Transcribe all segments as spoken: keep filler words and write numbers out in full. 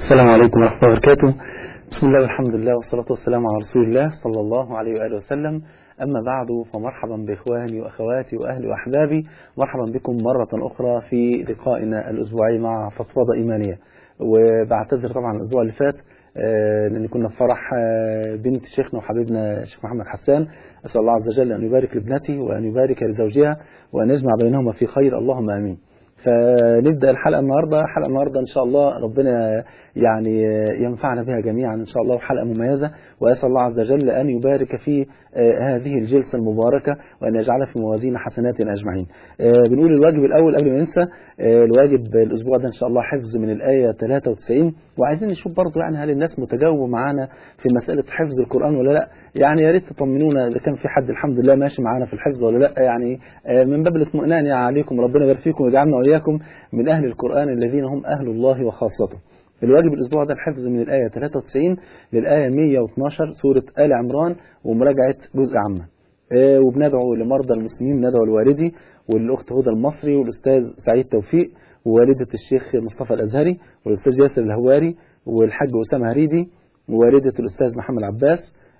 السلام عليكم ورحمة الله وبركاته. بسم الله والحمد لله والصلاة والسلام على رسول الله صلى الله عليه وآله وسلم. أما بعد، فمرحبا بإخواني وأخواتي وأهلي وأحبابي، مرحبا بكم مرة أخرى في لقائنا الأسبوعي مع فضفضة إيمانية. وبعتذر طبعا الأسبوع اللي فات لأن كنا في فرح بنت شيخنا وحبيبنا الشيخ محمد حسان. أسأل الله عز وجل أن يبارك لابنتي وأن يبارك لزوجها وأن يجمع بينهما في خير، اللهم آمين. فنبدأ الحلقة النهاردة. حلقة النهاردة إن شاء الله ربنا يعني ينفعنا بها جميعا إن شاء الله، وحلقة مميزة، وأسأل الله عز وجل أن يبارك في هذه الجلسة المباركة وأن يجعلها في موازين حسناتنا أجمعين. بنقول الواجب الأول قبل ما ننسى، الواجب الأسبوع ده إن شاء الله حفظ من الآية ثلاثة وتسعين، وعايزين نشوف برضو يعني هل الناس متجاوبة معانا في مسألة حفظ القرآن ولا لا. يعني يا ريت تطمنونا إذا كان في حد الحمد لله ماشي معانا في الحفظ ولا لا، يعني من باب الاطمئنان يعني عليكم. ربنا يبارك فيكم ويجعلنا وإياكم من أهل القرآن الذين هم أهل الله وخاصته. الواجب الأسبوع ده الحفظ من الآية ثلاثة وتسعين للآية مئة واثناشر سورة آل عمران، ومراجعة جزء عامة. وبندعو لمرضى المسلمين، ندعو الوالدي والأخت هدى المصري والأستاذ سعيد توفيق ووالدة الشيخ مصطفى الأزهري والأستاذ ياسر الهواري والحاج أسامة هريدي ووالدة الأستاذ محمد عباس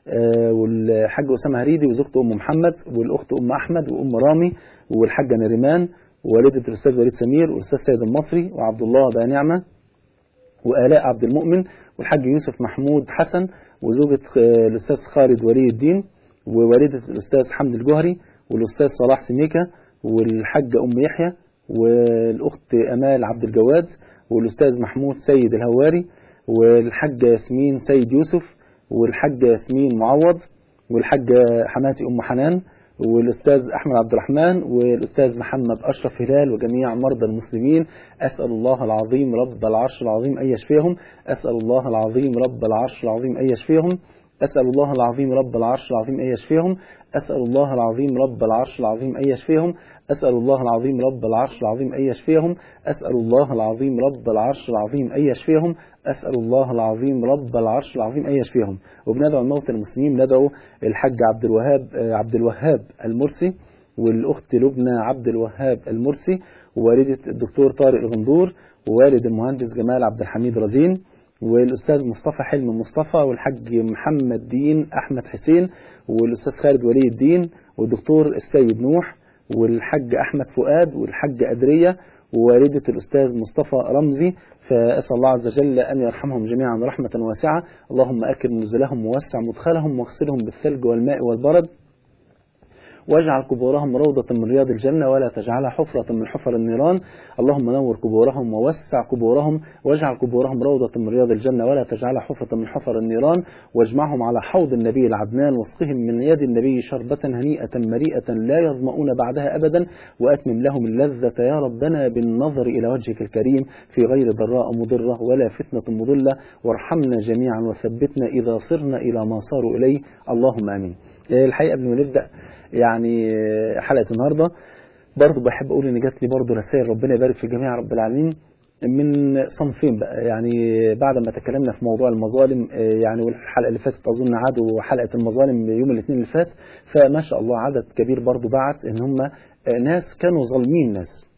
والحاج أسامة هريدي وزوجته أم محمد والأخت أم أحمد وأم رامي والحاجة نريمان ووالدة الأستاذ وليد سمير والأستاذ سيد المصري وعبد الله بقى نعمة وآلاء عبد المؤمن والحاج يوسف محمود حسن وزوجة الأستاذ خالد ولي الدين ووالدة الأستاذ حمد الجوهري والأستاذ صلاح سميكة والحاجة أم يحيى والأخت أمال عبد الجواد والأستاذ محمود سيد الهواري والحاجة ياسمين سيد يوسف والحاجة ياسمين معوض والحاجة حماتي أم حنان والأستاذ أحمد عبد الرحمن والأستاذ محمد أشرف هلال وجميع مرضى المسلمين. أسأل الله العظيم رب العرش العظيم أن يشفيهم. أسأل الله العظيم رب العرش العظيم أن يشفيهم. أسأل الله العظيم رب العرش العظيم أن يشفيهم. أسأل الله العظيم رب العرش العظيم أن يشفيهم. أسأل الله العظيم رب العرش العظيم أن يشفيهم. أسأل الله العظيم رب العرش العظيم أن يشفيهم. أسأل الله العظيم رب العرش العظيم أن يشفيهم. وبندعو الموتى المسلمين، ندعو الحاج عبد الوهاب عبد الوهاب المرسي والأخت لبنى عبد الوهاب المرسي ووالدة الدكتور طارق الغندور ووالد المهندس جمال عبد الحميد رزين والأستاذ مصطفى حلم مصطفى والحاج محمد دين أحمد حسين والأستاذ خالد ولي الدين والدكتور السيد نوح والحاج أحمد فؤاد والحاج أدرية ووالدة الأستاذ مصطفى رمزي. فأسأل الله عز وجل أن يرحمهم جميعا رحمة واسعة. اللهم أكرم نزلهم ووسع مدخلهم واغسلهم بالثلج والماء والبرد واجعل قبورهم روضة من رياض الجنة ولا تجعلها حفرة من حفر النيران. اللهم نور قبورهم ووسع قبورهم واجعل قبورهم روضة من رياض الجنة ولا تجعلها حفرة من حفر النيران. واجمعهم على حوض النبي العدنان واسقهم من يد النبي شربة هنيئة مريئة لا يظمؤون بعدها أبدا. وأتمم لهم اللذة يا ربنا بالنظر إلى وجهك الكريم في غير ضراء مضرة ولا فتنة مضلة. وارحمنا جميعا وثبتنا إذا صرنا إلى ما صاروا إليه، اللهم آمين. الحقيقة قبل ما نبدأ يعني حلقة النهاردة برضو بحب أقول إن جات لي برضو رسائل، ربنا يبارك في الجميع رب العالمين، من صنفين بقى. يعني بعد ما تكلمنا في موضوع المظالم يعني، والحلقة اللي فاتت أظن عادوا حلقة المظالم يوم الاثنين اللي فات، فما شاء الله عدد كبير برضو بعت إن هم ناس كانوا ظالمين ناس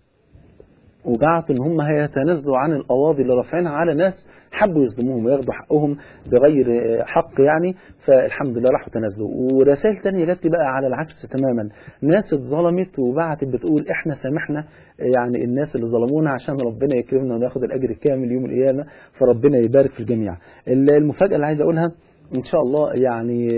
وبعتوا ان هم هيتنازلوا عن القواضي اللي رافعينها على ناس حبوا يظلموهم وياخدوا حقهم بغير حق يعني، فالحمد لله راحوا تنازلوا. ورسائل تانية جت لي بقى على العكس تماما، ناس اتظلمت وبعتت بتقول احنا سامحنا يعني الناس اللي ظلمونا عشان ربنا يكرمنا وناخد الاجر الكامل يوم القيامه، فربنا يبارك في الجميع. المفاجاه اللي عايز اقولها ان شاء الله يعني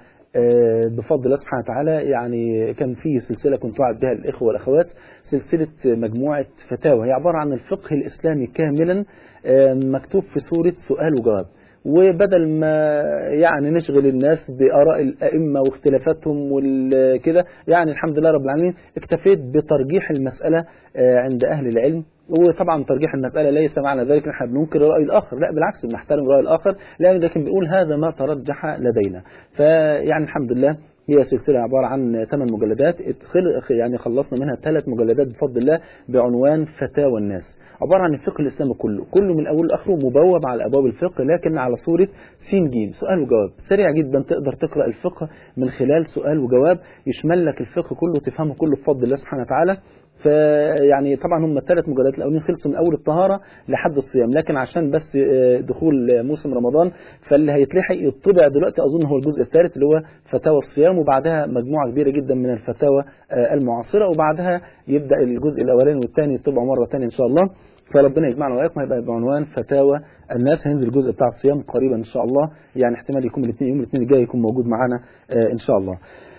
بفضل الله سبحانه وتعالى، يعني كان في سلسلة كنت وعد بها الإخوة والأخوات، سلسلة مجموعة فتاوى هي عبارة عن الفقه الإسلامي كاملا مكتوب في صورة سؤال وجواب. وبدل ما يعني نشغل الناس بآراء الأئمة واختلافاتهم والكده، يعني الحمد لله رب العالمين اكتفيت بترجيح المسألة عند أهل العلم. وطبعا ترجيح المسألة ليس معنى ذلك نحن بننكر رأي الآخر، لا بالعكس بنحترم رأي الآخر، لكن بنقول هذا ما ترجح لدينا. فيعني الحمد لله هي سلسلة عبارة عن ثمان مجلدات، يعني خلصنا منها ثلاث مجلدات بفضل الله بعنوان فتاوى الناس، عبارة عن الفقه الإسلامي كله كله من أول لآخره مبوب على أبواب الفقه لكن على صورة سين جيم، سؤال وجواب سريع جدا، تقدر تقرأ الفقه من خلال سؤال وجواب يشمل لك الفقه كله تفهمه كله بفضل الله سبحانه وتعالى. فيعني طبعا هم الثلاث مجلدات الاولين خلصوا من اول الطهاره لحد الصيام، لكن عشان بس دخول موسم رمضان فاللي هيتلحق يطبع دلوقتي اظن هو الجزء الثالث اللي هو فتاوى الصيام، وبعدها مجموعه كبيره جدا من الفتاوى المعاصره، وبعدها يبدا الجزء الاولاني والثاني يطبعوا مره ثانيه ان شاء الله. فربنا يجمعنا واياكم. هيبقى بعنوان فتاوى الناس، هينزل الجزء بتاع الصيام قريبا ان شاء الله، يعني احتمال يكون الاثنين يوم الاثنين الجاي يكون موجود معانا ان شاء الله.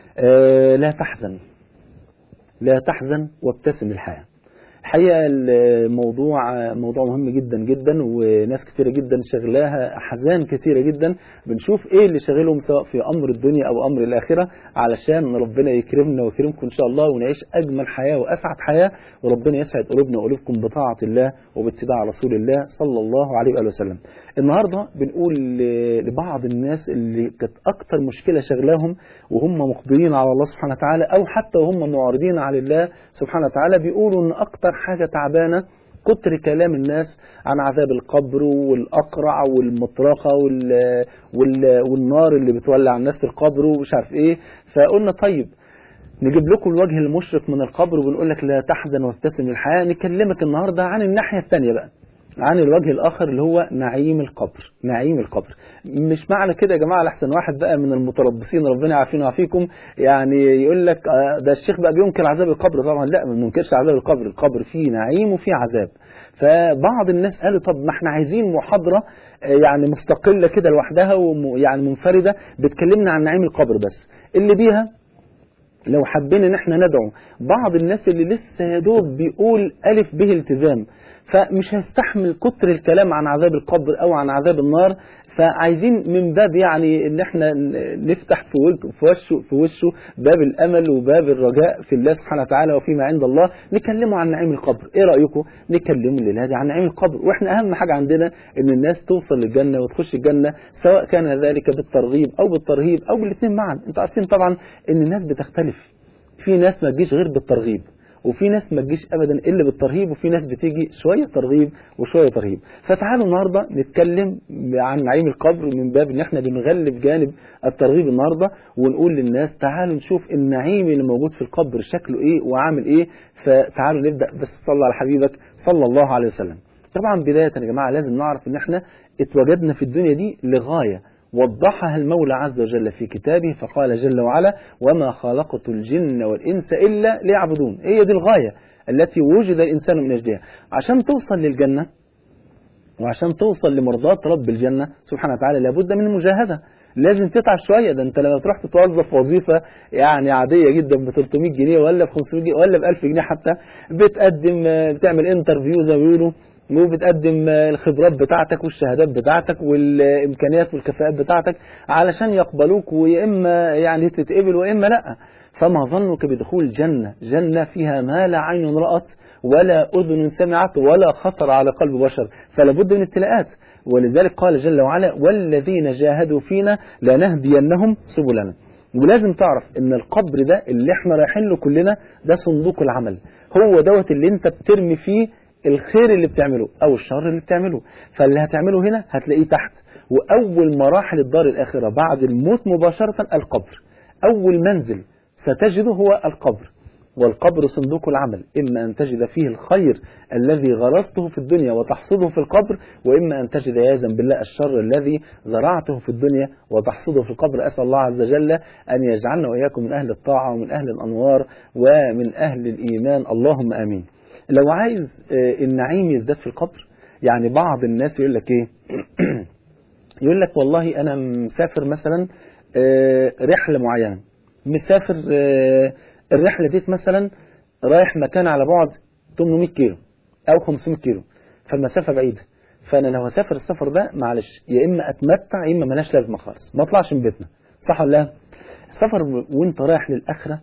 لا تحزن لا تحزن وابتسم للحياة. الحقيقة الموضوع موضوع مهم جدا جدا، وناس كثيرة جدا شغلاها أحزان كثيرة جدا. بنشوف إيه اللي شغلهم سواء في أمر الدنيا أو أمر الآخرة، علشان ربنا يكرمنا ويكرمكم إن شاء الله، ونعيش أجمل حياة وأسعد حياة، وربنا يسعد قلوبنا وقلوبكم بطاعة الله وباتباع رسول الله صلى الله عليه وآله وسلم. النهاردة بنقول لبعض الناس اللي كانت أكتر مشكلة شغلاهم وهم مقبلين على الله سبحانه وتعالى، أو حتى وهم معرضين على الله سبحانه وتعالى، بيقولوا إن أكتر حاجة تعبانة كتر كلام الناس عن عذاب القبر والأقرع والمطرقة وال... وال... والنار اللي بتولع الناس في القبر ومش عارف إيه. فقلنا طيب نجيب لكم الوجه المشرق من القبر، وبنقول لك لا تحزن وابتسم للحياة. نكلمك النهاردة عن الناحية الثانية بقى، عن الوجه الآخر اللي هو نعيم القبر. نعيم القبر مش معنى كده يا جماعة لحسن واحد بقى من المتربصين ربنا يعافينا ويعافيكم يعني يقول لك ده الشيخ بقى بينكر عذاب القبر. طبعا لا، ما بننكرش عذاب القبر، القبر فيه نعيم وفيه عذاب. فبعض الناس قالوا طب ما احنا عايزين محاضرة يعني مستقلة كده لوحدها ويعني منفردة بتكلمنا عن نعيم القبر بس، اللي بيها لو حبينا ان احنا ندعو بعض الناس اللي لسه يا دوب بيقول ألف به التزام، فمش هيستحمل كتر الكلام عن عذاب القبر أو عن عذاب النار، فعايزين من باب يعني ان احنا نفتح في وشه في وشه باب الامل وباب الرجاء في الله سبحانه وتعالى وفيما عند الله، نكلمه عن نعيم القبر. ايه رايكم نكلمه الليله دي عن نعيم القبر؟ واحنا اهم حاجه عندنا ان الناس توصل للجنه وتخش الجنه، سواء كان ذلك بالترغيب او بالترهيب او بالاثنين معا. انتوا عارفين طبعا ان الناس بتختلف، في ناس ما تجيش غير بالترغيب، وفي ناس ما تجيش ابدا الا بالترهيب، وفي ناس بتيجي شويه ترغيب وشويه ترهيب. فتعالوا النهارده نتكلم عن نعيم القبر من باب ان احنا بنغلب جانب الترغيب النهارده، ونقول للناس تعالوا نشوف النعيم اللي موجود في القبر شكله ايه وعامل ايه. فتعالوا نبدا، بس صلى على حبيبك صلى الله عليه وسلم. طبعا بدايه يا جماعه لازم نعرف ان احنا اتوجدنا في الدنيا دي لغايه وضحها المولى عز وجل في كتابه، فقال جل وعلا وما خلقت الجن والإنس إلا ليعبدون. هي دي الغاية التي وجد الإنسان من أجلها. عشان توصل للجنة وعشان توصل لمرضاة رب الجنة سبحانه وتعالى لابد من المجاهدة، لازم تتعب شوية. ده انت لما تروح تتوظف وظيفة يعني عادية جدا ب ثلاثمائة جنيه ولا ب خمسمائة جنيه ولا ب ألف جنيه حتى، بتقدم بتعمل انترفيو زي ما بيقولوا، وبتقدم الخبرات بتاعتك والشهادات بتاعتك والإمكانيات والكفاءات بتاعتك علشان يقبلوك، ويا إما يعني تتقبل وإما لأ. فما ظنك بدخول جنة جنة فيها ما لا عين رأت ولا أذن سمعت ولا خطر على قلب بشر، فلا بد من ابتلاءات. ولذلك قال جل وعلا والذين جاهدوا فينا لنهدينهم سبلنا. ولازم تعرف ان القبر ده اللي احنا رايحين له كلنا ده صندوق العمل، هو دوت اللي انت بترمي فيه الخير اللي بتعمله أو الشر اللي بتعمله. فاللي هتعمله هنا هتلاقيه تحت. وأول مراحل الدار الآخرة بعد الموت مباشرة القبر، أول منزل ستجده هو القبر. والقبر صندوق العمل، إما أن تجد فيه الخير الذي غرسته في الدنيا وتحصده في القبر، وإما أن تجد عياذا بالله الشر الذي زرعته في الدنيا وتحصده في القبر. أسأل الله عز وجل أن يجعلنا وإياكم من أهل الطاعة ومن أهل الأنوار ومن أهل الإيمان، اللهم آمين. لو عايز النعيم يزداد في القبر، يعني بعض الناس يقول لك ايه يقول لك والله انا مسافر مثلا رحله معينه، مسافر الرحله دي مثلا رايح مكان على بعد ثمانمائة كيلو او خمسمائة كيلو، فالمسافه بعيده، فانا لو هسافر السفر ده معلش يا اما اتمتع يا اما ملهاش لازمه خالص، ما اطلعش من بيتنا، صح ولا لا؟ السفر وانت رايح للاخره،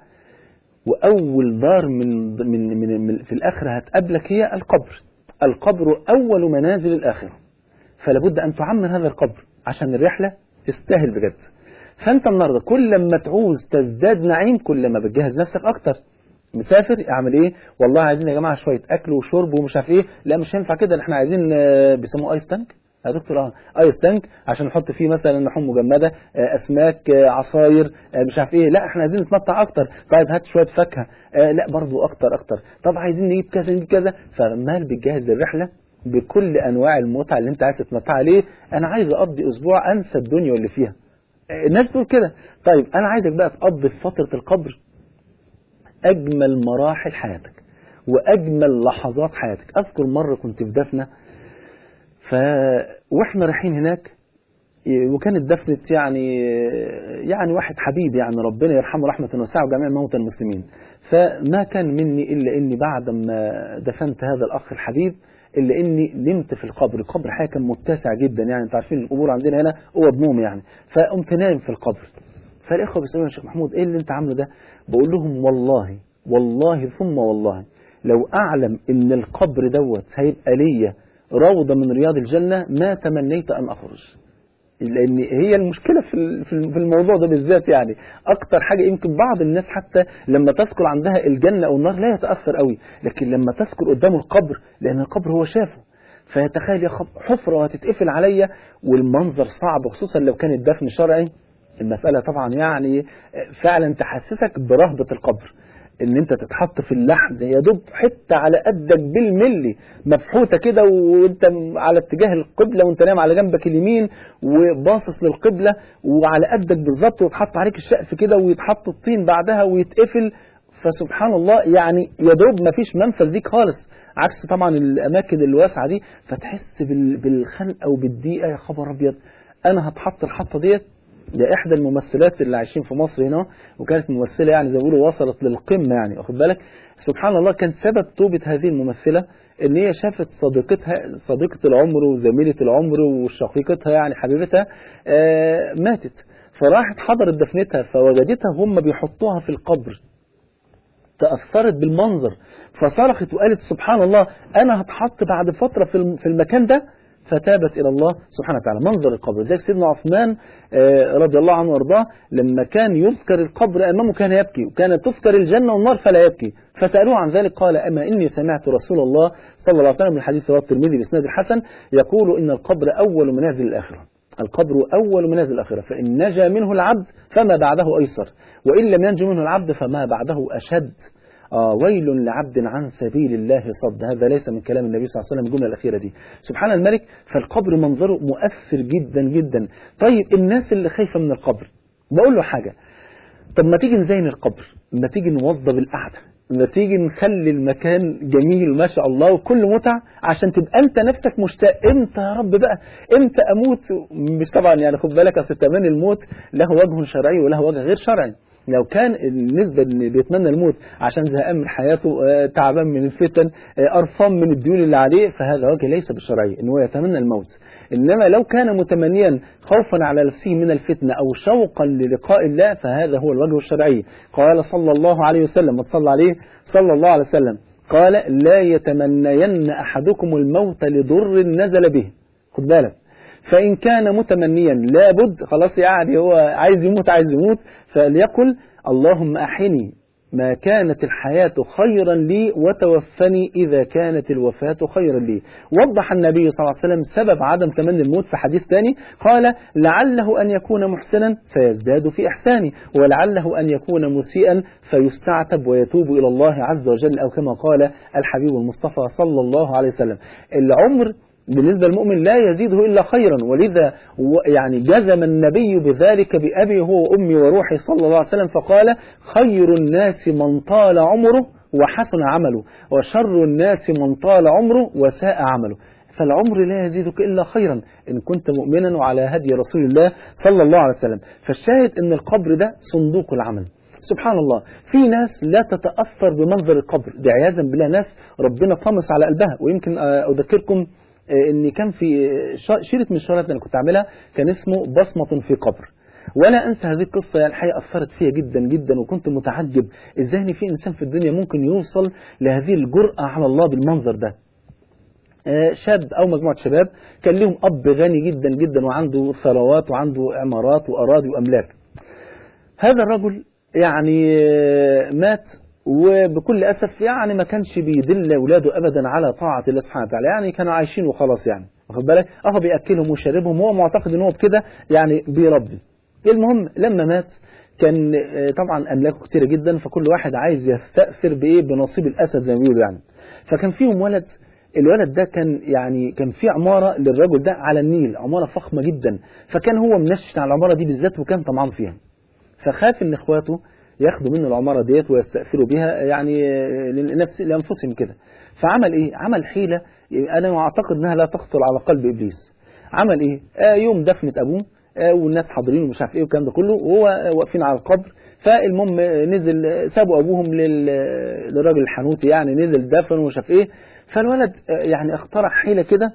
وأول دار من, من, من, من في الآخرة هتقابلك هي القبر. القبر أول منازل الآخرة، فلابد أن تعمر هذا القبر عشان الرحلة تستاهل بجد. فأنت النهاردة كل ما تعوز تزداد نعيم كل ما بتجهز نفسك أكتر. مسافر اعمل ايه؟ والله عايزين يا جماعة شوية أكل وشرب ومش عارف ايه، لا مش هينفع كده، احنا عايزين بيسموه ايس تانك، يا دكتور اه ايس تانك عشان نحط فيه مثلا لحوم مجمده، اسماك، عصاير، مش عارف ايه. لا احنا عايزين نتمتع اكتر، طيب هات شويه فاكهه، لا برضو اكتر اكتر، طب عايزين نجيب كذا نجيب كذا. فعمال بتجهز الرحله بكل انواع المتعه اللي انت عايز تتمتع عليه. انا عايز اقضي اسبوع انسى الدنيا واللي فيها. الناس تقول كده. طيب انا عايزك بقى تقضي في فتره القبر اجمل مراحل حياتك واجمل لحظات حياتك. اذكر مره كنت في دفنه، ف واحنا رايحين هناك، وكانت دفنه يعني يعني واحد حبيب، يعني ربنا يرحمه رحمه واسعه وجميع موتى المسلمين. فما كان مني الا اني بعد ما دفنت هذا الاخ الحبيب الا اني نمت في القبر. القبر حاجه كان متسع جدا، يعني انتوا عارفين القبور عندنا هنا اوض نوم يعني. فقمت نايم في القبر، فالاخوه بيسالوني يا شيخ محمود ايه اللي انت عامله ده؟ بقول لهم والله والله ثم والله لو اعلم ان القبر دوت هيبقى ليا روضه من رياض الجنه ما تمنيت ان اخرج. لان هي المشكله في في الموضوع ده بالذات، يعني اكتر حاجه يمكن بعض الناس حتى لما تذكر عندها الجنه او النار لا يتاثر قوي، لكن لما تذكر قدامه القبر، لان القبر هو شافه، فيتخيل يا حفره وهتتقفل عليا والمنظر صعب، خصوصا لو كان الدفن شرعي. المساله طبعا يعني فعلا تحسسك برهبه القبر، ان انت تتحط في اللحد يا دوب حته على قدك بالملي مفحوته كده، وانت على اتجاه القبله وانت نايم على جنبك اليمين وباصص للقبله وعلى قدك بالظبط، وتحط عليك الشقف كده ويتحط الطين بعدها ويتقفل. فسبحان الله يعني يا دوب ما فيش منفذ ليك خالص، عكس طبعا الاماكن الواسعه دي. فتحس بالخنقه وبالضيقه، يا خبر ابيض انا هتحط الحطه ديت. ده احدى الممثلات اللي عايشين في مصر هنا، وكانت ممثله يعني زي ما بيقولوا وصلت للقمه يعني، واخد بالك. سبحان الله كان سبب توبه هذه الممثله ان هي شافت صديقتها صديقه العمر وزميله العمر وشقيقتها يعني حبيبتها آه ماتت، فراحت حضرت دفنتها فوجدتها هم بيحطوها في القبر. تأثرت بالمنظر فصرخت وقالت سبحان الله انا هتحط بعد فتره في المكان ده، فتابت إلى الله سبحانه وتعالى. منظر القبر ذلك سيدنا عثمان رضي الله عنه وارضاه لما كان يذكر القبر أمامه كان يبكي، وكان تذكر الجنة والنار فلا يبكي. فسألوه عن ذلك قال أما إني سمعت رسول الله صلى الله عليه وسلم من حديث رواه الترمذي بإسناد الحسن يقول إن القبر أول منازل الآخرة. القبر أول منازل الآخرة، فإن نجا منه العبد فما بعده أيسر، وإن لم ينج منه العبد فما بعده أشد. آه ويل لعبد عن سبيل الله صد. هذا ليس من كلام النبي صلى الله عليه وسلم الجملة الأخيرة دي. سبحان الملك. فالقبر منظره مؤثر جدا جدا. طيب الناس اللي خايفة من القبر بقول له حاجة، طب ما تيجي نزين القبر، ما تيجي نوضب القعدة، ما تيجي نخلي المكان جميل ما شاء الله وكل متع، عشان تبقى انت نفسك مشتاق امتى يا رب بقى امتى اموت. مش طبعا يعني خد بالك اصل تمني الموت له وجه شرعي وله وجه غير شرعي. لو كان النسبة اللي بيتمنى الموت عشان زهقان من حياته، تعبان من الفتن، قرفان من الديون اللي عليه، فهذا وجه ليس بالشرعي ان هو يتمنى الموت. انما لو كان متمنيا خوفا على نفسه من الفتنة او شوقا للقاء الله فهذا هو الوجه الشرعي. قال صلى الله عليه وسلم، ما تصلى عليه صلى الله عليه وسلم، قال لا يتمنين احدكم الموت لضر نزل به. خد بالك، فإن كان متمنيا لابد خلاص يعني هو عايز يموت عايز يموت فليقل اللهم أحني ما كانت الحياة خيرا لي وتوفني إذا كانت الوفاة خيرا لي. وضح النبي صلى الله عليه وسلم سبب عدم تمني الموت في حديث ثاني، قال لعله أن يكون محسنا فيزداد في إحسانه، ولعله أن يكون مسيئا فيستعتب ويتوب إلى الله عز وجل، أو كما قال الحبيب المصطفى صلى الله عليه وسلم. العمر بالنسبة للمؤمن لا يزيده إلا خيرا، ولذا يعني جزم النبي بذلك بأبي هو وأمي وروحي صلى الله عليه وسلم، فقال خير الناس من طال عمره وحسن عمله، وشر الناس من طال عمره وساء عمله. فالعمر لا يزيدك إلا خيرا إن كنت مؤمنا وعلى هدي رسول الله صلى الله عليه وسلم. فالشاهد أن القبر ده صندوق العمل. سبحان الله في ناس لا تتأثر بمنظر القبر، دي عياذا بالله ناس ربنا طمس على قلبها. ويمكن أذكركم ان كان في شيرة من الشهرات اللي كنت اعملها كان اسمه بصمة في قبر، ولا انسى هذه القصة. يعني الحقيقة اثرت فيها جدا جدا، وكنت متعجب ازاي ان في انسان في الدنيا ممكن يوصل لهذه الجرأة على الله بالمنظر ده. شاب او مجموعة شباب كان لهم اب غني جدا جدا وعنده ثروات وعنده عمارات واراضي واملاك. هذا الرجل يعني مات وبكل أسف يعني ما كانش بيدل أولاده أبدا على طاعة الله سبحانه وتعالى، يعني كانوا عايشين وخلاص يعني واخد بالك، أهو بيأكلهم ويشربهم، هو معتقد إن هو بكده يعني بيربي. المهم لما مات كان طبعا أملاكه كتيرة جدا، فكل واحد عايز يستأثر بإيه بنصيب الأسد زي ما بيقولوا يعني. فكان فيهم ولد، الولد ده كان يعني كان في عمارة للرجل ده على النيل، عمارة فخمة جدا، فكان هو منشن على العمارة دي بالذات وكان طمعان فيها، فخاف ان اخواته ياخدوا منه العمارة ديت ويستأثروا بها يعني لنفس لأنفسهم كده. فعمل ايه؟ عمل حيلة انا اعتقد انها لا تخطر على قلب ابليس. عمل ايه؟ آه يوم دفنة ابوه آه والناس حاضرين ومش عارف ايه والكلام ده كله، وهو واقفين على القبر، فالمهم نزل سابوا ابوهم للراجل الحنوتي يعني، نزل دفن ومش عارف ايه. فالولد يعني اخترع حيلة كده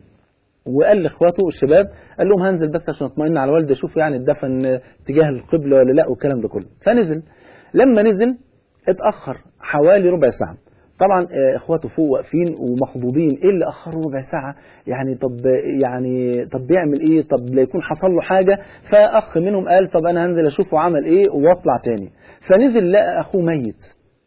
وقال لاخواته الشباب، قال لهم هنزل بس عشان اطمئن على والدي اشوف يعني الدفن تجاه القبلة ولا لا والكلام ده كله. فنزل، لما نزل اتأخر حوالي ربع ساعة. طبعا اخواته فوق واقفين ومخضوضين، ايه اللي اخره ربع ساعة يعني؟ طب يعني طب بيعمل ايه؟ طب لا يكون حصل له حاجة. فاخ منهم قال طب انا هنزل اشوفه عمل ايه واطلع تاني. فنزل لقى اخوه ميت،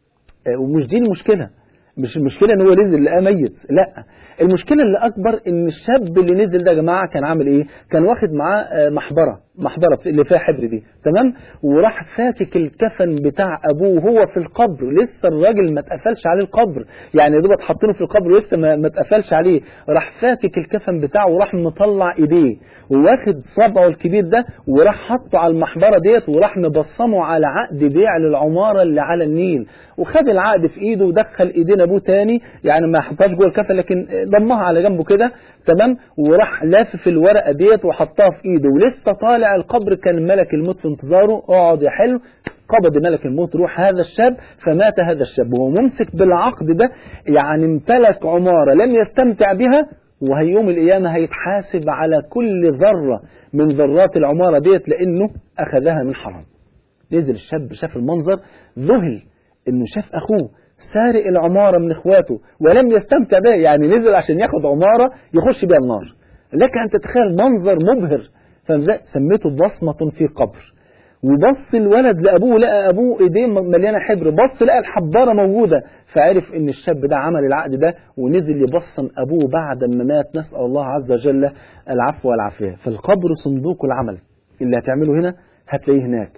ومش دي المشكلة، مش المشكلة ان هو نزل لقاه ميت، لا، المشكلة اللي اكبر ان الشاب اللي نزل ده يا جماعة كان عامل ايه؟ كان واخد معاه محبرة، محبرة اللي فيها حبر دي، تمام؟ وراح فاكك الكفن بتاع ابوه وهو في القبر، لسه الراجل ما اتقفلش عليه القبر، يعني يا دوب حاطينه في القبر ولسه ما اتقفلش عليه، راح فاكك الكفن بتاعه وراح مطلع ايديه وواخد صبعه الكبير ده وراح حطه على المحبرة ديت وراح مبصمه على عقد بيع للعمارة اللي على النيل، وخد العقد في ايده ودخل ايدين ابوه تاني، يعني ما حطهاش جوه الكفن لكن ضمها على جنبه كده، تمام؟ وراح لافف الورقه ديت وحطها في ايده، ولسه طالع القبر كان ملك الموت في انتظاره، اقعد يا حلو، قبض ملك الموت روح هذا الشاب، فمات هذا الشاب وهو ممسك بالعقد ده، يعني امتلك عماره لم يستمتع بها، وهيوم القيامه هيتحاسب على كل ذره من ذرات العماره ديت لانه اخذها من حرام. نزل الشاب شاف المنظر ذهل انه شاف اخوه سارق العمارة من اخواته ولم يستمتع بها، يعني نزل عشان ياخد عمارة يخش بها النار. لك ان تتخيل منظر مبهر. سميته بصمة في قبر. وبص الولد لابوه، لقى ابوه ايديه مليانة حبر، بص لقى الحبارة موجودة، فعرف ان الشاب ده عمل العقد ده ونزل يبصم ابوه بعد ما مات، نسأل الله عز وجل العفو والعافية. فالقبر صندوق العمل، اللي هتعمله هنا هتلاقيه هناك.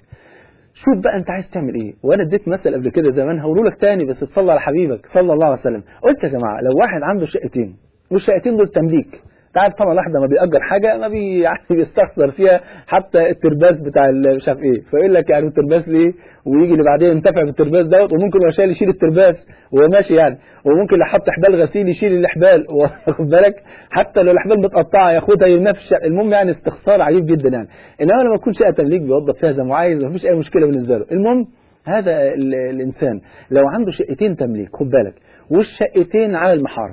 شوف بقى انت عايز تعمل ايه. وانا اديت مثل قبل كده زمان هقوله لك تاني، بس تصلي على حبيبك صلى الله عليه وسلم. قلت يا جماعه لو واحد عنده شقتين والشقتين دول تمليك، تعرف طبعا الواحد لما بيأجر حاجه ما بي يعني بيستخسر فيها حتى الترباس بتاع مش عارف ايه، فيقول لك يعني الترباس ليه، ويجي اللي بعدين ينتفع بالترباس دوت، وممكن هو شايل يشيل الترباس وهو ماشي يعني، وممكن لو حط حبال غسيل يشيل الاحبال، واخد بالك، حتى لو الاحبال متقطعه ياخدها يرميها في الشقه. المهم يعني استخسار عجيب جدا يعني. انما لما يكون شقه تمليك بيوظف فيها زي ما عايز مفيش اي مشكله بالنسبه له. المهم هذا الانسان لو عنده شقتين تمليك، خد بالك، والشقتين على المحاره،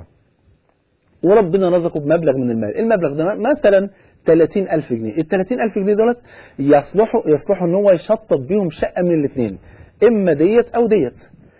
وربنا رزقه بمبلغ من المال، المبلغ ده مثلا ثلاثين ألف جنيه، ال ثلاثين ألف جنيه دولت يصلحوا يصلحوا ان هو يشطب بيهم شقه من الاثنين، اما ديت او ديت.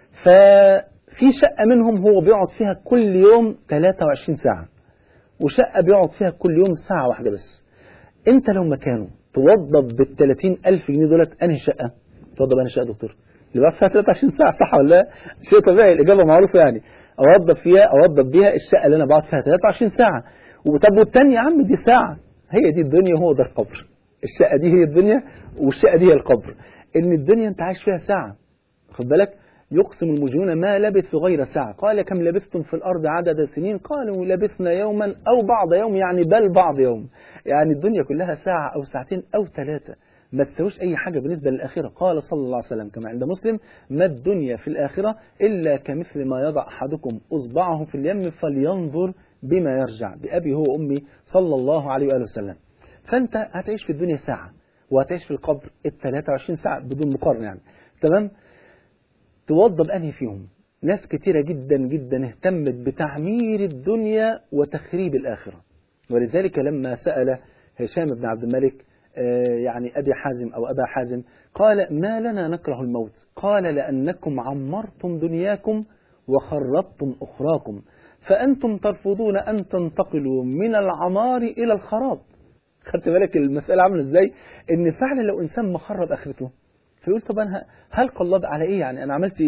ففي شقه منهم هو بيقعد فيها كل يوم ثلاثة وعشرين ساعه، وشقه بيقعد فيها كل يوم ساعه واحده بس. انت لو مكانه توضب بال ثلاثين ألف جنيه دولت انهي شقه؟ توضب انهي شقه يا دكتور؟ اللي بقى فيها ثلاثة وعشرين ساعه، صح ولا لا؟ شيء طبيعي، الاجابه معروفه يعني. اوضب فيها اوضب بيها الشقه اللي انا بقعد فيها ثلاثة وعشرين ساعه. وطب والثانيه يا عم دي ساعه، هي دي الدنيا وهو ده القبر. الشقه دي هي الدنيا والشقه دي هي القبر. ان الدنيا انت عايش فيها ساعه، خد بالك. يقسم المجرمون ما لبث غير ساعه، قال كم لبثتم في الارض عدد سنين، قالوا لبثنا يوما او بعض يوم، يعني بل بعض يوم، يعني الدنيا كلها ساعه او ساعتين او ثلاثه، ما تسويش أي حاجة بالنسبة للآخرة. قال صلى الله عليه وسلم كما عند مسلم: ما الدنيا في الآخرة إلا كمثل ما يضع أحدكم أصبعه في اليم فلينظر بما يرجع، بأبي هو أمي صلى الله عليه وآله وسلم. فأنت هتعيش في الدنيا ساعة وهتعيش في القبر الثلاثة وعشرين ساعة بدون مقارنة يعني، تمام؟ توضب أنهي فيهم؟ ناس كتيرة جدا جدا اهتمت بتعمير الدنيا وتخريب الآخرة. ولذلك لما سأل هشام بن عبد الملك يعني أبي حازم أو أبا حازم قال: ما لنا نكره الموت؟ قال: لأنكم عمرتم دنياكم وخربتم أخراكم، فأنتم ترفضون أن تنتقلوا من العمار إلى الخراب. خدت بالك المسألة عاملة إزاي؟ إن فعلا لو إنسان مخرب آخرته فيقول: طب أنا هلقى الله على إيه؟ يعني أنا عملت إيه؟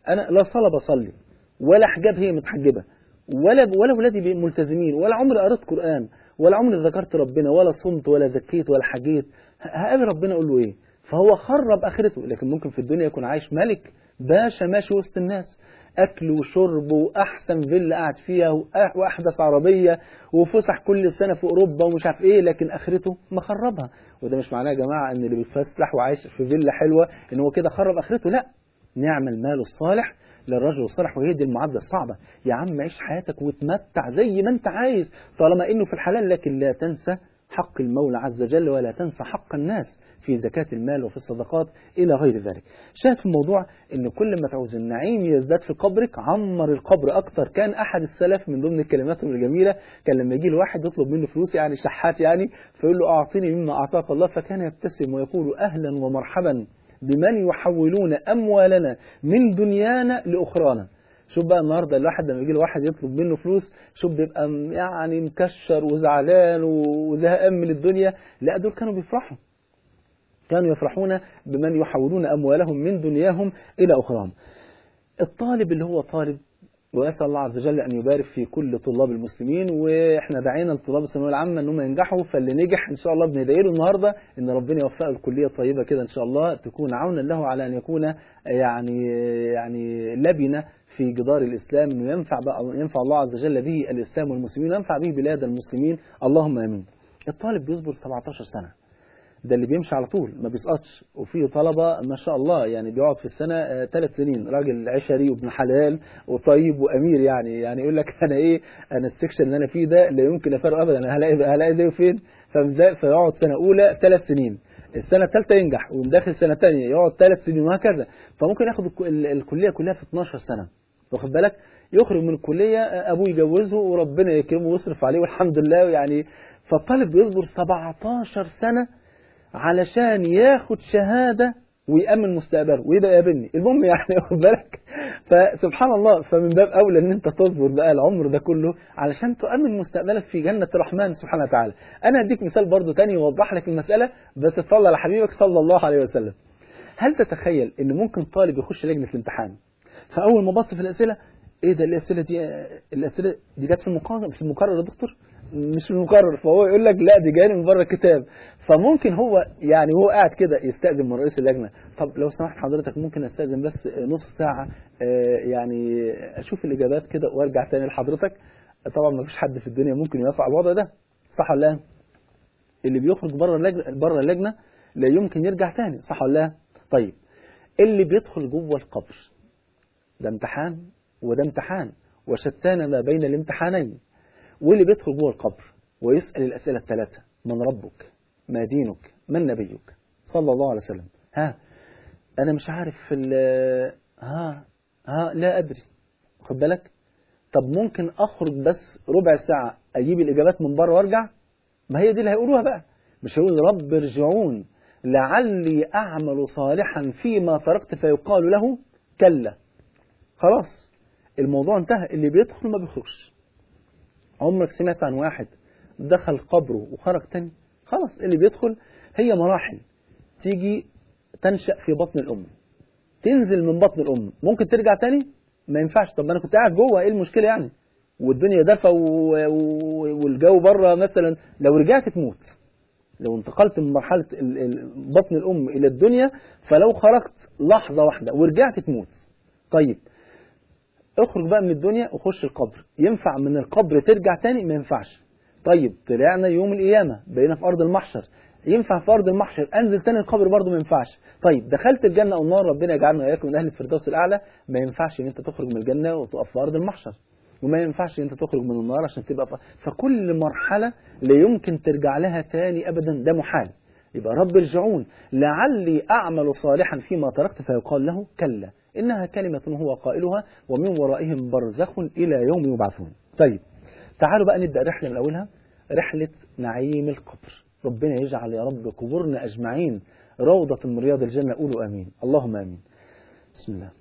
أنا لا صلاة بصلي ولا حجاب هي متحجبة ولا ولا ولادي ملتزمين ولا عمري قرأت قرآن ولا عمري ذكرت ربنا ولا صمت ولا زكيت ولا حجيت، هقابل ربنا أقول له إيه؟ فهو خرب آخرته. لكن ممكن في الدنيا يكون عايش ملك باشا ماشي وسط الناس، أكل وشرب وأحسن فيلا قاعد فيها وأحدث عربية وفسح كل سنة في أوروبا ومش عارف إيه، لكن آخرته مخربها. وده مش معناه يا جماعة إن اللي بيتفسح وعايش في فيلا حلوة إن هو كده خرب آخرته، لا. نعم المال الصالح للرجل الصالح، وهي دي المعادلة الصعبة. يا عم عيش حياتك وتمتع زي ما أنت عايز طالما إنه في الحلال، لكن لا تنسى حق المولى عز وجل ولا تنسى حق الناس في زكاة المال وفي الصدقات إلى غير ذلك. شاهد في الموضوع إن كل ما تعوز النعيم يزداد في قبرك عمر القبر أكتر. كان أحد السلف من ضمن الكلمات الجميلة كان لما يجي الواحد يطلب منه فلوس، يعني شحات يعني، فيقول له أعطيني مما أعطاك الله، فكان يبتسم ويقول أهلا ومرحبا بمن يحولون أموالنا من دنيانا لأخرانا. شوف بقى النهارده الواحد لما يجي الواحد يطلب منه فلوس، شوف بيبقى يعني مكشر وزعلان وزهقان من الدنيا. لا، دول كانوا بيفرحوا، كانوا يفرحون بمن يحولون أموالهم من دنياهم إلى أخراهم. الطالب اللي هو طالب، وأسأل الله عز وجل أن يبارك في كل طلاب المسلمين، وإحنا دعينا لطلاب الثانوية العامة أنهم ينجحوا، فاللي نجح إن شاء الله بندعي له النهاردة إن ربنا يوفقه الكلية طيبة كده إن شاء الله تكون عونا له على أن يكون يعني يعني لبنة في جدار الإسلام، إنه ينفع بقى ينفع الله عز وجل به الإسلام والمسلمين وينفع به بلاد المسلمين، اللهم آمين. الطالب بيصبر سبعتاشر سنة، ده اللي بيمشي على طول ما بيسقطش. وفي طلبة ما شاء الله يعني بيقعد في السنة ثلاث سنين، راجل عشري وابن حلال وطيب وأمير، يعني يعني يقول لك أنا إيه، أنا السكشن اللي أنا فيه ده لا يمكن أفرق أبدا، أنا هلاقي هلاقي زيه فين؟ فيقعد سنة أولى ثلاث سنين، السنة الثالثة ينجح، ومداخل سنة ثانية يقعد ثلاث سنين وهكذا. فممكن ياخد الكلية كلها في اتناشر سنة، واخد بالك؟ يخرج من الكلية أبوه يجوزه وربنا يكرمه ويصرف عليه والحمد لله يعني. فالطالب بيصبر سبعتاشر سنة علشان ياخد شهادة ويأمن مستقبله ويبقى يقابلني، المهم يعني واخد بالك. فسبحان الله، فمن باب أولى أن أنت تصبر بقى العمر ده كله علشان تؤمن مستقبلك في جنة الرحمن سبحانه وتعالى. أنا هديك مثال برضو تاني يوضح لك المسألة، بس تصلى على حبيبك صلى الله عليه وسلم. هل تتخيل أن ممكن طالب يخش لجنة الامتحان فأول ما بص في الأسئلة، إيه ده الأسئلة دي الأسئلة دي جت في المقرر في المقرر يا دكتور؟ مش في المقرر، فهو يقول لك لا دي جايه من بره الكتاب. فممكن هو يعني هو قاعد كده يستأذن من رئيس اللجنة، طب لو سمحت حضرتك ممكن استأذن بس نص ساعة يعني اشوف الإجابات كده وارجع تاني لحضرتك. طبعا ما فيش حد في الدنيا ممكن يوافق على الوضع ده، صح ولا لا؟ اللي بيخرج بره اللجنة بره اللجنة لا يمكن يرجع تاني، صح ولا لا؟ طيب اللي بيدخل جوه القبر ده امتحان وده امتحان، وشتان ما بين الامتحانين. واللي بيدخل جوه القبر ويسأل الأسئلة الثلاثة: من ربك؟ ما دينك؟ من نبيك؟ صلى الله عليه وسلم. ها أنا مش عارف ها ها لا أدري، خد بالك. طب ممكن أخرج بس ربع ساعة أجيب الإجابات من بره وأرجع؟ ما هي دي اللي هيقولوها بقى، مش هيقول رب ارجعون لعلي أعمل صالحا فيما تركت فيقال له كلا. خلاص الموضوع انتهى، اللي بيدخل ما بيخرجش. عمرك سمعت عن واحد دخل قبره وخرج تاني؟ خلاص اللي بيدخل هي مراحل، تيجي تنشأ في بطن الأم، تنزل من بطن الأم، ممكن ترجع تاني؟ ما ينفعش. طب أنا كنت قاعد جوه، إيه المشكلة يعني؟ والدنيا دفى والجو بره مثلا، لو رجعت تموت. لو انتقلت من مرحلة بطن الأم إلى الدنيا، فلو خرجت لحظة واحدة ورجعت تموت. طيب اخرج بقى من الدنيا وخش القبر، ينفع من القبر ترجع تاني؟ ما ينفعش. طيب طلعنا يوم القيامة بقينا في أرض المحشر، ينفع في أرض المحشر أنزل تاني القبر؟ برضه ما ينفعش. طيب دخلت الجنة أو النار، ربنا يجعلنا وإياكم من أهل الفردوس الأعلى، ما ينفعش إن أنت تخرج من الجنة وتقف في أرض المحشر، وما ينفعش إن أنت تخرج من النار عشان تبقى ف... فكل مرحلة لا يمكن ترجع لها تاني أبدا، ده محال. يبقى رب ارجعون لعلي أعمل صالحا فيما تركت فيقال له كلا إنها كلمة هو قائلها ومن ورائهم برزخ إلى يوم يبعثون. طيب تعالوا بقى نبدأ رحلة من أولها، رحلة نعيم القبر. ربنا يجعل يا رب قبورنا أجمعين روضة من رياض الجنة، قولوا آمين، اللهم آمين. بسم الله.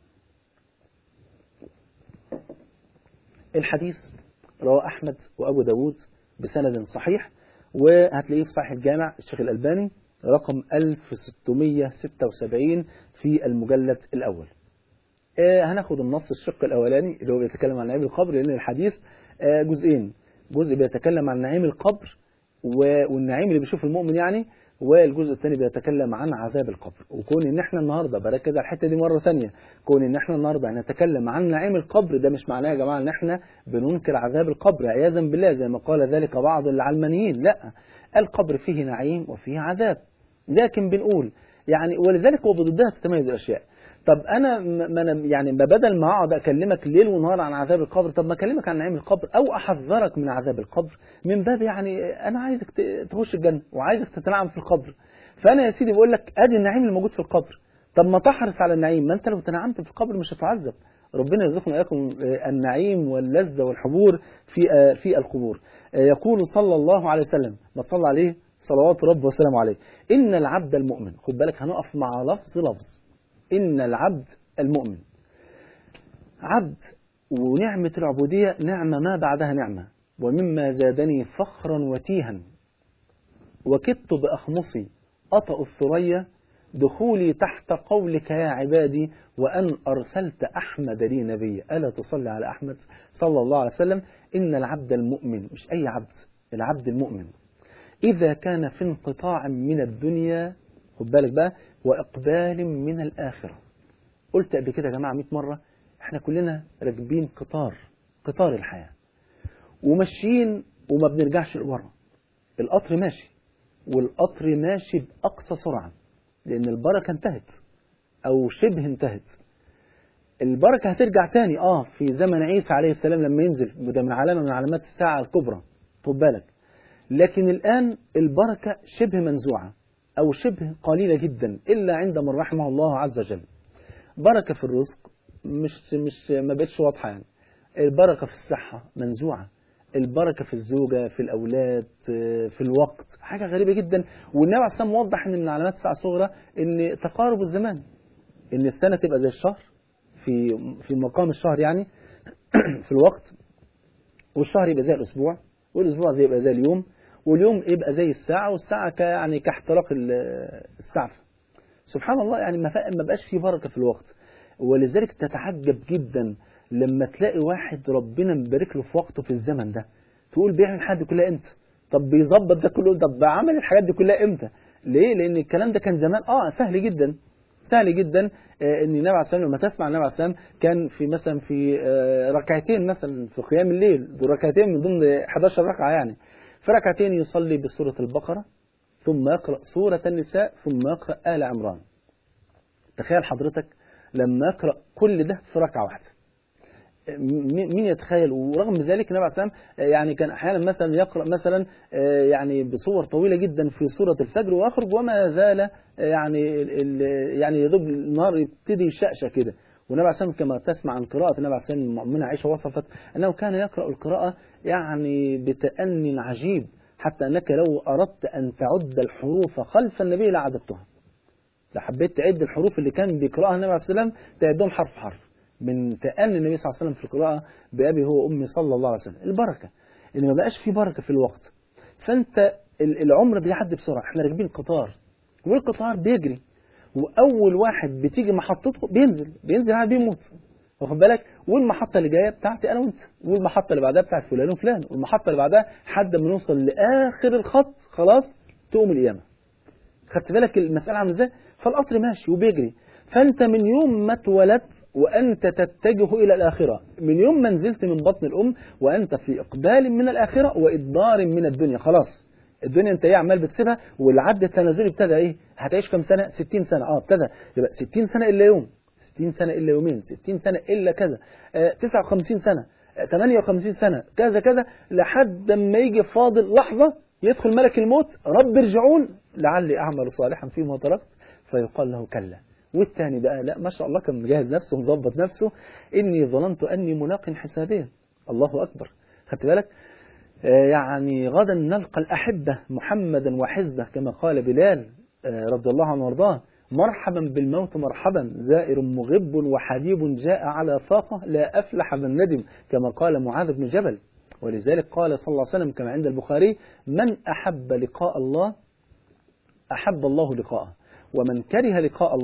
الحديث رواه أحمد وأبو داود بسند صحيح، وهتلاقيه في صحيح الجامع الشيخ الألباني رقم ألف وستمائة وستة وسبعين في المجلد الأول. آه هناخد النص الشق الأولاني اللي هو بيتكلم عن نعيم القبر، لأن الحديث آه جزئين، جزء بيتكلم عن نعيم القبر والنعيم اللي بيشوف المؤمن يعني، والجزء الثاني بيتكلم عن عذاب القبر. وكون ان احنا النهارده بركز على الحته دي مره ثانيه، كون ان احنا النهارده هنتكلم عن نعيم القبر ده مش معناه يا جماعه ان احنا بننكر عذاب القبر عياذا بالله زي ما قال ذلك بعض العلمانيين، لا، القبر فيه نعيم وفيه عذاب، لكن بنقول يعني ولذلك هو بضدها تتميز الاشياء. طب انا ما يعني بدل ما اقعد اكلمك ليل ونهار عن عذاب القبر، طب ما اكلمك عن نعيم القبر او احذرك من عذاب القبر، من باب يعني انا عايزك تخش الجنه وعايزك تتنعم في القبر. فانا يا سيدي بقول لك ادي النعيم اللي موجود في القبر، طب ما تحرص على النعيم، ما انت لو تنعمت في القبر مش هتعذب. ربنا يرزقنا اياكم النعيم واللذه والحبور في في القبور. يقول صلى الله عليه وسلم، ما تصلى عليه صلوات رب وسلامه عليه، ان العبد المؤمن، خد بالك هنقف مع لفظ لفظ، إن العبد المؤمن عبد، ونعمة العبودية نعمة ما بعدها نعمة، ومما زادني فخرا وتيها وكدت بأخمصي أطأ الثريا دخولي تحت قولك يا عبادي وأن أرسلت أحمد لي نبيا. ألا تصلي على أحمد صلى الله عليه وسلم. إن العبد المؤمن، مش أي عبد، العبد المؤمن إذا كان في انقطاع من الدنيا، خد بالك بقى، وإقبال من الآخرة. قلت قبل كده يا جماعة مئة مرة، احنا كلنا راكبين قطار، قطار الحياة، وماشيين وما بنرجعش لورا. القطر ماشي، والقطر ماشي بأقصى سرعة، لأن البركة انتهت أو شبه انتهت. البركة هترجع تاني اه في زمن عيسى عليه السلام لما ينزل، وده من علامة من علامات الساعة الكبرى، خد بالك. لكن الآن البركة شبه منزوعة أو شبه قليلة جدا، إلا عند من رحمه الله عز وجل. بركة في الرزق مش مش ما بقتش واضحة يعني. البركة في الصحة منزوعة، البركة في الزوجة، في الأولاد، في الوقت، حاجة غريبة جدا. والنبي عليه الصلاة والسلام وضح إن من علامات الساعة الصغرى إن تقارب الزمان، إن السنة تبقى زي الشهر في في مقام الشهر يعني في الوقت، والشهر يبقى زي الأسبوع، والأسبوع زي يبقى زي اليوم، واليوم يبقى زي الساعة، والساعة ك يعني كاحتراق السعف. سبحان الله، يعني ما بقاش في بركة في الوقت. ولذلك تتعجب جدا لما تلاقي واحد ربنا مبارك له في وقته في الزمن ده، تقول بيعمل الحاجات دي كلها امتى؟ طب بيظبط ده كله، طب عمل الحاجات دي كلها امتى؟ ليه؟ لأن الكلام ده كان زمان اه سهل جدا، سهل جدا. آه ان النبي عليه الصلاه والسلام لما تسمع النبي عليه الصلاه والسلام كان في مثلا في آه ركعتين مثلا في قيام الليل، دول ركعتين من ضمن إحدى عشرة ركعه يعني، في ركعتين يصلي بسوره البقره، ثم يقرأ سورة النساء، ثم يقرأ آل عمران. تخيل حضرتك لما يقرأ كل ده في ركعة واحدة، مين يتخيل؟ ورغم ذلك النبي عليه الصلاة والسلام يعني كان أحيانا مثلا يقرأ مثلا يعني بصور طويلة جدا في سورة الفجر ويخرج وما زال يعني يعني يدوب النهار يبتدي يشقشق كده. والنبي عليه الصلاة والسلام كما تسمع عن قراءة النبي عليه الصلاة والسلام، المؤمنة عائشة وصفت أنه كان يقرأ القراءة يعني بتأني عجيب، حتى أنك لو أردت أن تعد الحروف خلف النبي لعددتها. لو حبيت تعد الحروف اللي كان بيقرأها النبي عليه الصلاة والسلام تعدهم حرف حرف، من تأني النبي صلى الله عليه وسلم في القراءة بأبي هو أمي صلى الله عليه وسلم. البركة إن ما بقاش في بركة في الوقت، فأنت العمر بيعدي بسرعة، احنا راكبين قطار والقطار بيجري، وأول واحد بتيجي محطته بينزل بينزل هذا بيموت، واخد بالك؟ والمحطة اللي جاية بتاعتي أنا وأنت، والمحطة اللي بعدها بتاعت فلان وفلان، والمحطة اللي بعدها حد ما نوصل لآخر الخط خلاص تقوم القيامة. خدت بالك المسألة عامله ازاي؟ فالقطر ماشي وبيجري، فأنت من يوم ما اتولدت وأنت تتجه إلى الآخرة، من يوم ما نزلت من بطن الأم وأنت في إقبال من الآخرة وإدبار من الدنيا. خلاص الدنيا أنت إيه عمال بتسيبها، والعد التنازلي ابتدى إيه؟ هتعيش كم سنة؟ ستين سنة. أه ابتدى يبقى ستين سنة إلا يوم، ستين سنة إلا يومين، ستين سنة إلا كذا، آه تسعة وخمسين سنة، آه ثمانية وخمسين سنة، كذا كذا، لحد ما يجي فاضل لحظة يدخل ملك الموت، رب ارجعون لعلي أعمل صالحا فيما تركت، فيقال له كلا. والثاني بقى لا ما شاء الله كان مجهز نفسه ومظبط نفسه، إني ظننت أني ملاق حسابيا. الله أكبر، خدت بالك؟ آه يعني غدا نلقى الأحبة محمدا وحزبه كما قال بلال آه رضي الله عنه وارضاه، مرحبا بالموت مرحبا، زائر مغب وحبيب جاء على فاقة، لا أفلح من ندم كما قال معاذ بن جبل. ولذلك قال صلى الله عليه وسلم كما عند البخاري: من أحب لقاء الله أحب الله لقاءه، ومن كره لقاء الله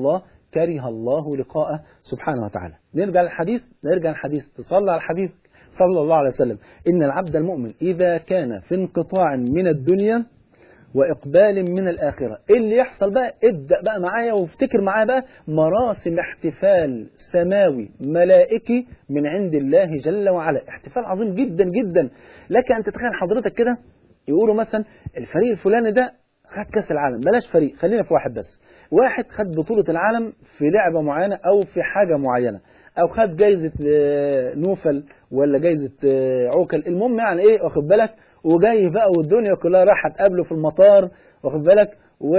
كره الله لقاءه سبحانه وتعالى. نرجع للحديث نرجع للحديث تصلى على حبيبك صلى الله عليه وسلم. إن العبد المؤمن إذا كان في انقطاع من الدنيا وإقبال من الآخرة، إيه اللي يحصل بقى؟ ابدأ بقى معايا وافتكر معايا بقى مراسم احتفال سماوي ملائكي من عند الله جل وعلا. احتفال عظيم جدا جدا. لك أن تتخيل حضرتك كده، يقولوا مثلا الفريق الفلاني ده خد كاس العالم، بلاش فريق، خلينا في واحد بس، واحد خد بطولة العالم في لعبة معينة أو في حاجة معينة، أو خد جايزة نوفل ولا جايزة عوكل، المهم يعني إيه، واخد بالك، وجاي بقى والدنيا كلها راح تقابله في المطار، واخد بالك،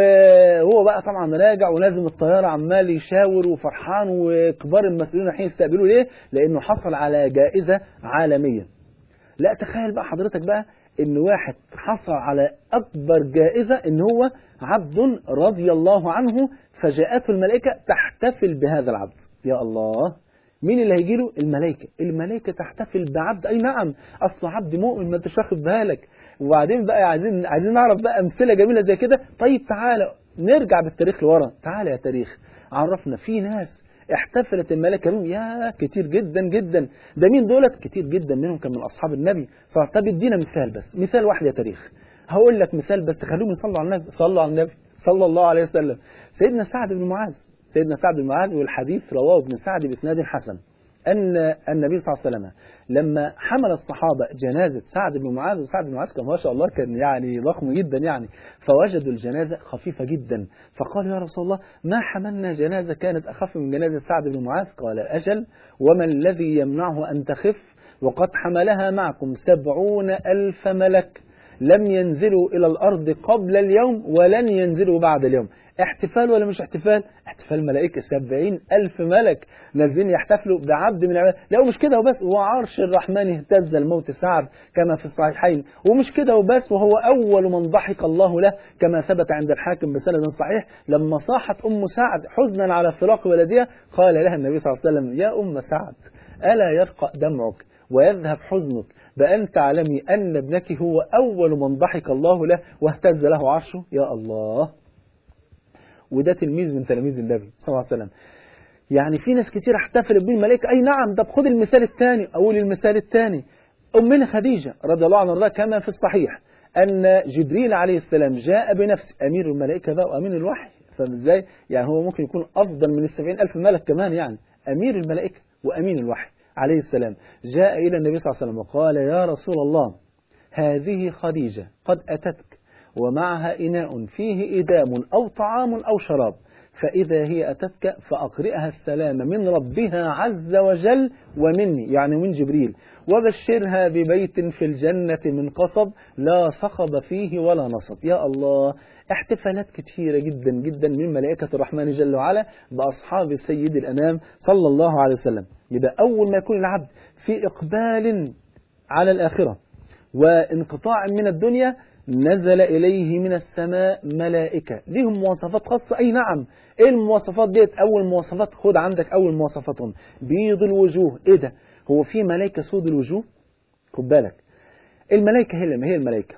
وهو بقى طبعا راجع ونازل الطيارة عمال يشاور وفرحان، وكبار المسؤولين رايحين يستقبلوه. ليه؟ لأنه حصل على جائزة عالمية. لا تخيل بقى حضرتك بقى إن واحد حصل على أكبر جائزة، إن هو عبد رضي الله عنه فجاءته الملائكة تحتفل بهذا العبد. يا الله، مين اللي هيجي له؟ الملائكة. الملائكة تحتفل بعبد، أي نعم، أصل عبد مؤمن ما انتش واخد بالك. وبعدين بقى عايزين عايزين نعرف بقى أمثلة جميلة زي كده. طيب تعالى نرجع بالتاريخ لورا، تعالى يا تاريخ عرفنا في ناس احتفلت الملائكة بهم، يا كتير جدا جدا. ده مين دولت؟ كتير جدا منهم كان من أصحاب النبي. طب ادينا مثال بس، مثال واحد يا تاريخ. هقول لك مثال بس، خلوهم يصلوا على النبي، صلوا على النبي صلى الله عليه وسلم. سيدنا سعد بن معاذ، سيدنا سعد بن معاذ، والحديث رواه ابن سعد بإسناد حسن، أن النبي صلى الله عليه وسلم لما حمل الصحابة جنازة سعد بن معاذ، وسعد بن معاذ كان ما شاء الله كان يعني ضخم جدا يعني، فوجدوا الجنازة خفيفة جدا، فقالوا يا رسول الله ما حملنا جنازة كانت أخف من جنازة سعد بن معاذ؟ قال أجل، وما الذي يمنعه أن تخف؟ وقد حملها معكم سبعون ألف ملك لم ينزلوا إلى الأرض قبل اليوم ولن ينزلوا بعد اليوم. احتفال ولا مش احتفال؟ احتفال ملائكة، سبعين ألف ملك نازلين يحتفلوا بعبد من العباد. لا ومش كده وبس، وعرش الرحمن اهتز الموت سعد كما في الصحيحين. ومش كده وبس، وهو أول من ضحك الله له كما ثبت عند الحاكم بسند صحيح، لما صاحت أم سعد حزنا على فراق ولدها قال لها النبي صلى الله عليه وسلم يا أم سعد ألا يرقى دمعك ويذهب حزنك بأن تعلمي أن ابنك هو أول من ضحك الله له واهتز له عرشه؟ يا الله. وده تلميذ من تلاميذ النبي صلى الله عليه وسلم. يعني في ناس كتير احتفلت به الملائكة، أي نعم. طب خد المثال الثاني، أقول المثال الثاني، أمنا خديجة رضي الله عنها كما في الصحيح أن جبريل عليه السلام جاء بنفسه، أمير الملائكة بقى وأمين الوحي، فاهم ازاي؟ يعني هو ممكن يكون أفضل من السبعين ألف ملك كمان، يعني أمير الملائكة وأمين الوحي عليه السلام، جاء إلى النبي صلى الله عليه وسلم وقال يا رسول الله هذه خديجة قد أتتك ومعها إناء فيه إدام أو طعام أو شراب، فإذا هي أتتك فأقرئها السلام من ربها عز وجل ومني، يعني من جبريل، وبشرها ببيت في الجنة من قصب لا صخب فيه ولا نصب. يا الله، احتفالات كثيرة جدا جدا من ملائكة الرحمن جل وعلا بأصحاب سيد الأنام صلى الله عليه وسلم. يبقى أول ما يكون العبد في إقبال على الآخرة وانقطاع من الدنيا نزل إليه من السماء ملائكة لهم مواصفات خاصة. أي نعم. إيه المواصفات ديت؟ أول مواصفات، خد عندك أول مواصفاتهم، بيض الوجوه. إيه ده؟ هو في ملائكة سود الوجوه؟ خد بالك، الملائكة هي ما هي الملائكة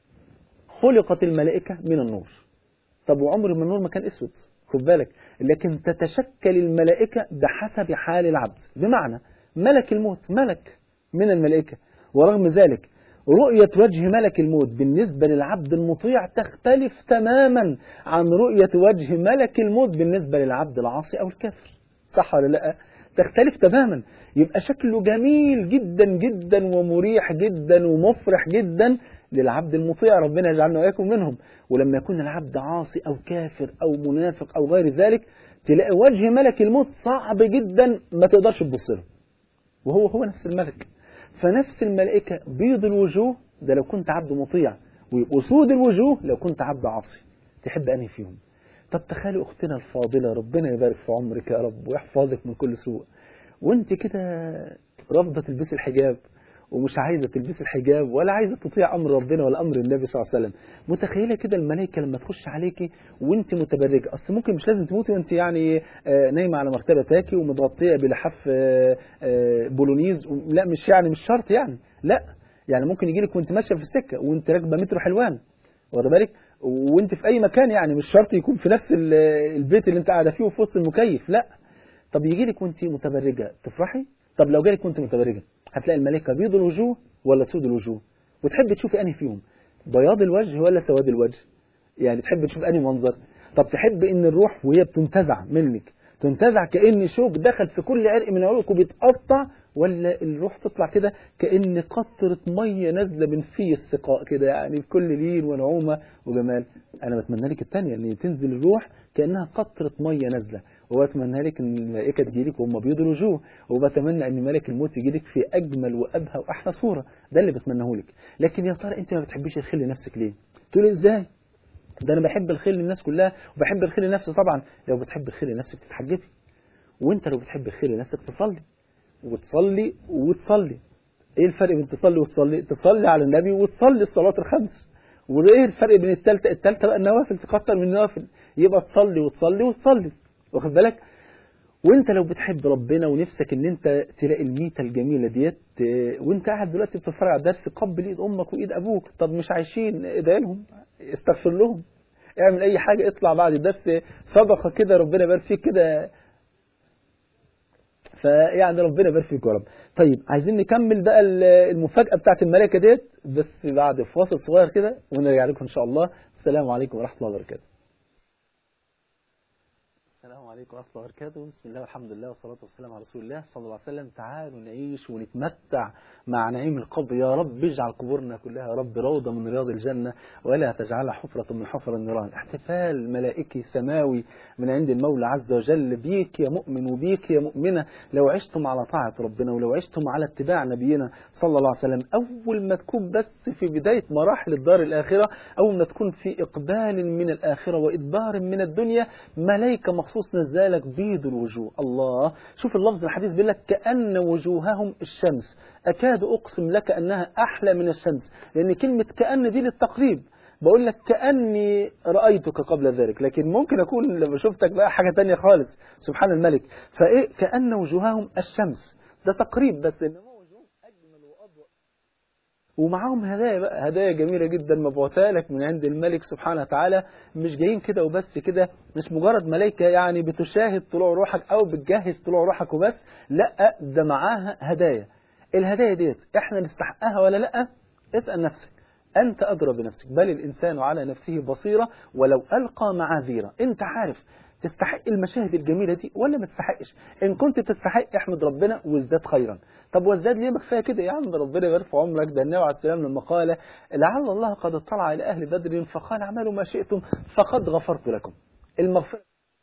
خلقت الملائكة من النور. طب وعمر من النور ما كان أسود، خد بالك، لكن تتشكل الملائكة بحسب حال العبد. بمعنى ملك الموت ملك من الملائكة، ورغم ذلك رؤية وجه ملك الموت بالنسبة للعبد المطيع تختلف تماما عن رؤية وجه ملك الموت بالنسبة للعبد العاصي أو الكافر. صح ولا لا؟ تختلف تماما. يبقى شكله جميل جدا جدا ومريح جدا ومفرح جدا للعبد المطيع، ربنا يجعلنا وإياكم منهم. ولما يكون العبد عاصي أو كافر أو منافق أو غير ذلك، تلاقي وجه ملك الموت صعب جدا، ما تقدرش تبص له، وهو هو نفس الملك. فنفس الملائكة بيض الوجوه ده لو كنت عبد مطيع، وسود الوجوه لو كنت عبد عاصي. تحب أنهي فيهم؟ طب تخيلوا أختنا الفاضلة، ربنا يبارك في عمرك يا رب ويحفظك من كل سوء، وانت كده رافضة تلبسي الحجاب ومش عايزة تلبسي الحجاب ولا عايزة تطيع أمر ربنا ولا أمر النبي صلى الله عليه وسلم. متخيلة كده الملائكة لما تخش عليكي وانت متبرجة، أصل ممكن مش لازم تموتي وانت يعني نايمة على مرتبة تاكي ومتغطية بلحاف بولونيز، لا مش يعني مش شرط يعني، لا يعني ممكن يجيلك وانت ماشية في السكة وانت راكبة مترو حلوان، واخد بالك، وانت في اي مكان، يعني مش شرط يكون في نفس البيت اللي انت قاعده فيه وفي وسط المكيف، لا. طب يجي لك وانت متبرجه تفرحي؟ طب لو جالك وانت متبرجه هتلاقي الملائكه بيض الوجوه ولا سود الوجوه؟ وتحب تشوفي انهي فيهم، بياض الوجه ولا سواد الوجه؟ يعني تحب تشوف انهي منظر؟ طب تحب ان الروح وهي بتنتزع منك تنتزع كأن شوك دخل في كل عرق من عروقك وبيتقطع، ولا الروح تطلع كده كأن قطرة مية نازلة من في السقاء كده، يعني بكل لين ونعومة وجمال؟ أنا بتمنى لك الثانية، أن تنزل الروح كأنها قطرة مية نازلة، وبتمنى لك أن الملائكة تجيلك وهم بيض الوجوه، وبتمنى أن ملك الموت يجيلك في أجمل وأبهى وأحلى صورة. ده اللي بتمناه لك. لكن يا ترى أنت ما بتحبيش الخير لنفسك ليه؟ تقول إزاي؟ ده أنا بحب الخير للناس كلها وبحب الخير لنفسي. طبعا لو بتحب الخير لنفسك تتحجبي، وانت لو بتحب الخير لنفسك تصلي وتصلي وتصلي. ايه الفرق بين تصلي وتصلي؟ تصلي على النبي وتصلي الصلاة الخمس. وايه الفرق بين الثالثه؟ الثالثه بقى النوافل، تكتر من النوافل، يبقى تصلي وتصلي وتصلي، واخد بالك؟ وانت لو بتحب ربنا ونفسك ان انت تلاقي الميته الجميله ديت، وانت قاعد دلوقتي بتتفرج على الدرس، قبل ايد امك وايد ابوك. طب مش عايشين، ادعي لهم، استغفر لهم، اعمل اي حاجه، اطلع بعد الدرس صدقه كده، ربنا يبارك فيك كده. فيعني ربنا يبارك فيك يا رب. طيب عايزين نكمل بقى المفاجاه بتاعت الملائكه ديت، بس بعد فاصل صغير كده ونرجع لكم ان شاء الله. السلام عليكم ورحمه الله وبركاته. السلام عليكم ورحمة الله وبركاته. بسم الله والحمد لله والصلاة والسلام على رسول الله صلى الله عليه وسلم. تعالوا نعيش ونتمتع مع نعيم القبر. يا رب اجعل قبورنا كلها يا رب روضة من رياض الجنة، ولا تجعلها حفرة من حفر النيران. احتفال ملائكي سماوي من عند المولى عز وجل بيك يا مؤمن وبيك يا مؤمنة، لو عشتم على طاعة ربنا ولو عشتم على اتباع نبينا صلى الله عليه وسلم. أول ما تكون بس في بداية مراحل الدار الآخرة، أول ما تكون في إقبال من الآخرة وإدبار من الدنيا، ملائكة مخصوص نزالك بيض الوجوه. الله، شوف اللفظ الحديث بيقول لك كأن وجوههم الشمس، أكاد أقسم لك أنها أحلى من الشمس، لأن كلمة كأن دي للتقريب. بقول لك كأني رأيتك قبل ذلك، لكن ممكن أكون لما شفتك بقى حاجة تانية خالص، سبحان الملك. فإيه كأن وجوههم الشمس، ده تقريب بس، إنما وجوه أجمل وأضوء. ومعاهم هدايا بقى، هدايا جميلة جدا مبعوثة لك من عند الملك سبحانه وتعالى. مش جايين كده وبس كده، مش مجرد ملائكة يعني بتشاهد طلوع روحك أو بتجهز طلوع روحك وبس، لا، ده معاها هدايا. الهدايا ديت احنا نستحقها ولا لا؟ اسأل نفسك، أنت أدرى بنفسك، بل الإنسان على نفسه بصيرة ولو ألقى معاذيره. أنت عارف تستحق المشاهد الجميلة دي ولا ما تستحقش؟ إن كنت تستحق احمد ربنا وازداد خيرا. طب وازداد ليه؟ ما كفايه كده يا عم، ربنا يبارك في عمرك. ده النبي عليه السلام لما قال لعل الله قد اطلع إلى أهل بدر فقال اعملوا ما شئتم فقد غفرت لكم. المغفرة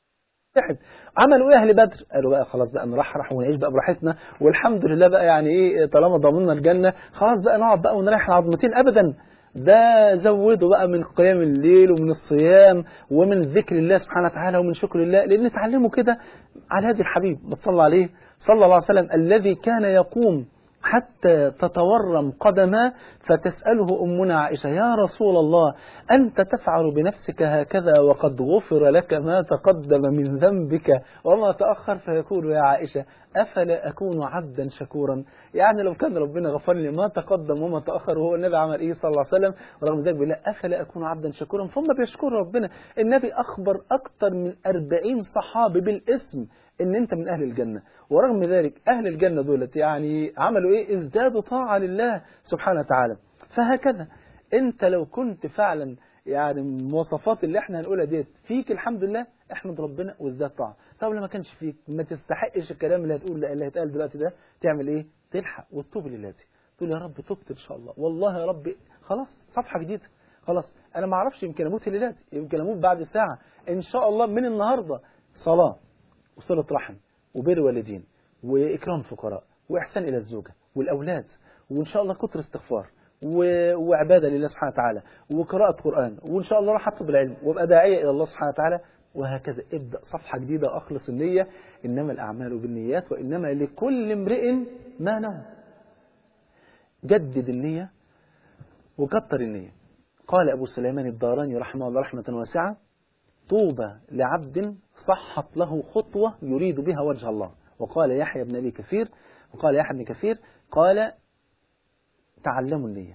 عملوا ايه اهل بدر؟ قالوا بقى خلاص بقى نرحرح ونعيش بقى براحتنا والحمد لله بقى، يعني ايه طالما ضمننا الجنة خلاص بقى نقعد بقى ونريح عظمتين. ابدا، ده زودوا بقى من قيام الليل ومن الصيام ومن ذكر الله سبحانه وتعالى ومن شكر الله، لان اتعلموا كده على هذه الحبيب بتصلى عليه صلى الله عليه وسلم، الذي كان يقوم حتى تتورم قدماه فتسأله أمنا عائشة يا رسول الله أنت تفعل بنفسك هكذا وقد غفر لك ما تقدم من ذنبك وما تأخر؟ فيقول يا عائشة أفلا أكون عبدا شكورا؟ يعني لو كان ربنا غفر لي ما تقدم وما تأخر، وهو النبي عمل إيه صلى الله عليه وسلم؟ ورغم ذلك بيقول أفلا أكون عبدا شكورا، فهم بيشكر ربنا. النبي أخبر أكثر من أربعين صحابي بالاسم ان انت من اهل الجنة، ورغم ذلك اهل الجنة دولت يعني عملوا ايه؟ ازدادوا طاعة لله سبحانه وتعالى. فهكذا انت لو كنت فعلا يعني المواصفات اللي احنا هنقولها ديت فيك الحمد لله، احمد ربنا وازداد طاعة. طب لما كانش فيك ما تستحقش الكلام اللي هتقول اللي هيتقال دلوقتي ده، تعمل ايه؟ تلحق وتتوب لله، تقول يا رب تبت ان شاء الله، والله يا رب خلاص صفحة جديدة، خلاص انا ما اعرفش، يمكن اموت الليلات، يمكن اموت بعد ساعة، ان شاء الله من النهاردة صلاة وصلة رحم وبر والدين وإكرام فقراء وإحسان إلى الزوجة والأولاد، وإن شاء الله كتر استغفار وعبادة لله سبحانه وتعالى وقراءة قرآن، وإن شاء الله راح أطلب العلم وابقى داعية إلى الله سبحانه وتعالى، وهكذا ابدأ صفحة جديدة. أخلص النية، إنما الأعمال بالنيات وإنما لكل امرئ ما نوى. جدد النية وكتر النية. قال أبو سليمان الداراني رحمه الله رحمة واسعة طوبى لعبد صحت له خطوة يريد بها وجه الله. وقال يحيى بن أبي كثير وقال يحيى بن كثير قال تعلموا النية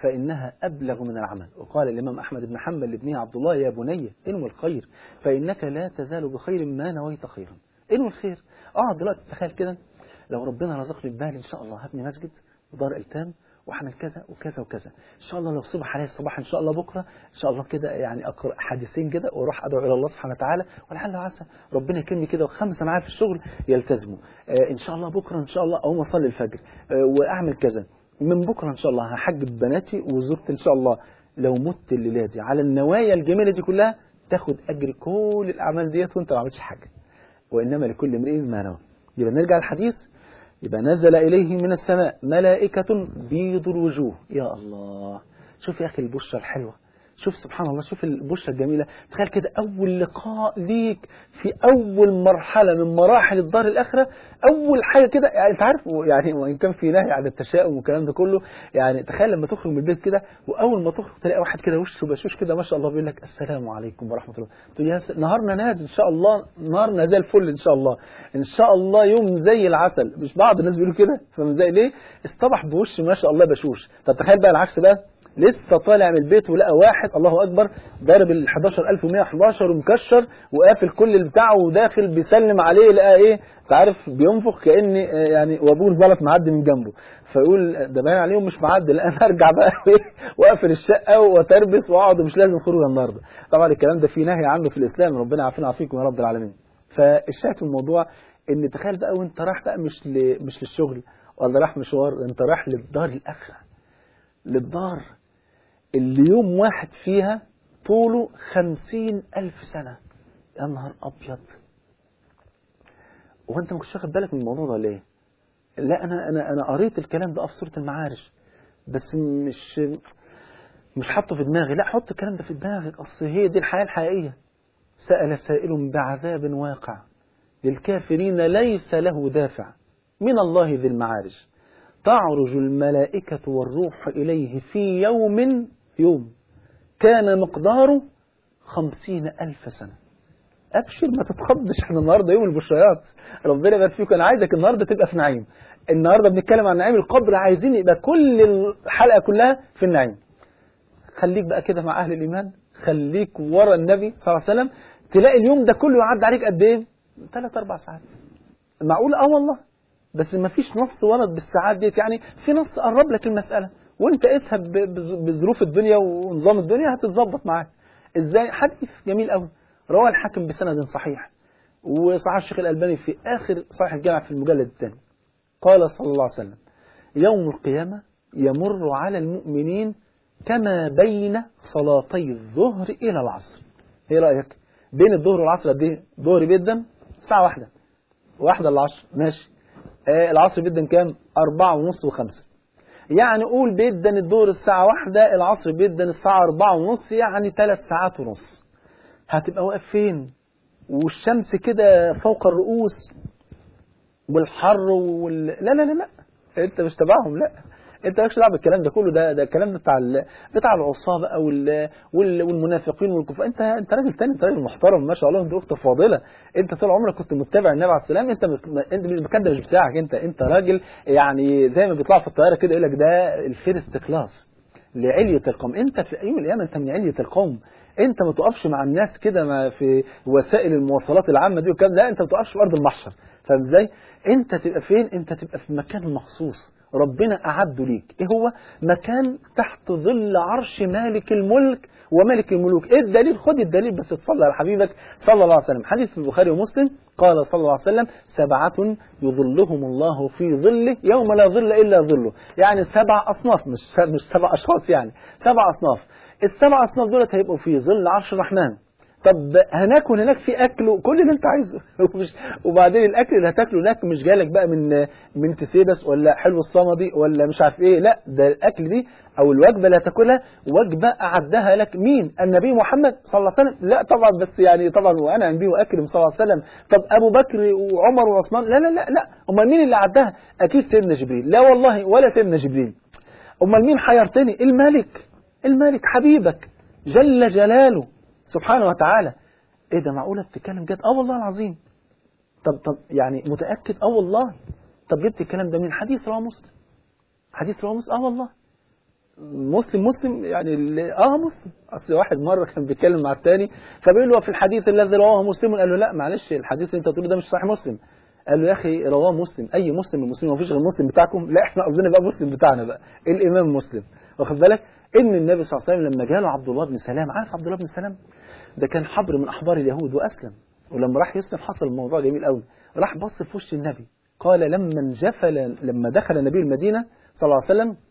فإنها أبلغ من العمل. وقال الإمام أحمد بن حنبل لابنه عبد الله: يا بني انوي الخير فإنك لا تزال بخير ما نويت خيرا. انوي الخير. اقعد دلوقتي تخيل كده، لو ربنا رزقني بمال إن شاء الله هبني مسجد ودار أيتام وأعمل كذا وكذا وكذا إن شاء الله. لو صبح عليه الصباح إن شاء الله بكرة إن شاء الله كده يعني أقرأ حديثين كده وأروح أدعو إلى الله سبحانه وتعالى، ولعل وعسى ربنا يكرمني كده وخمسة معايا في الشغل يلتزموا. آه إن شاء الله بكرة إن شاء الله أقوم أصلي الفجر آه وأعمل كذا. من بكرة إن شاء الله هحجب بناتي وزوجتي إن شاء الله. لو مت الليلة دي على النوايا الجميلة دي كلها تاخد أجر كل الأعمال ديت وأنت ما عملتش حاجة. وإنما لكل امرئ ما نوى. يبقى نرجع الحديث. يبقى نزل إليه من السماء ملائكة بيض الوجوه. يا الله، شوف يا أخي البشرة الحلوة، شوف سبحان الله، شوف البشرة الجميلة. تخيل كده أول لقاء ليك في أول مرحلة من مراحل الدار الآخرة، أول حاجة كده يعني أنت عارف، يعني وإن كان في نهي عن التشاؤم والكلام ده كله، يعني تخيل لما تخرج من البيت كده وأول ما تخرج تلاقي واحد كده وشه بشوش كده ما شاء الله بيقول لك السلام عليكم ورحمة الله. تقول يا نهارنا نادي إن شاء الله، نهارنا زي الفل إن شاء الله، إن شاء الله يوم زي العسل. مش بعض الناس بيقولوا كده، فمن زي ليه اصطبح بوش ما شاء الله بشوش. طب تخيل بقى العكس بقى، لسه طالع من البيت ولقى واحد الله أكبر ضارب ال حداشر ألف ومية وحداشر ومكشر وقافل كل البتاع وداخل بيسلم عليه، لقى ايه تعرف بينفخ كأن يعني وابور زلط معدي من جنبه، فيقول ده باين عليهم مش معدي، لا انا ارجع بقى واقفل الشقه وتربس واقعد ومش لازم خروج النهارده. طبعا الكلام ده فيه نهي عنه في الاسلام، ربنا يعافينا ويعافيكم يا رب العالمين. فالشاهد في الموضوع ان تخيل بقى وانت رايح بقى مش ل... مش للشغل ولا رايح مشوار، انت رايح للدار الاخره، للدار اللي يوم واحد فيها طوله خمسين ألف سنة. يا نهار أبيض، وأنت ما كنتش واخد بالك من الموضوع ده ليه؟ لا أنا أنا أنا قريت الكلام ده في سورة المعارج، بس مش مش حاطه في دماغي. لا حط الكلام ده في دماغك، أصل هي دي الحياة الحقيقية. سأل سائل بعذاب واقع للكافرين ليس له دافع من الله ذي المعارج. تعرج الملائكة والروح إليه في يوم يوم كان مقداره خمسين ألف سنة. أبشر ما تتخضش، احنا النهاردة يوم البشريات، ربنا يبارك فيك. أنا عايزك النهاردة تبقى في نعيم. النهاردة بنتكلم عن نعيم القبر، عايزين يبقى كل الحلقة كلها في النعيم. خليك بقى كده مع أهل الإيمان، خليك ورا النبي صلى الله عليه وسلم، تلاقي اليوم ده كله يعد عليك قد إيه؟ ثلاث أربع ساعات. معقول؟ آه والله، بس ما فيش نص ورد بالساعات ديت، يعني في نص قرب لك المسألة وانت اسهب بظروف الدنيا ونظام الدنيا هتتظبط معاك. ازاي؟ حديث جميل قوي رواه الحاكم بسند صحيح، وصححه الشيخ الألباني في آخر صحيح الجامع في المجلد الثاني. قال صلى الله عليه وسلم: يوم القيامة يمر على المؤمنين كما بين صلاتي الظهر إلى العصر. ايه رأيك؟ بين الظهر والعصر قد ايه؟ ظهر جدا ساعة واحدة، واحدة العصر ماشي، آه العصر جدا كام؟ أربعة ونص وخمسة. يعني قول بيدن الظهر الساعة واحدة، العصر بيدن الساعة أربعة ونص، يعني ثلاث ساعات ونص. هتبقى واقف فين؟ والشمس كده فوق الرؤوس والحر وال... لا لا لا لا انت مش تبعهم، لا انت مالكش دعوه بالكلام ده كله. ده ده الكلام ده بتاع ال... بتاع العصاه بقى وال... وال... والمنافقين والكفار. انت انت راجل تاني، انت راجل محترم ما شاء الله، انت اخت فاضله، انت طول عمرك كنت متبع النبي عليه السلام. انت م... انت المكان ده مش بتاعك، انت انت راجل يعني زي ما بيطلع في الطياره كده يقول لك ده الفيرست كلاس لعليه القوم. انت في يوم القيامه انت من عليه القوم. انت ما تقفش مع الناس كده ما في وسائل المواصلات العامه دي والكلام، لا انت ما تقفش في ارض المحشر. فاهم ازاي؟ انت تبقى فين؟ انت تبقى في مكان مخصوص ربنا أعده ليك. ايه هو؟ مكان تحت ظل عرش مالك الملك وملك الملوك. ايه الدليل؟ خد الدليل بس تصلي على حبيبك صلى الله عليه وسلم. حديث في البخاري ومسلم قال صلى الله عليه وسلم: سبعة يظلهم الله في ظله يوم لا ظل إلا ظله. يعني سبع أصناف، مش مش سبع أشخاص، يعني سبع أصناف. السبع أصناف دولت هيبقوا في ظل عرش الرحمن. طب هناكل هناك في اكل وكل اللي انت عايزه وبعدين الاكل اللي هتاكله هناك مش جايلك بقى من من تسيبس ولا حلو الصمدي ولا مش عارف ايه، لا ده الاكل دي او الوجبه اللي هتاكلها وجبه اعدها لك مين؟ النبي محمد صلى الله عليه وسلم. لا طبعا، بس يعني طبعا وانا انبي واكرم صلى الله عليه وسلم. طب ابو بكر وعمر وعثمان؟ لا لا لا لا. امال مين اللي عدها؟ اكيد سيدنا جبريل. لا والله ولا سيدنا جبريل. امال مين حيرتني؟ الملك، الملك حبيبك جل جلاله سبحانه وتعالى. ايه ده؟ معقوله بتتكلم جد؟ اه والله العظيم. طب طب يعني متاكد؟ اه والله. طب جبت الكلام ده من حديث رواه مسلم، حديث رواه مسلم. اه والله. مسلم مسلم يعني اللي اه مسلم. اصل واحد مره كان بيتكلم مع الثاني فبيقول له في الحديث الذي رواه مسلم، قال له لا معلش الحديث اللي انت بتقوله ده مش صحيح مسلم. قال له يا اخي رواه مسلم، اي مسلم من المسلمين، ما فيش غير المسلم بتاعكم؟ لا احنا قصدنا بقى مسلم بتاعنا بقى الامام مسلم. واخد بالك ان النبي صلى الله عليه وسلم لما جاله عبد الله بن سلام، عارف عبد الله بن سلام ده كان حبر من احبار اليهود واسلم، ولما راح يسلم حصل الموضوع جميل قوي، راح بص في وش النبي قال لما انجفل لما دخل النبي المدينه صلى الله عليه وسلم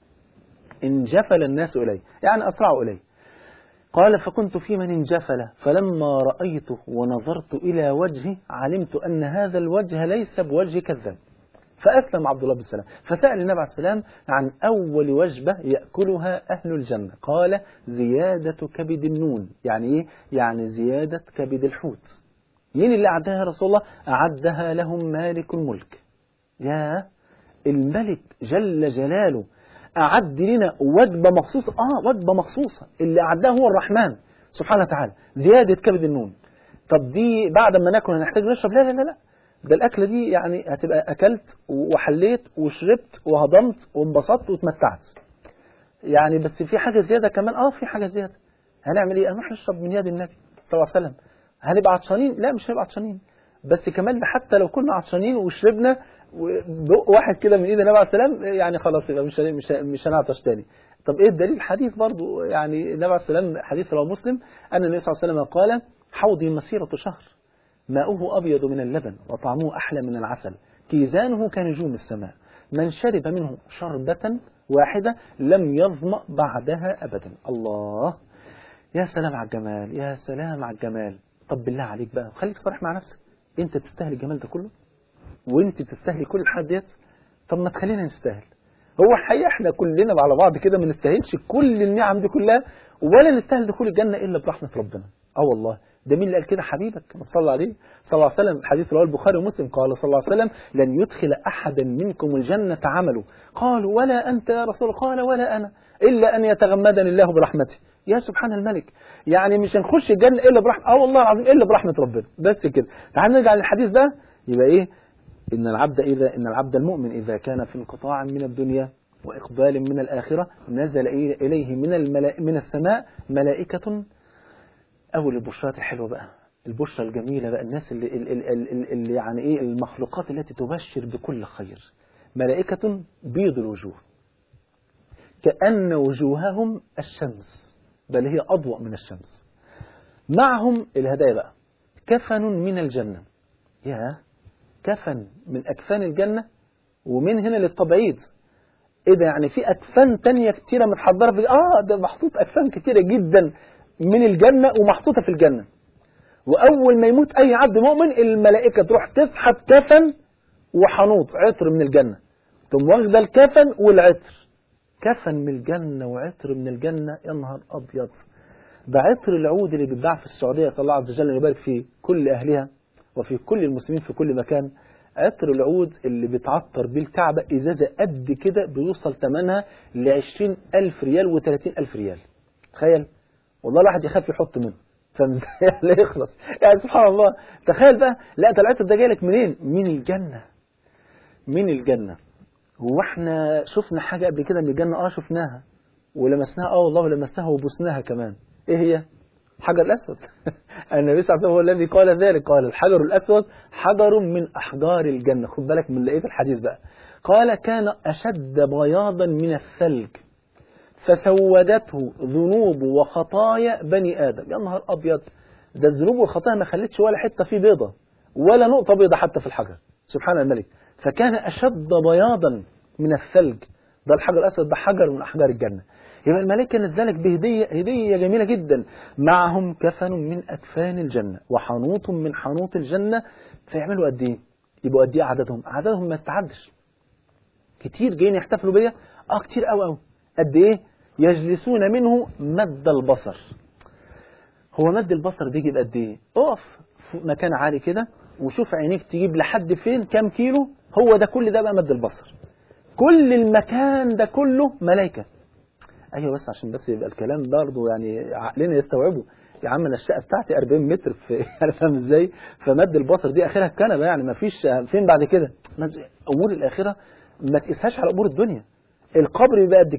انجفل الناس اليه، يعني اسرعوا اليه. قال فكنت في من انجفل فلما رأيته ونظرت إلى وجهه علمت أن هذا الوجه ليس بوجه كذاب، فأسلم عبد الله بن سلام. فسأل النبي عليه السلام عن أول وجبة يأكلها أهل الجنة، قال زيادة كبد النون. يعني إيه؟ يعني زيادة كبد الحوت. مين اللي أعدها يا رسول الله؟ أعدها لهم مالك الملك. يا الملك جل جلاله أعد لنا وجبة مخصوصة، آه وجبة مخصوصة اللي أعدها هو الرحمن سبحانه وتعالى، زيادة كبد النون. طب دي بعد ما ناكل هنحتاج نشرب؟ لا لا لا لا، ده الأكلة دي يعني هتبقى أكلت وحليت وشربت وهضمت وانبسطت واتمتعت. يعني بس في حاجة زيادة كمان، آه في حاجة زيادة. هنعمل إيه؟ هنروح نشرب من يد النبي صلى الله عليه وسلم. هنبقى عطشانين؟ لا مش هنبقى عطشانين، بس كمان حتى لو كنا عطشانين وشربنا بق واحد كده من ايد النبي عليه السلام يعني خلاص يبقى مش مش مش هنعطش تاني. طب ايه الدليل؟ حديث برضو يعني النبي عليه السلام، حديث رواه مسلم، ان النبي صلى الله عليه وسلم قال حوضي مسيرة شهر ماؤه ابيض من اللبن وطعمه احلى من العسل كيزانه كنجوم السماء من شرب منه شربة واحدة لم يظمأ بعدها ابدا. الله، يا سلام على الجمال، يا سلام على الجمال. طب بالله عليك بقى خليك صريح مع نفسك، انت تستاهل الجمال ده كله؟ وانت تستاهلي كل الحاجات ديت؟ طب ما تخلينا نستاهل. هو الحقيقه احنا كلنا على بعض كده ما نستاهلش كل النعم دي كلها، ولا نستاهل دخول الجنه الا برحمه ربنا. اه والله، ده مين اللي قال كده؟ حبيبك ما تصلى عليه صلى الله عليه وسلم. حديث رواه البخاري ومسلم، قال صلى الله عليه وسلم لن يدخل احدا منكم الجنه عمله. قالوا ولا انت يا رسول الله؟ قال ولا انا الا ان يتغمدني الله برحمته. يا سبحان الملك، يعني مش هنخش الجنه الا برحمه، اه والله العظيم الا برحمه ربنا. بس كده. تعال نرجع للحديث ده. يبقى ايه؟ إن العبد إذا إن العبد المؤمن إذا كان في انقطاع من الدنيا وإقبال من الآخرة نزل إليه من الملا... من السماء ملائكة. أول البشرات الحلوة بقى، البشرة الجميلة بقى، الناس اللي, اللي, اللي يعني إيه المخلوقات التي تبشر بكل خير، ملائكة بيض الوجوه كأن وجوههم الشمس، بل هي أضوأ من الشمس. معهم الهدايا بقى، كفن من الجنة. يا كفن من أكفان الجنة، ومن هنا للتبعيد. إيه ده؟ يعني في أكفان تانية كتيرة متحضرة في آه ده محطوط أكفان كتيرة جدا من الجنة ومحطوطة في الجنة. وأول ما يموت أي عبد مؤمن الملائكة تروح تسحب كفن وحنوط عطر من الجنة، ثم واخدة الكفن والعطر. كفن من الجنة وعطر من الجنة، يا نهار أبيض. ده عطر العود اللي بيتباع في السعودية، صلى الله عز وجل يبارك في كل أهلها وفي كل المسلمين في كل مكان. عطر العود اللي بيتعطر بيه الكعبة إزازة قد كده بيوصل ثمنها لعشرين ألف ريال وثلاثين ألف ريال. تخيل، والله الواحد يخاف يحط منه، فاهم ازاي؟ لا يخلص يعني سبحان الله. تخيل بقى، لا ده العطر ده جايلك منين؟ من الجنة، من الجنة. هو احنا شفنا حاجة قبل كده من الجنة؟ اه شفناها ولمسناها، اه والله لمسناها وبوسناها كمان. ايه هي؟ الحجر الأسود. النبي صلى الله عليه وسلم هو الذي قال ذلك، قال الحجر الأسود حجر من أحجار الجنة. خد بالك من لقيت الحديث بقى، قال كان أشد بياضا من الثلج فسودته ذنوب وخطايا بني آدم. يا نهار أبيض، ده الذنوب والخطايا ما خلتش ولا حتة فيه بيضة ولا نقطة بيضة حتى في الحجر، سبحان الملك. فكان أشد بياضا من الثلج. ده الحجر الأسود ده حجر من أحجار الجنة. يبقى الملائكة نزلك بهدية، هدية جميلة جدا. معهم كفن من أكفان الجنة وحنوط من حنوط الجنة. فيعملوا قد إيه؟ يبقوا قد إيه عددهم؟ عددهم ما يتعدش. كتير جايين يحتفلوا بيا، آه كتير أوي أوي. قد إيه؟ يجلسون منه مد البصر. هو مد البصر دي يجيب قد إيه؟ اقف في مكان عالي كده وشوف عينيك تجيب لحد فين، كام كيلو. هو ده كل ده بقى مد البصر. كل المكان ده كله ملائكة. ايوه بس عشان بس يبقى الكلام برضه يعني عقلنا يستوعبه. يا عم انا الشقه بتاعتي أربعين متر في يعني فاهم ازاي؟ فمد البصر دي اخرها الكنبه، يعني ما فيش فين بعد كده. امور الاخره ما تقيسهاش على امور الدنيا. القبر يبقى قد كده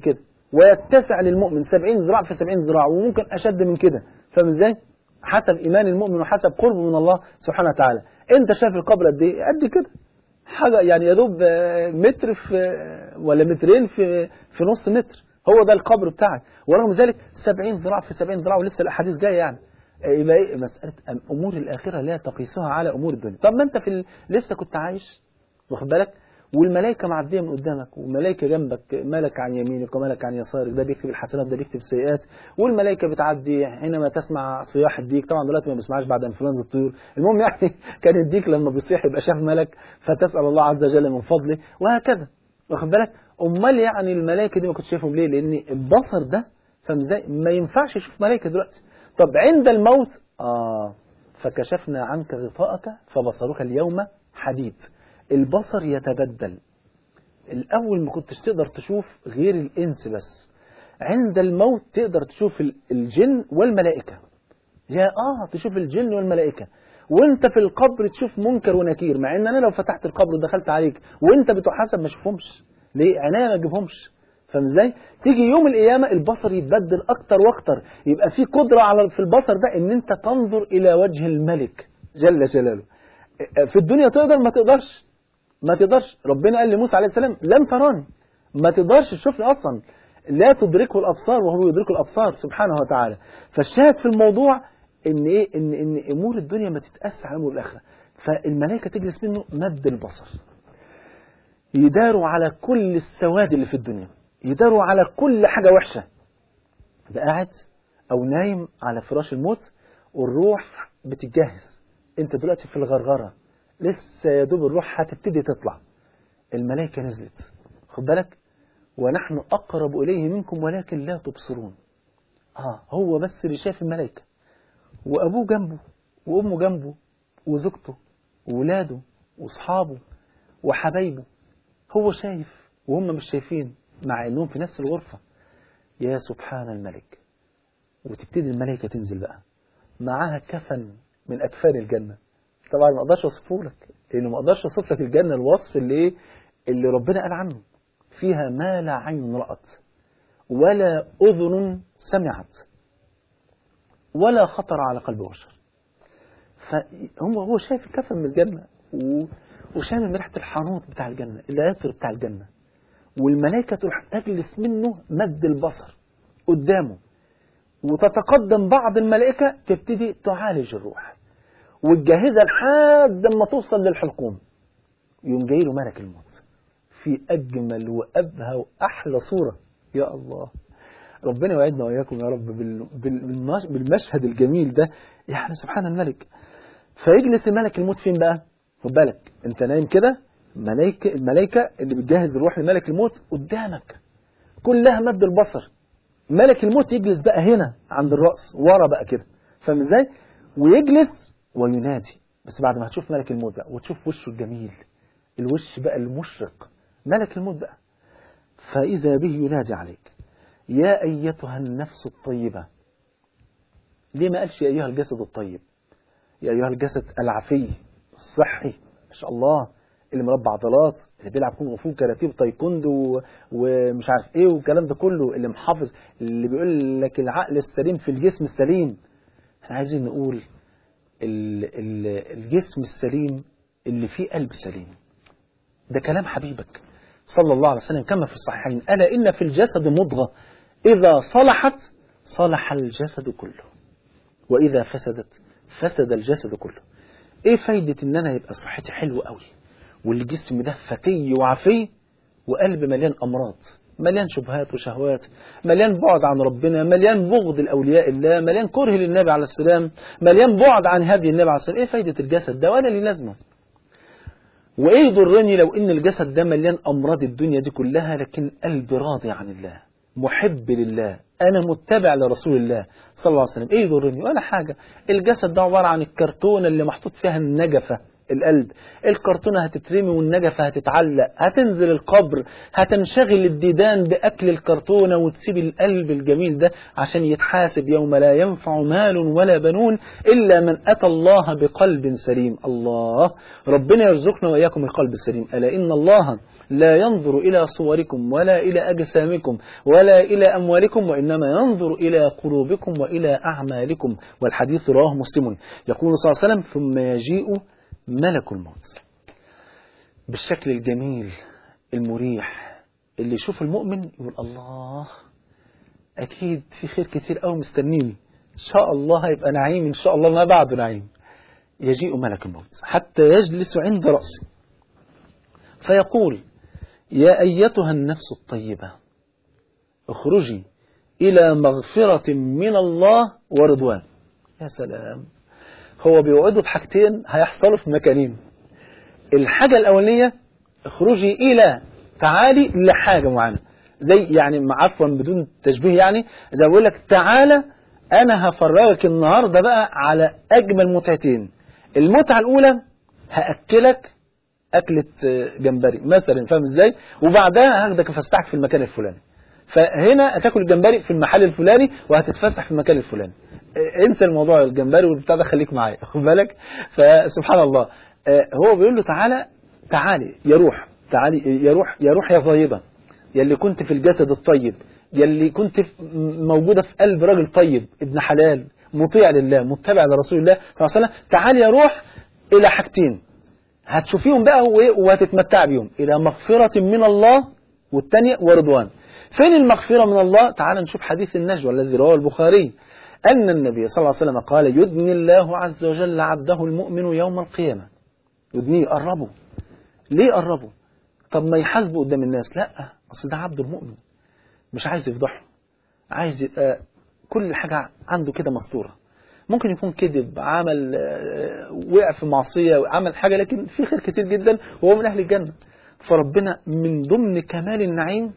ويتسع للمؤمن سبعين ذراع في سبعين ذراع، وممكن أشد من كده. فاهم ازاي؟ حسب إيمان المؤمن وحسب قربه من الله سبحانه وتعالى. أنت شايف القبر قد إيه؟ قد كده، حاجة يعني يا دوب متر في ولا مترين في في نص متر، هو ده القبر بتاعك. ورغم ذلك سبعين ذراع في سبعين ذراع، ولسه الأحاديث جاية يعني. يبقى إيه مسألة أمور الآخرة لا تقيسها على أمور الدنيا. طب ما أنت في ال... لسه كنت عايش، واخد بالك، والملائكة معدية من قدامك، والملائكة جنبك، ملك عن يمينك وملك عن يسارك، ده بيكتب الحسنات ده بيكتب السيئات، والملائكة بتعدي حينما تسمع صياح الديك. طبعا دلوقتي ما بيسمعش بعد انفلونزا الطيور، المهم يعني كان الديك لما بيصيح يبقى شاف ملك فتسأل الله عز وجل من فضله، وهكذا، واخد بالك. امال يعني الملائكة دي ما كنتش شايفهم ليه؟ لأن البصر ده فمزاي ما ينفعش يشوف ملائكة دلوقتي. طب عند الموت آه فكشفنا عنك غطاءك فبصرك اليوم حديد. البصر يتبدل. الأول ما كنتش تقدر تشوف غير الإنس بس، عند الموت تقدر تشوف الجن والملائكة. يا آه تشوف الجن والملائكة، وانت في القبر تشوف منكر ونكير، مع ان انا لو فتحت القبر ودخلت عليك وانت بتحاسب ما اشوفهمش. ليه؟ عناية ما اجيبهمش. فاهم ازاي؟ تيجي يوم القيامة البصر يتبدل اكتر واكتر، يبقى في قدرة على في البصر ده ان انت تنظر الى وجه الملك جل جلاله. في الدنيا تقدر ما تقدرش، ما تقدرش. ربنا قال لموسى عليه السلام لن تراني، ما تقدرش تشوفني اصلا، لا تدركه الابصار وهو يدرك الابصار سبحانه وتعالى. فالشاهد في الموضوع ان ايه؟ ان ان امور الدنيا ما تتأسى على امور الاخره. فالملائكه تجلس منه مد البصر، يداروا على كل السواد اللي في الدنيا، يداروا على كل حاجه وحشه. ده قاعد او نايم على فراش الموت والروح بتتجهز، انت دلوقتي في الغرغره لسه يا دوب الروح هتبتدي تطلع، الملائكه نزلت، خد بالك، ونحن اقرب اليه منكم ولكن لا تبصرون. اه هو بس اللي شايف الملائكه، وأبوه جنبه وأمه جنبه وزوجته وولاده وأصحابه وحبايبه، هو شايف وهم مش شايفين، مع أنهم في نفس الغرفة. يا سبحان الملك. وتبتدي الملائكة تنزل بقى معاها كفن من أكفان الجنة. طبعا ما أقدرش أوصفه لك، لأنه ما أقدرش أوصف لك الجنة الوصف اللي إيه اللي ربنا قال عنه. فيها ما لا عين رأت ولا أذن سمعت ولا خطر على قلب بشر. فهم هو شايف الكفن من الجنة، وشامم ريحة الحانوت بتاع الجنة، العطر بتاع الجنة، والملائكة تروح تجلس منه مد البصر قدامه، وتتقدم بعض الملائكة تبتدي تعالج الروح وتجهزها لحد ما توصل للحلقوم. يوم جاي له ملك الموت في أجمل وأبهى وأحلى صورة. يا الله، ربنا يوعدنا وإياكم يا رب بالمشهد الجميل ده. يعني سبحان الملك. فيجلس ملك الموت فين بقى؟ خد بالك انت نايم كده، ملائكة الملائكة اللي بتجهز الروح لملك الموت قدامك كلها مد البصر. ملك الموت يجلس بقى هنا عند الرأس ورا بقى كده، فاهم ازاي؟ ويجلس وينادي، بس بعد ما هتشوف ملك الموت بقى وتشوف وشه الجميل، الوش بقى المشرق، ملك الموت بقى. فإذا به ينادي عليك يا أيتها النفس الطيبة. ليه ما قالش يا أيها الجسد الطيب؟ يا أيها الجسد العفي الصحي ما شاء الله، اللي مربع عضلات، اللي بيلعب كونغ فو كاراتيه تايكوندو ومش عارف ايه والكلام ده كله، اللي محافظ، اللي بيقول لك العقل السليم في الجسم السليم. احنا عايزين نقول ال ال الجسم السليم اللي فيه قلب سليم. ده كلام حبيبك صلى الله عليه وسلم كما في الصحيحين: ألا إن في الجسد مضغة إذا صلحت صلح الجسد كله وإذا فسدت فسد الجسد كله. ايه فايدة ان انا يبقى صحتي حلوة قوي والجسم ده فتي وعفي وقلب مليان امراض، مليان شبهات وشهوات، مليان بعد عن ربنا، مليان بغض الاولياء الله، مليان كره للنبي عليه السلام، مليان بعد عن هدي النبي عليه السلام. ايه فايدة الجسد ده ولا ليه لازمة؟ وايه يضرني لو ان الجسد ده مليان امراض الدنيا دي كلها لكن قلبي راضي عن الله، محب لله، أنا متبع لرسول الله صلى الله عليه وسلم. إيه يضرني؟ ولا حاجة. الجسد ده عبارة عن الكرتونة اللي محطوط فيها النجفة القلب، الكرتونة هتترمي والنجفة هتتعلق، هتنزل القبر، هتنشغل الديدان بأكل الكرتونة وتسيب القلب الجميل ده عشان يتحاسب يوم لا ينفع مال ولا بنون إلا من أتى الله بقلب سليم. الله، ربنا يرزقنا وإياكم القلب السليم. ألا إن الله لا ينظر إلى صوركم ولا إلى أجسامكم ولا إلى أموالكم وإنما ينظر إلى قلوبكم وإلى أعمالكم. والحديث رواه مسلم. يقول صلى الله عليه وسلم ثم يجيء ملك الموت بالشكل الجميل المريح اللي يشوف المؤمن يقول الله أكيد في خير كتير قوي مستنيني، إن شاء الله هيبقى نعيم، إن شاء الله ما بعد نعيم. يجيء ملك الموت حتى يجلس عند رأسه فيقول يا أيتها النفس الطيبة اخرجي إلى مغفرة من الله ورضوان. يا سلام، هو بيوعده بحاجتين هيحصلوا في مكانين. الحاجة الأولية اخرجي إلى، تعالي لحاجة معينة، زي يعني عفوا بدون تشبيه، يعني زي بقول لك تعالى أنا هفرجك النهاردة بقى على أجمل متعتين. المتعة الأولى هأكلك أكلة جمبري مثلا، فاهم إزاي؟ وبعدها هاخدك أفسحك في المكان الفلاني. فهنا هتاكل الجمبري في المحل الفلاني وهتتفسح في المكان الفلاني. انسى الموضوع الجمبري والبتاع ده، خليك معايا، خد بالك. فسبحان الله، هو بيقول له تعالى تعالي يا روح، تعالي يا روح، يا روح يا طيبة، يا اللي كنت في الجسد الطيب، يا اللي كنت موجودة في قلب راجل طيب ابن حلال مطيع لله متبع لرسول الله صلى الله عليه وسلم. تعالي يا روح إلى حاجتين هتشوفيهم بقى وهتتمتع بيهم، إلى مغفرة من الله والثانية ورضوان. فين المغفرة من الله؟ تعال نشوف حديث النجوى الذي رواه البخاري أن النبي صلى الله عليه وسلم قال يدني الله عز وجل عبده المؤمن يوم القيامة. يدنيه، قربه. ليه قربه؟ طب ما يحاسبه قدام الناس؟ لا، أصل ده عبد المؤمن مش عايز يفضحه، عايز يبقى كل حاجة عنده كده مستورة. ممكن يكون كذب، عمل وقع في معصية، عمل حاجة لكن في خير كتير جدا وهو من أهل الجنة. فربنا من ضمن كمال النعيم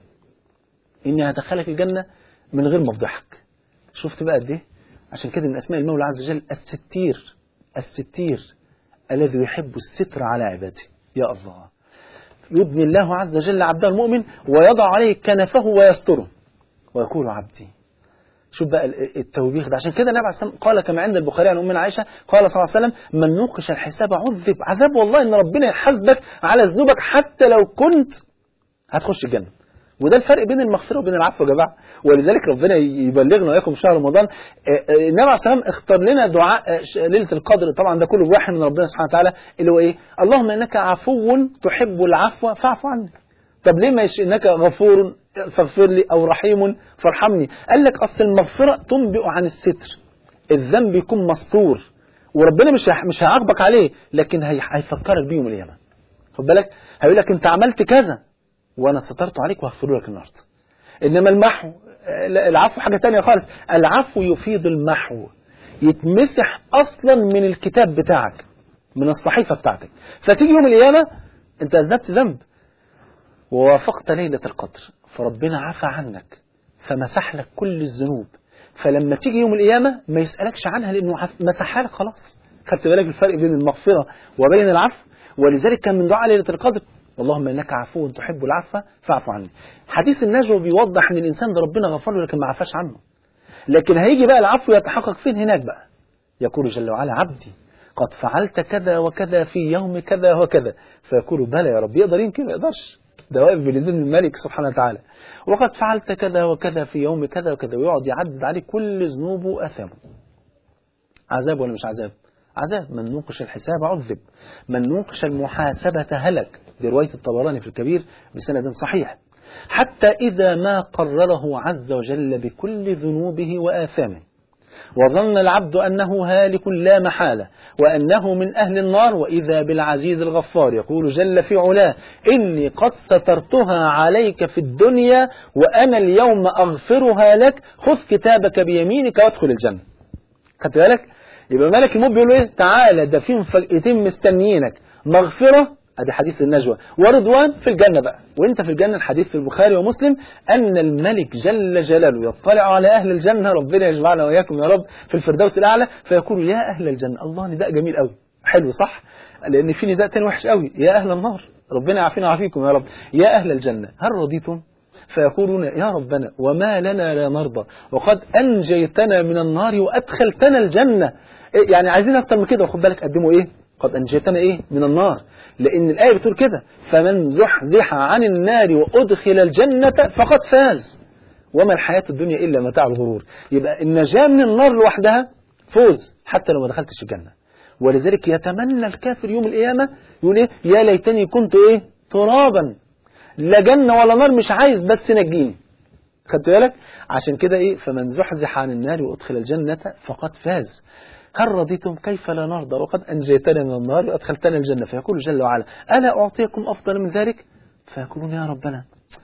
إني هدخلك الجنة من غير ما افضحك. شفت بقى قد ايه؟ عشان كده من أسماء المولى عز وجل الستير، الستير الذي يحب الستر على عباده. يا الله، يدني الله عز وجل عبده المؤمن ويضع عليه كنفه ويستره ويقول عبدي. شوف بقى التوبيخ ده. عشان كده النبي عليه الصلاة والسلام قال كما عند البخاري عن أمنا عائشة قال صلى الله عليه وسلم من نوقش الحساب عذب عذاب. والله إن ربنا يحاسبك على ذنوبك حتى لو كنت هتخش الجنة. وده الفرق بين المغفرة وبين العفو يا جماعة. ولذلك ربنا يبلغنا وإياكم شهر رمضان. النبي عليه الصلاة والسلام اختار لنا دعاء ليلة القدر، طبعا ده كله بوحي من ربنا سبحانه وتعالى، اللي هو إيه؟ اللهم إنك عفو تحب العفو فاعف عني. طب ليه ما يش إنك غفور فاغفر لي أو رحيم فارحمني؟ قال لك أصل المغفرة تنبئ عن الستر، الذنب يكون مستور وربنا مش مش هيعاقبك عليه، لكن هيفكرك بيه يوم القيامة. خد بالك، هيقول لك أنت عملت كذا وأنا سترت عليك وهغفر لك النهارده. إنما المحو، العفو حاجة تانية خالص. العفو يفيد المحو، يتمسح أصلا من الكتاب بتاعك، من الصحيفة بتاعتك. فتيجي يوم القيامة أنت أذنبت ذنب ووافقت ليلة القدر، فربنا عفى عنك فمسح لك كل الذنوب. فلما تيجي يوم القيامة ما يسألكش عنها لأنه مسحها لك خلاص. خدت بالك الفرق بين المغفرة وبين العفو؟ ولذلك كان من دعاء ليلة القدر اللهم إنك عفو تحب العفو فاعف عني. حديث النجوى بيوضح ان الانسان ده ربنا غفر له لكن ما عفاش عنه. لكن هيجي بقى العفو يتحقق فين؟ هناك بقى يقول جل وعلا عبدي قد فعلت كذا وكذا في يوم كذا وكذا، فيقول بلى يا رب. يقدر ينكر؟ ما يقدرش، ده واقف بين الملك سبحانه وتعالى. وقد فعلت كذا وكذا في يوم كذا وكذا، ويقعد يعدد عليه كل ذنوبه وآثامه. عذاب ولا مش عذاب؟ عذاب. من نوقش الحساب عذب، من نوقش المحاسبة هلك. دي رواية الطبراني في الكبير بسند صحيح. حتى إذا ما قرره عز وجل بكل ذنوبه وآثامه وظن العبد أنه هالك لا محالة وأنه من أهل النار، وإذا بالعزيز الغفار يقول جل في علاه إني قد سترتها عليك في الدنيا وأنا اليوم أغفرها لك، خذ كتابك بيمينك وادخل الجنة. خدت بالك؟ يبقى ملك الموت بيقول ايه؟ تعالى ده في مفاجأتين مستنيينك، مغفرة ادي حديث النجوى ورضوان في الجنة بقى. وانت في الجنة، الحديث في البخاري ومسلم أن الملك جل جلاله يطلع على أهل الجنة، ربنا يجمعنا وإياكم يا رب في الفردوس الأعلى، فيقول يا أهل الجنة. الله نداء جميل قوي. حلو صح؟ لأن في نداء تاني وحش قوي، يا أهل النار، ربنا يعافينا ويعافيكم يا رب، يا أهل الجنة هل رضيتم؟ فيقولون يا ربنا وما لنا لا نرضى وقد أنجيتنا من النار وأدخلتنا الجنة. يعني عايزين أكتر من كده، وخد بالك قدموا إيه؟ قد أنجيتنا إيه؟ من النار، لأن الآية بتقول كده فمن زحزح عن النار وأدخل الجنة فقد فاز وما الحياة الدنيا إلا متاع الغرور. يبقى النجاة من النار لوحدها فوز حتى لو ما دخلتش الجنة. ولذلك يتمنى الكافر يوم القيامة يقول إيه؟ يا ليتني كنت إيه؟ ترابا، لا جنة ولا نار مش عايز، بس نجيني. خدت بالك؟ عشان كده إيه؟ فمن زحزح عن النار وأدخل الجنة فقد فاز. هل رضيتم؟ كيف لا نرضى وقد أنجيتنا من النار وأدخلتنا الجنة. فيقول جل وعلا ألا أعطيكم أفضل من ذلك؟ فيقولون يا ربنا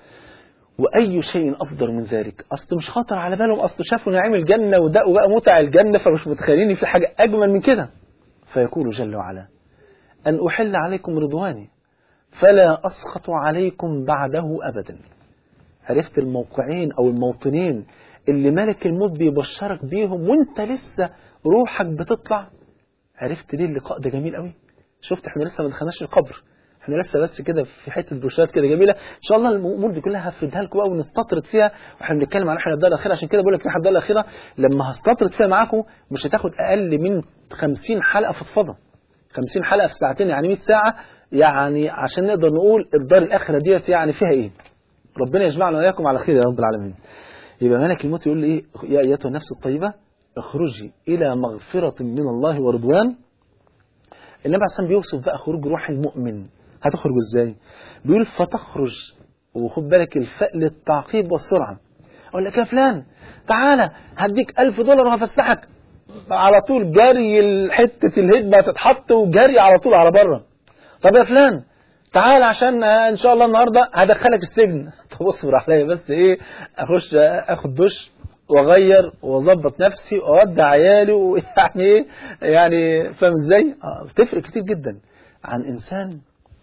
وأي شيء أفضل من ذلك؟ أصل مش خاطر على بالهم، أصل شافوا نعيم الجنة ودقوا بقى متع الجنة فمش متخيلين في حاجة أجمل من كده. فيقول جل وعلا أن أحل عليكم رضواني فلا أسخط عليكم بعده أبدا. عرفت الموقعين أو الموطنين اللي ملك الموت بيبشرك بيهم وانت لسه روحك بتطلع؟ عرفت ليه اللقاء ده جميل قوي؟ شفت احنا لسه ما دخلناش القبر، احنا لسه بس كده في حته بروشات كده جميله. ان شاء الله الامور دي كلها هفردها لكم بقى ونستطرد فيها واحنا بنتكلم عن رحله الدار الاخيره. عشان كده بقول لك رحله الدار الاخيره لما هستطرد فيها معاكم مش هتاخد اقل من خمسين حلقه فضفضه، خمسين حلقه في ساعتين يعني مئة ساعه، يعني عشان نقدر نقول الدار الاخره ديت يعني فيها ايه. ربنا يجمعنا واياكم على خير يا رب العالمين. يبقى ملك الموت يقول لي ايه؟ يا ايتها النفس الطيبه اخرجي الى مغفره من الله ورضوان. النبي عليه الصلاه والسلام بيوصف بقى خروج روح المؤمن. هتخرج ازاي؟ بيقول فتخرج، وخد بالك الفاء للتعقيب والسرعه. اقول لك يا فلان تعالى هديك ألف دولار وهفسحك، على طول جري حته الهدبه هتتحط وجري على طول على بره. طب يا فلان تعال عشان ان شاء الله النهارده هدخلك السجن. طب اصبر عليا بس ايه، اخش اخد دش واغير واظبط نفسي واودع عيالي ويعني ايه يعني فاهم ازاي؟ اه بتفرق كتير جدا عن انسان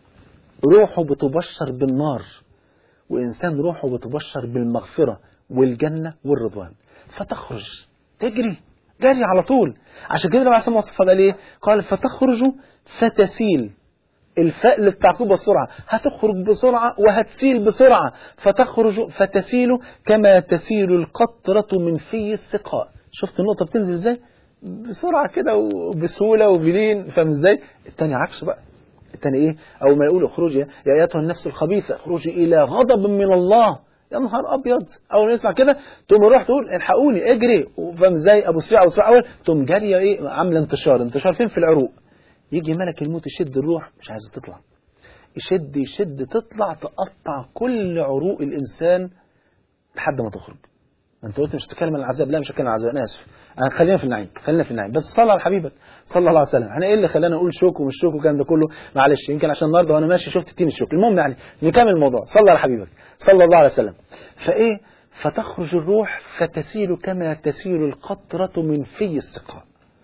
روحه بتبشر بالنار وانسان روحه بتبشر بالمغفره والجنه والرضوان. فتخرج تجري جري على طول. عشان كده لما سمع وصفها قال ايه؟ قال فتخرج فتسيل، الفاء للتعقيب والسرعة، هتخرج بسرعة وهتسيل بسرعة. فتخرج فتسيل كما تسيل القطرة من في السقاء. شفت النقطة بتنزل ازاي؟ بسرعة كده وبسهولة وبلين، فاهم ازاي؟ التاني عكسه بقى. التاني ايه؟ أو ما يقول اخرجي يا أيتها النفس الخبيثة اخرجي إلى غضب من الله. يا نهار أبيض، أول ما نسمع كده تقوم روح تقول الحقوني اجري، فاهم ازاي؟ أبو سريع أبو سريع أول تقوم جارية ايه؟ عاملة انتشار، انتشار فين؟ في العروق. يجي ملك الموت يشد الروح مش عايزة تطلع، يشد يشد تطلع تقطع كل عروق الإنسان لحد ما تخرج. انت قلت مش هتكلم عن العذاب، لا مش هتكلم عن العذاب، انا اسف. انا خلينا في النعيم، خلينا في النعيم، بس صلى على حبيبك صلى الله عليه وسلم. احنا ايه اللي خلانا نقول شوك ومش شوك والكلام ده كله؟ معلش يمكن عشان النهارده وانا ماشي شفت التين الشوك. المهم يعني نكمل الموضوع. صلى على حبيبك صلى الله عليه وسلم. فايه؟ فتخرج الروح فتسيل كما تسيل القطرة من في السقاء.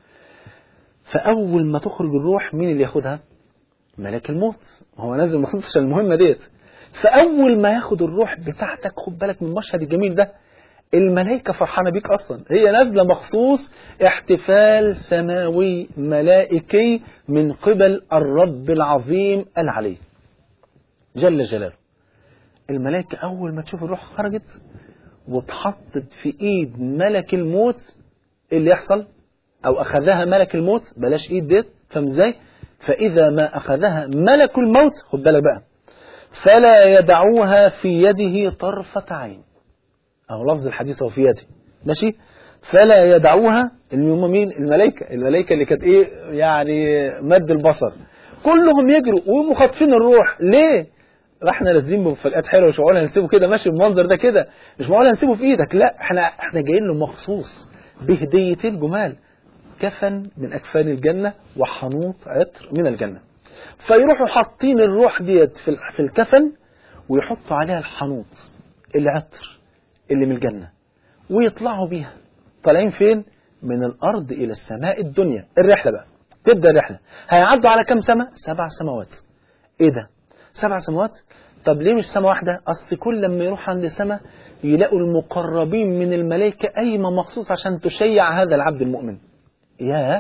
فاول ما تخرج الروح مين اللي ياخدها؟ ملك الموت. هو نازل مخصوص عشان المهمه ديت. فاول ما ياخد الروح بتاعتك، خد بالك من المشهد الجميل ده، الملائكة فرحانة بيك أصلا، هي نازلة مخصوص احتفال سماوي ملائكي من قبل الرب العظيم العلي جل جلاله. الملائكة أول ما تشوف الروح خرجت واتحطت في إيد ملك الموت، اللي يحصل أو أخذها ملك الموت، بلاش إيد ديت، فهم إزاي؟ فإذا ما أخذها ملك الموت، خد بالك بقى، فلا يدعوها في يده طرفة عين. أو لفظ الحديث هو في يده، ماشي؟ فلا يدعوها، اللي هم مين؟ الملائكة، الملائكة اللي كانت إيه؟ يعني مد البصر، كلهم يجروا ومخاطفين الروح. ليه؟ احنا لازم بمفاجآت حلوه، مش معقول هنسيبه كده ماشي بالمنظر ده كده، مش معقول هنسيبه في ايدك، لا احنا احنا جايين له مخصوص بهديتين جمال، كفن من اكفان الجنه وحنوط عطر من الجنه. فيروحوا حاطين الروح ديت في في الكفن ويحطوا عليها الحنوط العطر اللي من الجنه ويطلعوا بيها. طالعين فين؟ من الارض الى السماء الدنيا. الرحله بقى تبدا الرحله. هيعدوا على كم سماء؟ سبع سماوات. ايه ده؟ سبع سماوات؟ طب ليه مش سماء واحدة؟ أصل كل لما يروح عند سماء يلاقوا المقربين من الملائكة قايمة مخصوص عشان تشيع هذا العبد المؤمن. ياه،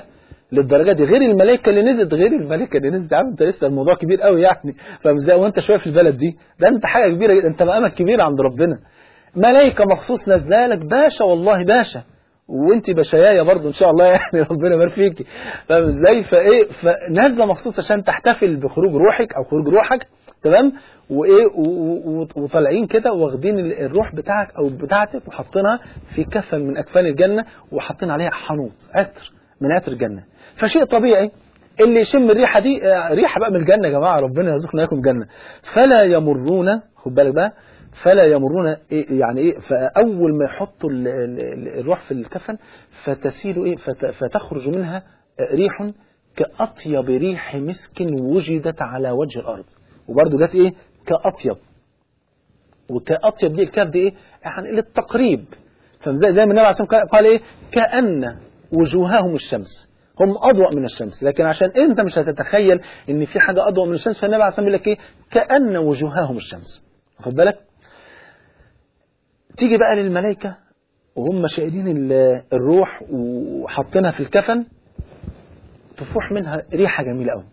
للدرجه دي، غير الملائكه اللي نزلت غير الملائكه اللي نزلت. عم انت لسه الموضوع كبير قوي يعني، فاهم ازاي؟ وانت شويه في البلد دي، ده انت حاجه كبيره جدا، انت مقامك كبير عند ربنا. ملائكه مخصوص نازله لك باشا، والله باشا، وانت بشايه برضه ان شاء الله يعني ربنا يبارك فيكي، فاهم ازاي؟ فايه فنازله مخصوص عشان تحتفل بخروج روحك او خروج روحك، تمام؟ وايه وطالعين كده واخدين الروح بتاعك او بتاعتك وحاطينها في كفن من اكفان الجنه، وحاطين عليها حنوط عطر من عطر الجنه. فشيء طبيعي اللي يشم الريحه دي ريحه بقى من الجنه يا جماعه، ربنا يرزقنا اياكم الجنه. فلا يمرون، خد بالك بقى، فلا يمرون إيه يعني ايه؟ فاول ما يحطوا الروح في الكفن فتسيل ايه؟ فتخرج منها ريح كاطيب ريح مسك وجدت على وجه الارض. وبرده جت ايه؟ كاطيب، وكاطيب دي الكاف دي ايه؟ يعني للتقريب. فزي زي ما النبي عليه الصلاه والسلام قال ايه؟ كأن وجوههم الشمس، هم اضوء من الشمس. لكن عشان انت مش هتتخيل ان في حاجه اضوء من الشمس، فالنبي عليه الصلاه والسلام يقول لك ايه؟ كأن وجوههم الشمس. خد بالك. تيجي بقى للملائكه وهم شايلين الروح وحاطينها في الكفن، تفوح منها ريحه جميله قوي.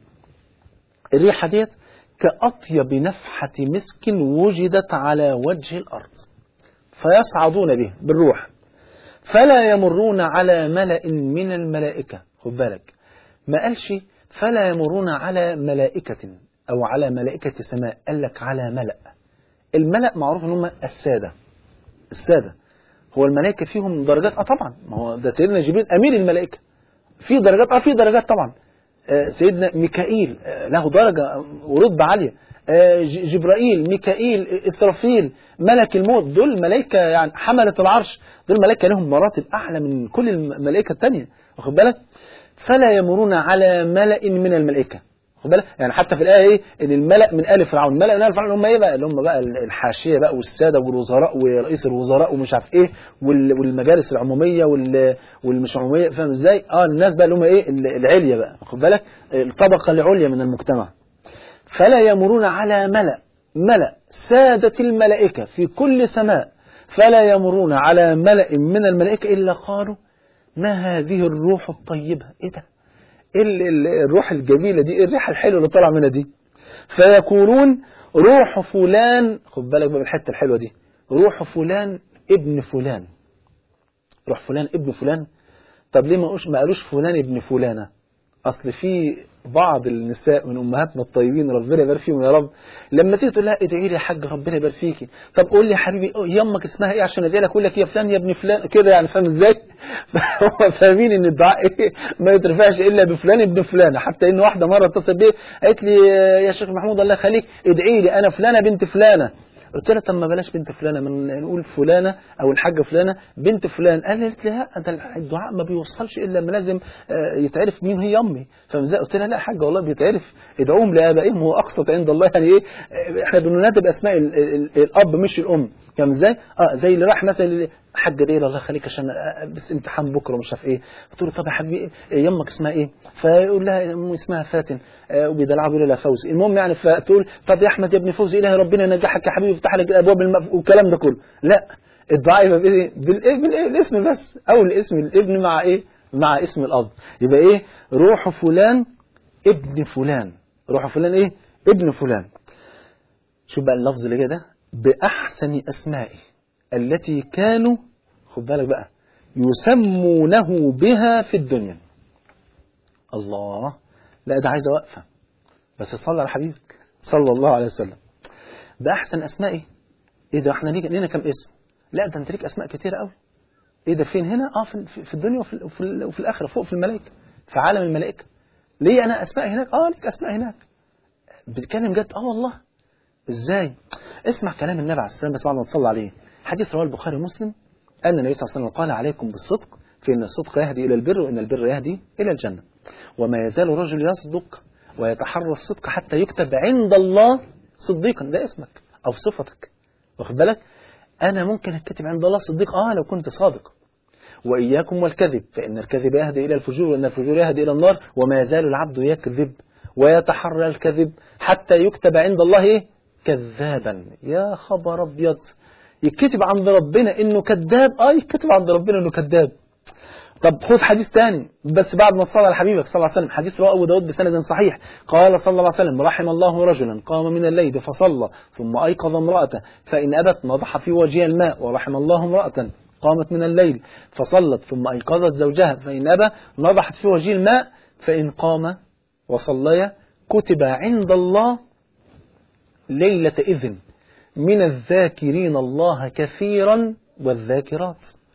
الريحه ديت كأطيب نفحة مسك وجدت على وجه الأرض، فيصعدون به بالروح، فلا يمرون على ملأ من الملائكة. خد بالك، ما قالش فلا يمرون على ملائكة أو على ملائكة سماء، قال لك على ملأ. الملأ معروف ان هم السادة. السادة هو الملائكة فيهم درجات، اه طبعا، ما هو ده سيدنا جبريل أمير الملائكة، في درجات، اه في درجات طبعا. سيدنا ميكائيل له درجة ورتبة عالية، جبرائيل، ميكائيل، إسرافيل، ملك الموت، دول ملائكة يعني حملة العرش، دول ملائكة لهم مراتب أعلى من كل الملائكة التانية، واخد بالك؟ فلا يمرون على ملأ من الملائكة. خد بالك يعني حتى في الآية ايه؟ ان الملأ من آل فرعون، الملأ من آل فرعون هم ايه بقى؟ اللي هم بقى الحاشية بقى والسادة والوزراء ورئيس الوزراء ومش عارف ايه، والمجالس العمومية والمش عمومية، فاهم ازاي؟ اه الناس بقى اللي هم ايه؟ العليا بقى، خد بالك؟ الطبقة العليا من المجتمع. فلا يمرون على ملأ، ملأ سادة الملائكة في كل سماء، فلا يمرون على ملأ من الملائكة إلا قالوا ما هذه الروح الطيبة؟ ايه ده؟ ايه الروح الجميلة دي؟ ايه الريحة الحلوة اللي طالعة منها دي؟ فيقولون روح فلان، خد بالك بقى بالحتة الحلوة دي، روح فلان ابن فلان. روح فلان ابن فلان. طب ليه ما قالوش فلان ابن فلانة؟ اصل في بعض النساء من امهاتنا الطيبين ربنا يبارك فيهم يا رب، لما تيجي تقول لها ادعي لي يا حاج ربنا يبارك فيكي، طب قول لي يا حبيبي يمك اسمها ايه عشان ادعي لك، اقول لك يا فلان يا ابن فلان كده يعني، فاهم ازاي؟ فهم فاهمين ان الدعاء ايه؟ ما يترفعش الا بفلان ابن فلانه. حتى ان واحده مره اتصلت بي قالت لي يا شيخ محمود الله يخليك ادعي لي انا فلانه بنت فلانه. قلت لها طب ما بلاش بنت فلانه، من نقول فلانه او الحاجه فلانه بنت فلان. قالت لي لا ده الدعاء ما بيوصلش الا لما لازم يتعرف مين هي امي، فمزاي؟ قلت لها لا يا حاجه والله بيتعرف، ادعوهم لابائهم هو اقسط عند الله. يعني ايه؟ احنا بننادب اسماء ال ال الاب مش الام، فاهم ازاي؟ اه زي اللي راح مثلا حاجه دي الله يخليك عشان بس امتحان بكره ومش عارف ايه، قلت له طب يا حبيبي يمك اسمها ايه؟ فيقول لها امي اسمها فاتن، وبيدلعها بيقول لها فوزي. المهم يعني فتقول طب يا احمد يا ابن فوزي الهي ربنا ينجحك يا حبيبي يفتح لك الابواب المف... والكلام ده كله. لا، الدعاء يبقى بايه؟ بالايه؟ بالايه؟ الاسم بس، او الاسم الابن مع ايه؟ مع اسم الاب. يبقى ايه؟ روح فلان ابن فلان، روح فلان ايه؟ ابن فلان. شوف بقى اللفظ اللي كده، باحسن اسمائه التي كانوا، خد بالك بقى، يسمونه بها في الدنيا. الله، لا ده عايزه وقفه، بس صلى على حبيبك صلى الله عليه وسلم. باحسن اسمائه. ايه ده احنا لينا كم اسم؟ لا ده انت ليك اسماء كتيره قوي. ايه ده فين هنا؟ اه في, في الدنيا وفي, وفي, وفي الاخره فوق في الملائكه، في عالم الملائكه. ليه انا اسماء هناك؟ اه ليك اسماء هناك. بتتكلم جد؟ اه والله. ازاي؟ اسمع كلام النبي عليه الصلاه والسلام، بس تصلي عليه. حديث رواه البخاري ومسلم ان النبي صلى الله عليه وسلم قال عليكم بالصدق فان الصدق يهدي الى البر وان البر يهدي الى الجنه، وما يزال الرجل يصدق ويتحرى الصدق حتى يكتب عند الله صديقا. ده اسمك او صفتك، واخد بالك؟ انا ممكن اتكتب عند الله صديق اه لو كنت صادق. واياكم والكذب فان الكذب يهدي الى الفجور وان الفجور يهدي الى النار، وما يزال العبد يكذب ويتحرى الكذب حتى يكتب عند الله ايه؟ كذابا. يا خبر ابيض، يكتب عند ربنا انه كذاب. اه يكتب عند ربنا انه كذاب. طب خذ حديث تاني بس بعد ما تصلي على حبيبك صلى الله عليه وسلم، حديث رواه أبو داود بسند صحيح، قال صلى الله عليه وسلم: رحم الله رجلا قام من الليل فصلى ثم أيقظ امرأته فإن أبت نضح في وجهها الماء، ورحم الله امرأة قامت من الليل فصلت ثم أيقظت زوجها فإن أبى نضحت في وجهه الماء، فإن قام وصليا كتب عند الله ليلة إذن من الذاكرين الله كثيرا والذاكرات.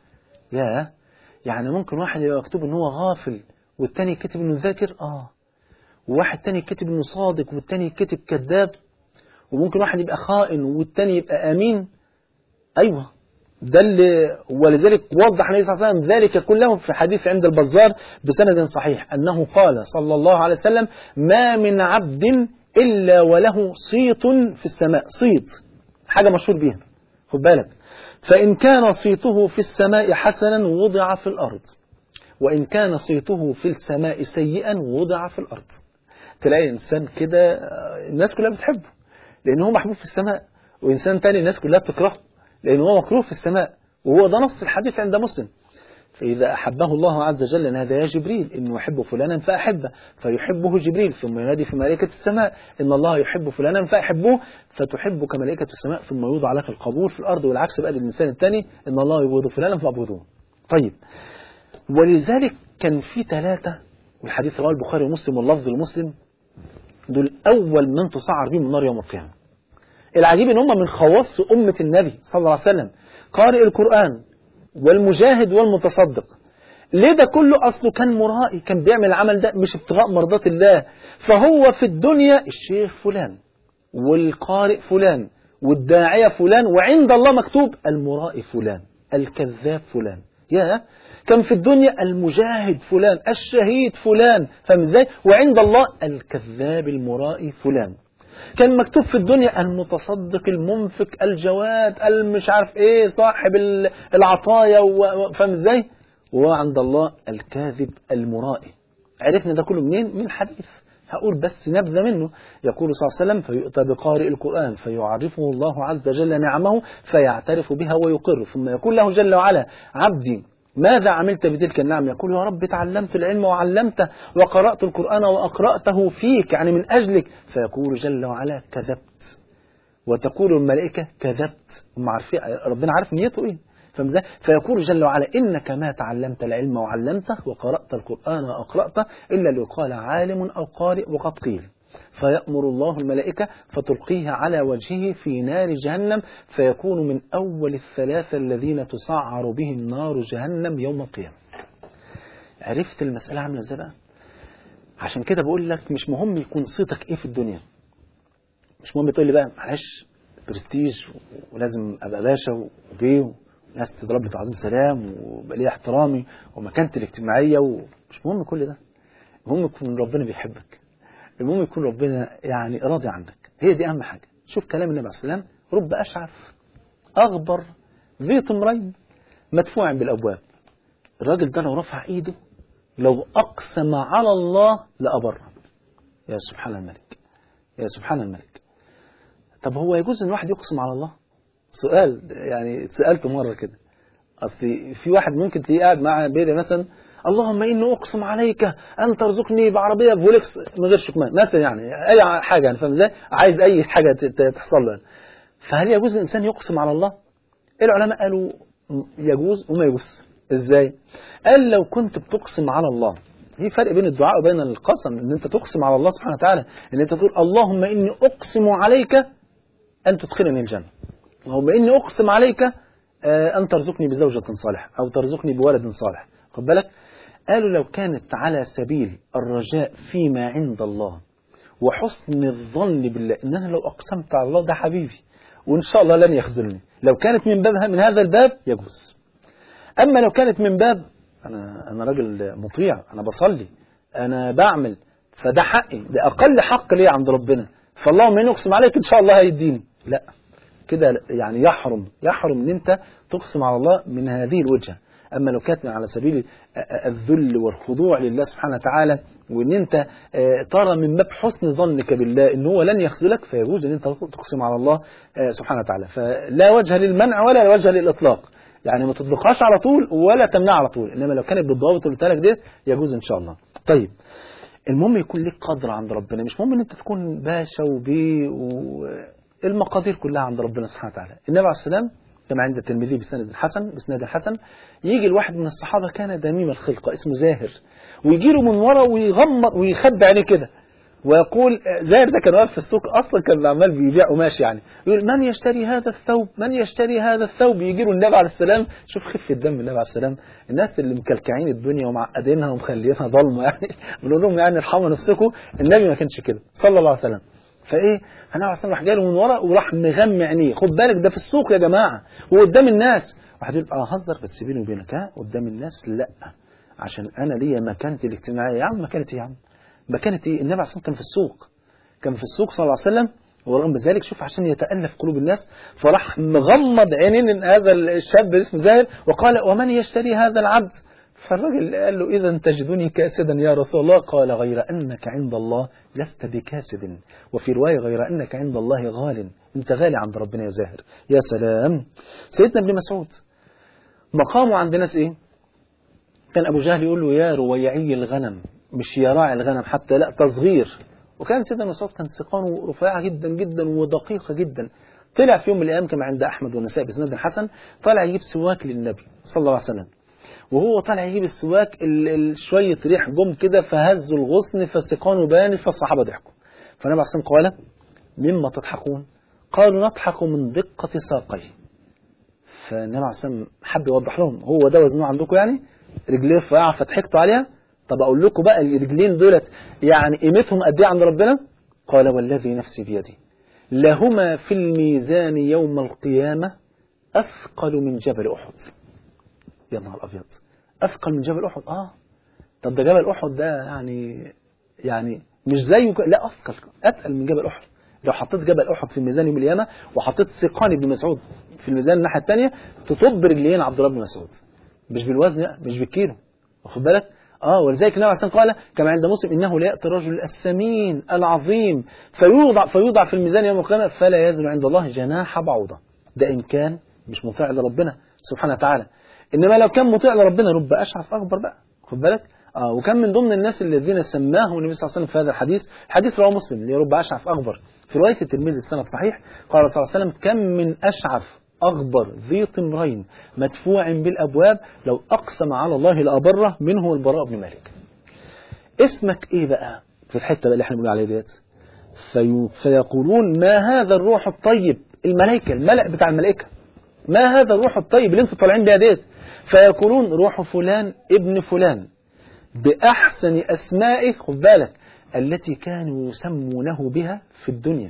يا يعني ممكن واحد يبقى مكتوب ان هو غافل والتاني كتب انه ذاكر، اه وواحد تاني كتب انه صادق والتاني كتب كذاب، وممكن واحد يبقى خائن والتاني يبقى امين. ايوه ده اللي ولذلك وضح النبي صلى الله عليه وسلم ذلك كله في حديث عند البزار بسند صحيح انه قال صلى الله عليه وسلم: ما من عبد الا وله صيت في السماء. صيت حاجه مشهور بيها، خد بالك، فإن كان صيته في السماء حسنا وضع في الأرض، وإن كان صيته في السماء سيئا وضع في الأرض. تلاقي إنسان كده الناس كلها بتحبه لأن هو محبوب في السماء، وإنسان تاني الناس كلها بتكرهه لأن هو مكروه في السماء، وهو ده نص الحديث عند مسلم. فإذا أحبه الله عز وجل نادى يا جبريل إنه يحب فلانا فأحبه، فيحبه جبريل ثم ينادي في ملائكة السماء إن الله يحب فلانا فأحبه، فتحبك ملائكة السماء ثم يوضع لك القبول في الأرض، والعكس بقى للإنسان الثاني إن الله يبغض فلانا فأبغضوه. طيب ولذلك كان في ثلاثة، والحديث رواه البخاري ومسلم واللفظ لمسلم، دول أول من تصعر بهم النار يوم القيامة. العجيب إن هم من خواص أمة النبي صلى الله عليه وسلم، قارئ القرآن والمجاهد والمتصدق. ليه ده كله؟ أصله كان مرائي، كان بيعمل العمل ده مش ابتغاء مرضات الله. فهو في الدنيا الشيخ فلان والقارئ فلان والداعية فلان، وعند الله مكتوب المرائي فلان الكذاب فلان. يا كان في الدنيا المجاهد فلان الشهيد فلان، فاهم ازاي؟ وعند الله الكذاب المرائي فلان. كان مكتوب في الدنيا المتصدق المنفق الجواد المش عارف ايه صاحب العطايا، فاهم ازاي؟ وعند الله الكاذب المرائي. عرفنا ده كله منين؟ من حديث هقول بس نبذة منه. يقول صلى الله عليه وسلم: فيؤتى بقارئ القرآن فيعرفه الله عز وجل نعمه فيعترف بها ويقر، ثم يقول له جل وعلا: عبدي ماذا عملت بتلك النعم؟ يقول: يا رب تعلمت العلم وعلمته وقرأت القرآن وأقرأته فيك، يعني من أجلك. فيقول جل وعلا: كذبت. وتقول الملائكة: كذبت. هم عارفين، ربنا عارف نيته إيه، فاهم ازاي؟ فيقول جل وعلا: إنك ما تعلمت العلم وعلمته وقرأت القرآن وأقرأته إلا ليقال عالم أو قارئ وقد قيل. فيأمر الله الملائكة فتلقيه على وجهه في نار جهنم، فيكون من أول الثلاثة الذين تسعر بهم نار جهنم يوم القيامة. عرفت المسألة عاملة ازاي بقى؟ عشان كده بقول لك مش مهم يكون صيتك ايه في الدنيا، مش مهم تقول لي بقى معلش برستيج ولازم ابقى باشا وبيه وناس تضرب لي تعظيم سلام وبقى لي احترامي ومكانتي الاجتماعية، ومش مهم كل ده. المهم يكون ربنا بيحبك، المهم يكون ربنا يعني راضي عنك، هي دي أهم حاجة. شوف كلام النبي عليه السلام: رب أشعث أغبر ذي طمرين مدفوع بالأبواب. الراجل ده لو رفع إيده لو أقسم على الله لأبره. يا سبحان الملك، يا سبحان الملك. طب هو يجوز أن واحد يقسم على الله؟ سؤال يعني سألته مرة كده. أصل في واحد ممكن تلاقيه قاعد مع بيدي مثلا: اللهم إني أقسم عليك أن ترزقني بعربية فولكس من غير شكمان مثلا، يعني أي حاجة، يعني فاهم ازاي؟ عايز أي حاجة تحصل له. فهل يجوز الإنسان يقسم على الله؟ العلماء قالوا يجوز وما يجوز. إزاي؟ قال لو كنت بتقسم على الله، في فرق بين الدعاء وبين القسم. إن أنت تقسم على الله سبحانه وتعالى، إن أنت تقول اللهم إني أقسم عليك أن تدخلني الجنة، اللهم إني أقسم عليك أن ترزقني بزوجة صالحة أو ترزقني بولد صالح. خد بالك؟ قالوا لو كانت على سبيل الرجاء فيما عند الله وحسن الظن بالله، إن أنا لو أقسمت على الله ده حبيبي وإن شاء الله لن يخذلني، لو كانت من بابها من هذا الباب يجوز. أما لو كانت من باب أنا أنا راجل مطيع، أنا بصلي، أنا بعمل، فده حقي، ده أقل حق لي عند ربنا، فاللهم إني أقسم عليك إن شاء الله هيديني، لا كده يعني يحرم يحرم إن أنت تقسم على الله من هذه الوجهة. أما لو كانت على سبيل الذل والخضوع لله سبحانه وتعالى، وإن أنت ترى من باب حسن ظنك بالله إن هو لن يخذلك، فيجوز أن أنت تقسم على الله سبحانه وتعالى. فلا وجه للمنع ولا وجه للإطلاق. يعني ما تطلقهاش على طول ولا تمنع على طول، إنما لو كانت بالضوابط اللي قلت لك ديت يجوز إن شاء الله. طيب المهم يكون لك قدر عند ربنا، مش مهم ان انت تكون باشا وبي والمقادير كلها عند ربنا سبحانه وتعالى. النبي عليه السلام كما عند الترمذي بسند الحسن بسند الحسن يجي الواحد من الصحابه كان دميم الخلقه اسمه زاهر، ويجي له من ورا ويغمض ويخبي عينيه كده ويقول، زاهر ده كان واقف في السوق اصلا، كان عمال بيبيع قماش يعني، يقول من يشتري هذا الثوب من يشتري هذا الثوب. يجي له النبي عليه السلام، شوف خفه دم النبي عليه السلام، الناس اللي مكلكعين الدنيا ومعقدينها ومخلينها ضلمه يعني بنقول لهم يعني ارحموا نفسكم، النبي ما كانش كده صلى الله عليه وسلم. فايه النبي عليه السلام راح جاي له من ورا وراح مغمى عينيه، خد بالك ده في السوق يا جماعه وقدام الناس. واحد يقول اه هزر بس بيني وبينك، ها قدام الناس لا، عشان انا ليا مكانتي الاجتماعيه. يا عم مكانتي يا عم مكانتي ايه؟ النبي عليه السلام كان في السوق، كان في السوق صلى الله عليه وسلم، ورغم ذلك شوف عشان يتألف قلوب الناس فراح مغمض عينين هذا الشاب اسمه زاهر وقال ومن يشتري هذا العبد؟ فالراجل قال له إذا تجدني كاسدا يا رسول الله. قال غير أنك عند الله لست بكاسد، وفي رواية غير أنك عند الله غال، أنت غالي عند ربنا يا زاهر. يا سلام. سيدنا ابن مسعود مقامه عند ناس إيه؟ كان أبو جهل يقول له يا رويعي الغنم، مش يا راعي الغنم حتى، لا تصغير. وكان سيدنا مسعود كان سقانه رفيعة جدا جدا ودقيقة جدا. طلع في يوم من الأيام كما عند أحمد والنسائي بسند الحسن، طلع يجيب سواك للنبي صلى الله عليه وسلم، وهو طالع يجيب السواك شوية ريح جم كده فهزوا الغصن فسقانه بان، فالصحابة ضحكوا. فالنبي عليه الصلاة والسلام قال مما تضحكون؟ قالوا نضحك من دقة ساقيه. فالنبي عليه الصلاة والسلام حب يوضح لهم هو ده وزنه عندكم يعني؟ رجليه رفيعة فضحكتوا عليها؟ طب أقول لكم بقى الرجلين دولت يعني قيمتهم قد ايه عند ربنا؟ قال والذي نفسي بيدي لهما في الميزان يوم القيامة أثقل من جبل أحد. يا نهار أبيض، أثقل من جبل أحد؟ آه طب ده جبل أحد ده يعني يعني مش زيه، لا أثقل أثقل من جبل أحد. لو حطيت جبل أحد في الميزان يوم القيامة وحطيت سقان بن مسعود في الميزان الناحية الثانية تطب رجلين عبد الله بن مسعود، مش بالوزن لا، مش بالكيلو، واخد بالك؟ اه ولذلك النبي عليه الصلاه والسلام قال كما عند مسلم انه لا ياتي الرجل السمين العظيم فيوضع فيوضع في الميزان يوم القيامه فلا يزن عند الله جناح بعوضه. ده ان كان مش مطيع لربنا سبحانه وتعالى، انما لو كان مطيع لربنا رب اشعث اغبر بقى، خد بالك؟ اه وكان من ضمن الناس الذين سماهم النبي صلى الله عليه وسلم في هذا الحديث، حديث رواه مسلم اللي رب اشعث اغبر، في روايه الترمذي بسند صحيح قال صلى الله عليه وسلم كم من اشعث أغبر ذي طمرين مدفوع بالأبواب لو أقسم على الله لأبره منه البراء بن مالك. اسمك إيه بقى في الحتة اللي احنا بنقول عليه ديت؟ في فيقولون ما هذا الروح الطيب، الملائكة الملأ بتاع الملائكة، ما هذا الروح الطيب اللي انتوا طالعين بيها ديت؟ فيقولون روح فلان ابن فلان بأحسن أسمائه، خد بالك، التي كانوا يسمونه بها في الدنيا.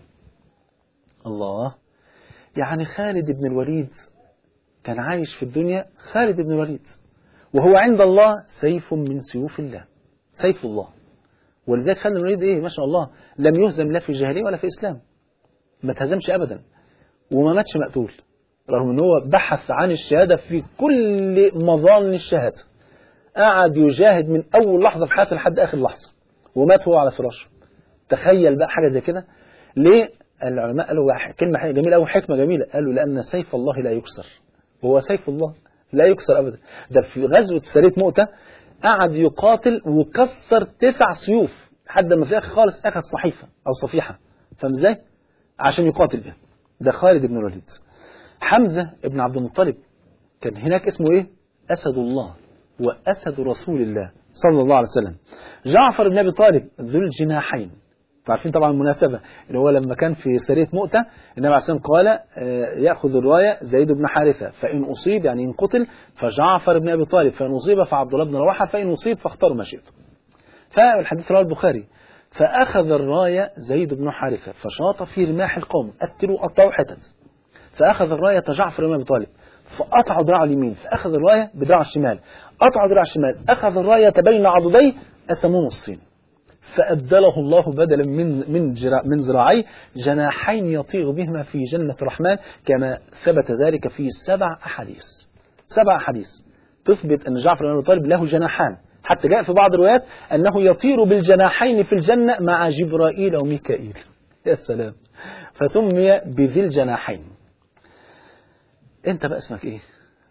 الله، يعني خالد بن الوليد كان عايش في الدنيا خالد بن الوليد، وهو عند الله سيف من سيوف الله، سيف الله. ولذلك خالد بن الوليد ايه ما شاء الله لم يهزم لا في جاهلية ولا في إسلام، ما تهزمش أبدا وما ماتش مقتول، رغم ان هو بحث عن الشهادة في كل مظان الشهادة، قعد يجاهد من أول لحظة في حياته لحد آخر لحظة ومات هو على فراشه. تخيل بقى حاجة زي كده. ليه؟ العلماء قالوا كلمة جميلة أو حكمة جميلة، قالوا لأن سيف الله لا يكسر، وهو سيف الله لا يكسر أبدا. ده في غزوة سرية مؤتة قعد يقاتل وكسر تسع سيوف لحد ما في الآخر خالص أخذ صحيفة أو صفيحة، فاهم ازاي؟ عشان يقاتل بها. ده خالد بن الوليد. حمزة ابن عبد المطلب كان هناك اسمه إيه؟ أسد الله وأسد رسول الله صلى الله عليه وسلم. جعفر بن أبي طالب ذو الجناحين، عارفين طبعا المناسبة اللي هو لما كان في سرية مؤتة النبي عليه الصلاة والسلام قال يأخذ الراية زيد بن حارثة فإن أصيب يعني إن قتل فجعفر بن أبي طالب، فإن أصيب فعبد الله بن رواحة، فإن أصيب فاختاروا ما شئتم. فالحديث رواه البخاري. فأخذ الراية زيد بن حارثة فشاط في رماح القوم، قتلوا قطعوا حتت، فأخذ الراية جعفر بن أبي طالب فقطعوا ذراعه اليمين، فأخذ الراية بدراعه الشمال، قطعوا ذراعه الشمال، أخذ الراية بين عضديه قسموه نصين، فأبدله الله بدلا من من من ذراعي جناحين يطير بهما في جنة الرحمن، كما ثبت ذلك في سبع أحاديث. سبع أحاديث تثبت أن جعفر بن أبي طالب له جناحان، حتى جاء في بعض الروايات أنه يطير بالجناحين في الجنة مع جبرائيل وميكائيل. يا سلام. فسمي بذي الجناحين. أنت بقى اسمك إيه؟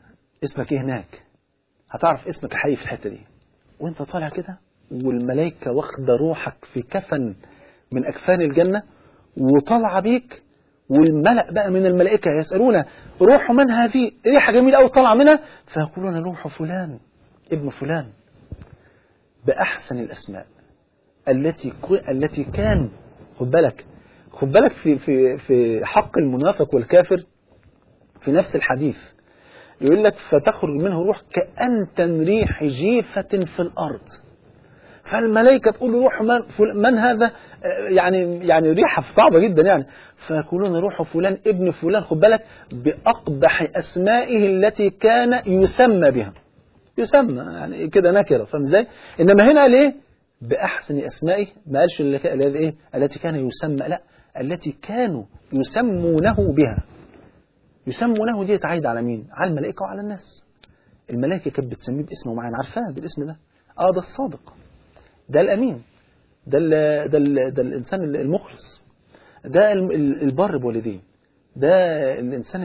اسمك ايه هناك، هتعرف اسمك الحقيقي في الحتة دي وانت طالع كده، والملائكة واخدة روحك في كفن من أكفان الجنة وطالعة بيك، والملأ بقى من الملائكة يسألون روح من هذه، ريحة جميلة أو طالعة منها، فيقولون روح فلان ابن فلان بأحسن الأسماء التي التي كان. خد بالك خد بالك في في في حق المنافق والكافر في نفس الحديث يقول لك فتخرج منه روح كأنتن ريح جيفة في الأرض، فالملائكة تقول روح من, من هذا، يعني يعني ريحة صعبة جدا يعني، فيقولون روح فلان ابن فلان، خد بالك بأقبح أسمائه التي كان يسمى بها، يسمى يعني كده نكرة، فاهم ازاي؟ إنما هنا ليه بأحسن أسمائه، ما قالش ايه التي كان يسمى، لا التي كانوا يسمونه بها. يسمونه دي تعيد على مين؟ على الملائكة وعلى الناس. الملائكة كانت بتسميه باسمه معين، عارفاه بالاسم ده، اه ده الصادق، ده الأمين، ده ال ده ال ده الإنسان المخلص، ده البر بوالديه، ده الإنسان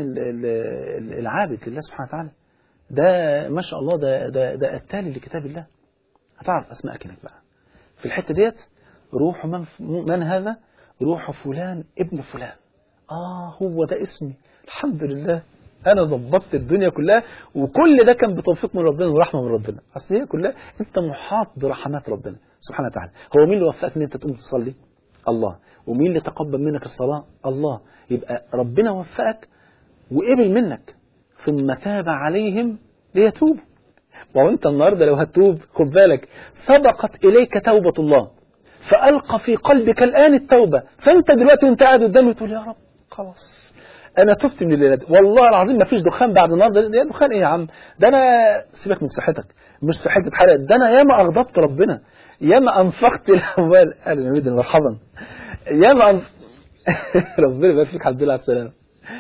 العابد لله سبحانه وتعالى، ده ما شاء الله ده ده ده التالي لكتاب الله. هتعرف أسماءك هناك بقى في الحتة ديت. روح من, من هذا؟ روح فلان ابن فلان. آه هو ده اسمي، الحمد لله أنا ضبطت الدنيا كلها، وكل ده كان بتوفيق من ربنا ورحمة من ربنا. أصل هي كلها أنت محاط برحمات ربنا سبحانه وتعالى. هو مين اللي وفقك أن أنت تقوم تصلي؟ الله. ومين اللي تقبل منك الصلاة؟ الله. يبقى ربنا وفقك وقبل منك ثم تاب عليهم ليتوبوا. وانت النهاردة لو هتوب خد بالك سبقت إليك توبة الله فألقى في قلبك الآن التوبة، فأنت دلوقتي وانت قاعد قدامي تقول يا رب خلاص أنا تبت من الليلة دي، والله العظيم ما فيش دخان بعد النهاردة. يا دخان إيه يا عم؟ ده أنا سيبك من صحتك، مش صحتي اتحرقت، ده أنا ياما أغضبت ربنا، ياما أنفقت الأموال. أهلا يا ميدن مرحبا. ياما أنف... ربنا يبارك فيك، الحمد لله على السلامة.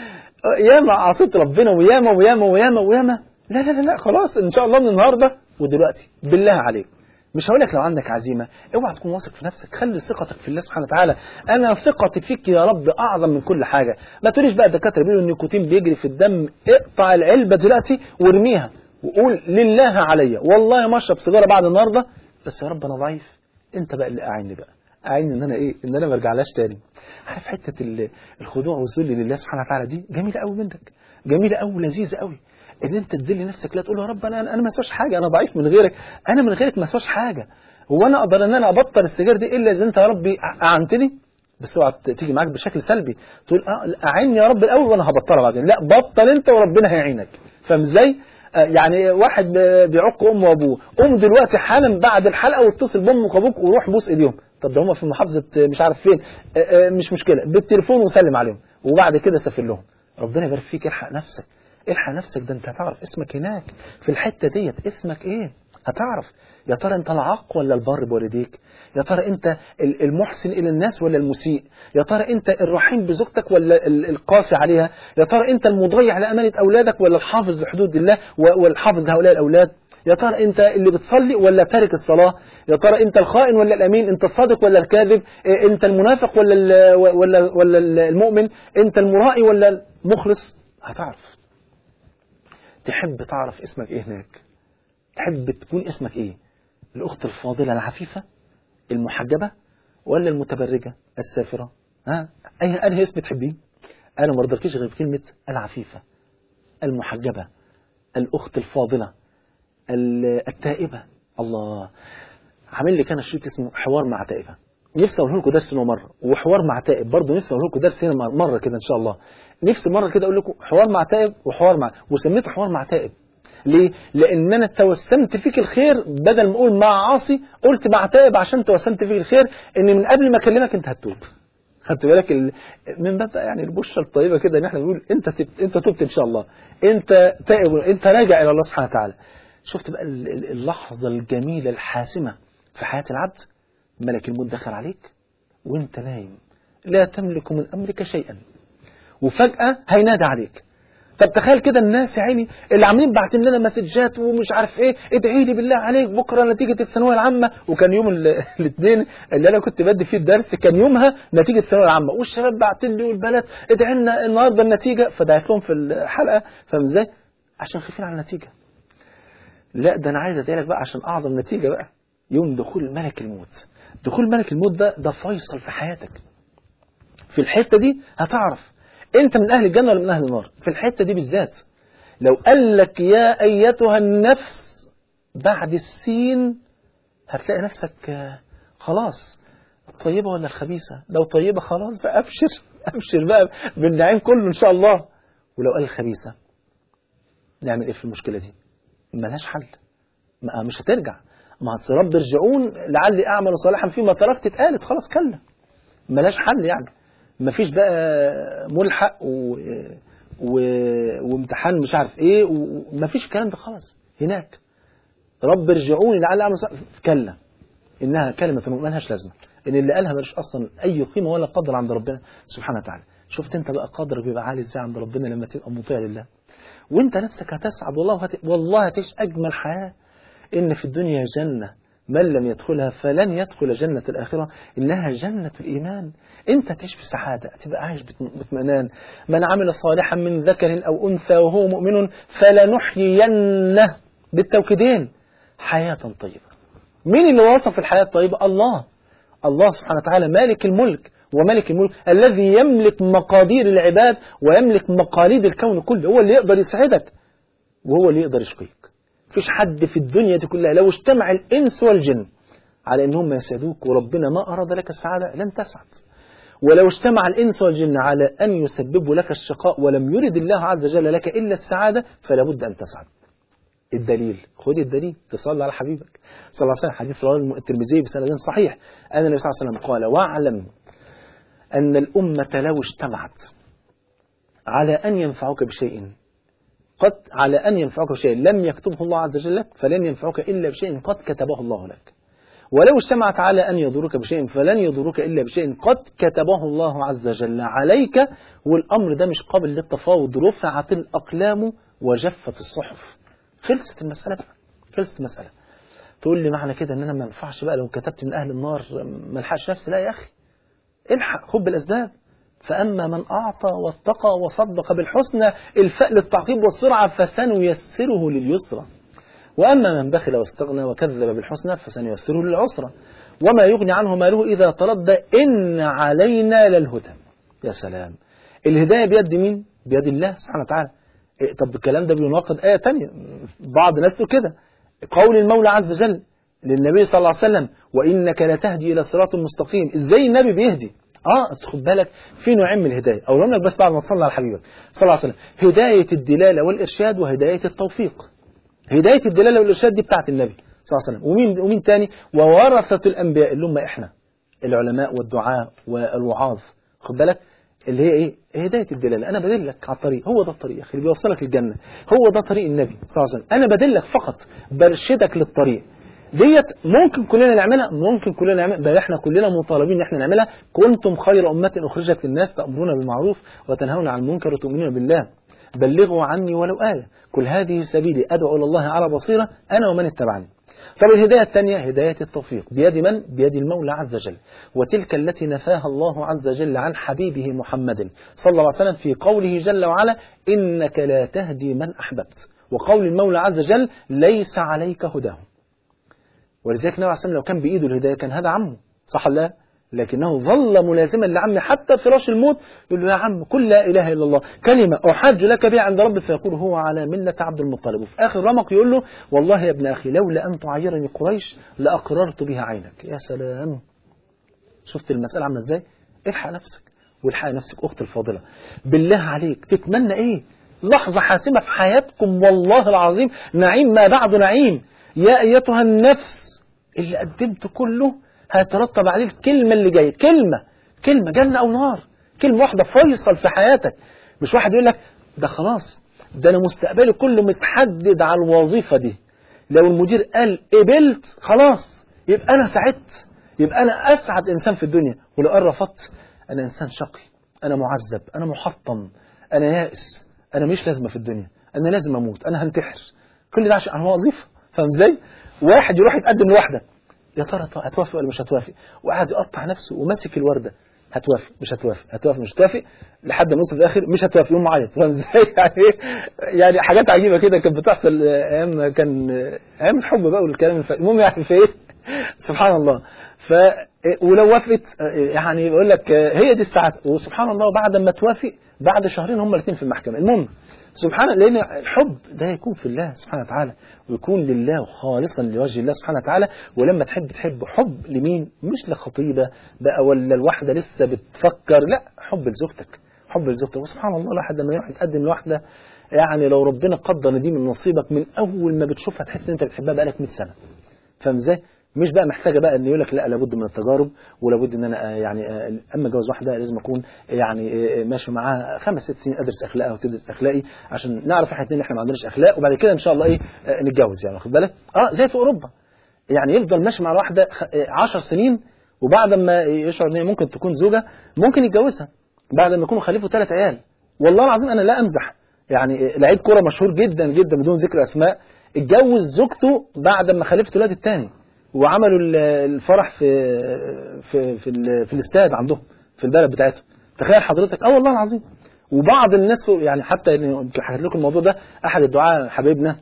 ياما عصيت ربنا وياما وياما وياما وياما. لا لا لا لا خلاص إن شاء الله من النهاردة ودلوقتي بالله عليك. مش هقول لك لو عندك عزيمة اوعى تكون واثق في نفسك، خلي ثقتك في الله سبحانه وتعالى. أنا ثقتي فيك يا رب أعظم من كل حاجة. ما تقوليش بقى الدكاترة بيقولوا النيكوتين بيجري في الدم، اقطع العلبة دلوقتي وارميها وقول لله عليا والله ما اشرب سيجارة بعد النهاردة، بس يا رب أنا ضعيف، أنت بقى اللي أعيني بقى، أعيني إن أنا إيه، إن أنا ما ارجعلاش تاني. عارف حتة الخضوع والذل لله سبحانه وتعالى دي جميلة قوي منك، جميلة قوي ولذيذة قوي، ان انت تذل نفسك، لا تقول يا رب انا انا ما اسواش حاجه، انا ضعيف من غيرك، انا من غيرك ما اسواش حاجه، هو انا اقدر ان انا ابطل السجاير دي الا اذا انت يا ربي اعنتني؟ بس اوعى تيجي معاك بشكل سلبي تقول اعني يا رب الاول وانا هبطلها بعدين، لا بطل انت وربنا هيعينك. فاهم ازاي؟ يعني واحد بيعق امه وابوه، قوم دلوقتي حالا بعد الحلقه واتصل بامك وابوك وروح بوس ايديهم، طب ده هم في محافظه مش عارف فين، مش مشكله بالتليفون وسلم عليهم وبعد كده سافر لهم. ربنا يبارك فيك، الحق نفسك الحق نفسك، ده انت هتعرف اسمك هناك في الحتة ديت، اسمك ايه هتعرف. يا ترى انت العاق ولا البر بوالديك؟ يا ترى انت المحسن الى الناس ولا المسيء؟ يا ترى انت الرحيم بزوجتك ولا القاسي عليها؟ يا ترى انت المضيع لأمانة اولادك ولا الحافظ لحدود الله والحافظ لهؤلاء الاولاد؟ يا ترى انت اللي بتصلي ولا تارك الصلاة؟ يا ترى انت الخائن ولا الامين؟ انت الصادق ولا الكاذب؟ انت المنافق ولا ولا ولا المؤمن؟ انت المرائي ولا المخلص؟ هتعرف. تحب تعرف اسمك ايه هناك؟ تحب تكون اسمك ايه؟ الاخت الفاضلة العفيفة المحجبة ولا المتبرجة السافرة؟ ها اي انهي اسم تحبيه؟ انا ما رضيتكيش غير بكلمة العفيفة المحجبة الاخت الفاضلة التائبة. الله، عامل لي كان شريط اسمه حوار مع تائبة، نفسي اقول لكم درس مرة، وحوار مع تائب برضه نفسي اقول لكم درس هنا مرة كده ان شاء الله. نفسي مرة كده اقول لكم حوار مع تائب وحوار مع، وسميته حوار مع تائب. ليه؟ لان انا توسمت فيك الخير، بدل ما اقول مع عاصي قلت مع تائب عشان توسمت فيك الخير ان من قبل ما اكلمك انت هتتوب. خدت بالك ال... من باب يعني البشرة الطيبة كده ان احنا بنقول انت تبت... انت تبت ان شاء الله، انت تائب، انت راجع الى الله سبحانه وتعالى. شفت بقى اللحظة الجميلة الحاسمة في حياة العبد، ملك الموت دخل عليك وانت نايم لا تملك من امرك شيئا، وفجأة هينادى عليك. طب تخيل كده الناس يا عيني اللي عاملين باعتين لنا مسجات ومش عارف ايه، ادعي لي بالله عليك بكره نتيجه الثانويه العامه، وكان يوم الاثنين اللي انا كنت بدي فيه الدرس كان يومها نتيجه الثانويه العامه، والشباب باعتين لي والبنات ادعي لنا النهارده النتيجه، فدعيت لهم في الحلقه. فاهم ازاي؟ عشان خايفين على النتيجة. لا ده أنا عايز أدعي لك بقى عشان أعظم نتيجة بقى، يوم دخول ملك الموت. دخول ملك الموت ده ده فيصل في حياتك. في الحتة دي هتعرف أنت من أهل الجنة ولا من أهل النار. في الحتة دي بالذات لو قال لك يا أيتها النفس بعد السين، هتلاقي نفسك خلاص الطيبة ولا الخبيثة. لو طيبة خلاص بقى أبشر أبشر بقى بالنعيم كله إن شاء الله. ولو قال الخبيثة نعمل إيه في المشكلة دي؟ ملهاش حل، ما مش هترجع. ما رب ارجعون لعلي أعمل صالحا فيما تركت اتقالت خلاص، كلا ملهاش حل يعني. مفيش بقى ملحق و... و... وامتحان مش عارف ايه، ومفيش الكلام ده خلاص. هناك رب ارجعوني لعلي أعمل صالحا، كلا إنها كلمة ملهاش لازمة، إن اللي قالها ملوش أصلا أي قيمة ولا قدر عند ربنا سبحانه وتعالى. شفت أنت بقى قدرك بيبقى عالي إزاي عند ربنا لما تبقى مطيع لله، وأنت نفسك هتسعد والله وهت... والله هتعيش أجمل حياة. إن في الدنيا جنة من لم يدخلها فلن يدخل جنة الآخرة، إنها جنة الإيمان. أنت تعيش في سعادة، تبقى عايش باطمئنان. من عمل صالحا من ذكر أو أنثى وهو مؤمن فلنحيينه بالتوكيدين حياة طيبة. مين اللي وصف الحياة الطيبة؟ الله. الله سبحانه وتعالى مالك الملك، وملك الملك الذي يملك مقادير العباد ويملك مقاليد الكون كله. هو اللي يقدر يسعدك وهو اللي يقدر يشقيك. مفيش حد في الدنيا دي كلها لو اجتمع الإنس والجن على أنهم يسعدوك وربنا ما أراد لك السعادة لن تسعد. ولو اجتمع الإنس والجن على أن يسببوا لك الشقاء ولم يرد الله عز وجل لك إلا السعادة فلا بد أن تسعد. الدليل، خد الدليل، تصلي على حبيبك صلى الله عليه وسلم. حديث رواه الترمذي بسند صحيح أن النبي صلى الله عليه وسلم قال: واعلم أن الأمة لو اجتمعت على أن ينفعوك بشيء قد على أن ينفعوك بشيء لم يكتبه الله عز وجل لك فلن ينفعوك إلا بشيء قد كتبه الله لك، ولو اجتمعت على أن يضرك بشيء فلن يضرك إلا بشيء قد كتبه الله عز وجل عليك. والأمر ده مش قابل للتفاوض، رفعت الأقلام وجفت الصحف. خلصت المسألة بقى، خلصت المسألة. تقول لي معنى كده ان انا ما ينفعش بقى لو كتبت من اهل النار ما الحقش نفسي؟ لا يا اخي، الحق، خد بالاسباب. فاما من اعطى واتقى وصدق بالحسنى الفاء للتعقيب والسرعه فسنيسره لليسرى، واما من بخل واستغنى وكذب بالحسنى فسنيسره للعسرى، وما يغني عنه ماله اذا تردى ان علينا للهدى. يا سلام، الهدايه بيد مين؟ بيد الله سبحانه وتعالى. طب الكلام ده بيناقض آية تانية، بعض الناس تقول كده، قول المولى عز وجل للنبي صلى الله عليه وسلم: وإنك لتهدي إلى صراط مستقيم. إزاي النبي بيهدي؟ آه بس خد بالك في نوعين من الهداية، أقولهم لك بس بعد ما تصلي على حبيبك صلى الله عليه وسلم. هداية الدلالة والإرشاد وهداية التوفيق. هداية الدلالة والإرشاد دي بتاعت النبي صلى الله عليه وسلم. ومين ومين تاني؟ وورثة الأنبياء اللي هم إحنا العلماء والدعاء والوعاظ. خد بالك اللي هي ايه؟ هدايه الدلاله. انا بدلك على الطريق، هو ده الطريق اللي بيوصلك الجنه، هو ده طريق النبي صلى الله عليه وسلم. انا بدلك فقط، برشدك للطريق ديت. ممكن كلنا نعملها، ممكن كلنا نعملها، بل احنا كلنا مطالبين ان احنا نعملها. كنتم خير امه اخرجت للناس تامرون بالمعروف وتنهون عن المنكر وتؤمنون بالله. بلغوا عني ولو آية، كل هذه سبيلي ادعو الى الله على بصيره انا ومن اتبعني. طب الهداية الثانية هداية التوفيق بيد من؟ بيد المولى عز وجل، وتلك التي نفاها الله عز وجل عن حبيبه محمد صلى الله عليه وسلم في قوله جل وعلا: إنك لا تهدي من أحببت، وقول المولى عز وجل: ليس عليك هداهم. ولذلك النبي عليه الصلاة والسلام لو كان بإيده الهداية كان هدى عمه، صح ولا لا؟ لكنه ظل ملازما لعمه حتى فراش الموت، يقول له: يا عم قل لا إله إلا الله كلمة أحاج لك بها عند ربي، فيقول: هو على ملة عبد المطلب. وفي آخر رمق يقول له: والله يا ابن أخي لولا أن تعيرني قريش لأقررت بها عينك. يا سلام، شفت المسألة عاملة إزاي؟ الحق نفسك والحق نفسك أخت الفاضلة. بالله عليك تتمنى إيه؟ لحظة حاسمة في حياتكم والله العظيم، نعيم ما بعد نعيم. يا أيتها النفس اللي قدمت كله هيترتب عليه الكلمة اللي جاية، كلمة كلمة جنة أو نار، كلمة واحدة فيصل في حياتك. مش واحد يقول لك ده خلاص ده أنا مستقبلي كله متحدد على الوظيفة دي، لو المدير قال قبلت خلاص يبقى أنا سعدت، يبقى أنا أسعد إنسان في الدنيا، ولو قال رفضت أنا إنسان شقي، أنا معذب، أنا محطم، أنا يائس، أنا مش لازمة في الدنيا، أنا لازم أموت، أنا هنتحر. كل ده عشان وظيفة. فاهم إزاي؟ واحد يروح يتقدم لوحده، يا ترى هتوافق ولا مش هتوافق، وقاعد يقطع نفسه وماسك الوردة هتوافق مش هتوافق هتوافق مش هتوافق لحد ما نوصل في الاخر مش هتوافق يوم معيط. فاهم ازاي؟ يعني يعني حاجات عجيبه كده كانت بتحصل ايام كان ايام الحب بقى والكلام الف... المهم يعني في ايه سبحان الله. ف ولو وافقت يعني يقول لك هي دي الساعات، وسبحان الله بعد ما توافق بعد شهرين هم الاثنين في المحكمه. المهم سبحان الله، لأن الحب ده يكون في الله سبحانه وتعالى ويكون لله خالصا لوجه الله سبحانه وتعالى. ولما تحب تحب حب لمين؟ مش لخطيبة بقى ولا الواحدة لسه بتفكر، لا، حب لزوجتك، حب لزوجتك. وسبحان الله الواحد لما يروح يتقدم لواحدة يعني لو ربنا قدر ان دي من نصيبك من اول ما بتشوفها تحس ان انت بتحبها بقالك مية سنة. فاهم ازاي؟ مش بقى محتاجه بقى ان يقول لك لا لابد من التجارب ولابد ان انا يعني اما اتجوز واحده لازم اكون يعني ماشي معاها خمس ست سنين ادرس اخلاقها وتدرس اخلاقي عشان نعرف احنا الاثنين احنا ما عندناش اخلاق، وبعد كده ان شاء الله ايه نتجوز. يعني واخد بالك؟ اه زي في اوروبا يعني يفضل ماشي مع واحده عشر سنين وبعد ما يشعر ان هي ممكن تكون زوجه ممكن يتجوزها بعد ما يكونوا خلفوا ثلاث عيال. والله العظيم انا لا امزح، يعني لعيب كوره مشهور جدا جدا بدون ذكر اسماء اتجوز زوجته بعد ما خلفت ولاد الثاني، وعملوا الفرح في في في, في الاستاد عندهم في البلد بتاعتهم. تخيل حضرتك، اه والله العظيم. وبعض الناس يعني حتى حكيت لكم الموضوع ده، احد الدعاة حبيبنا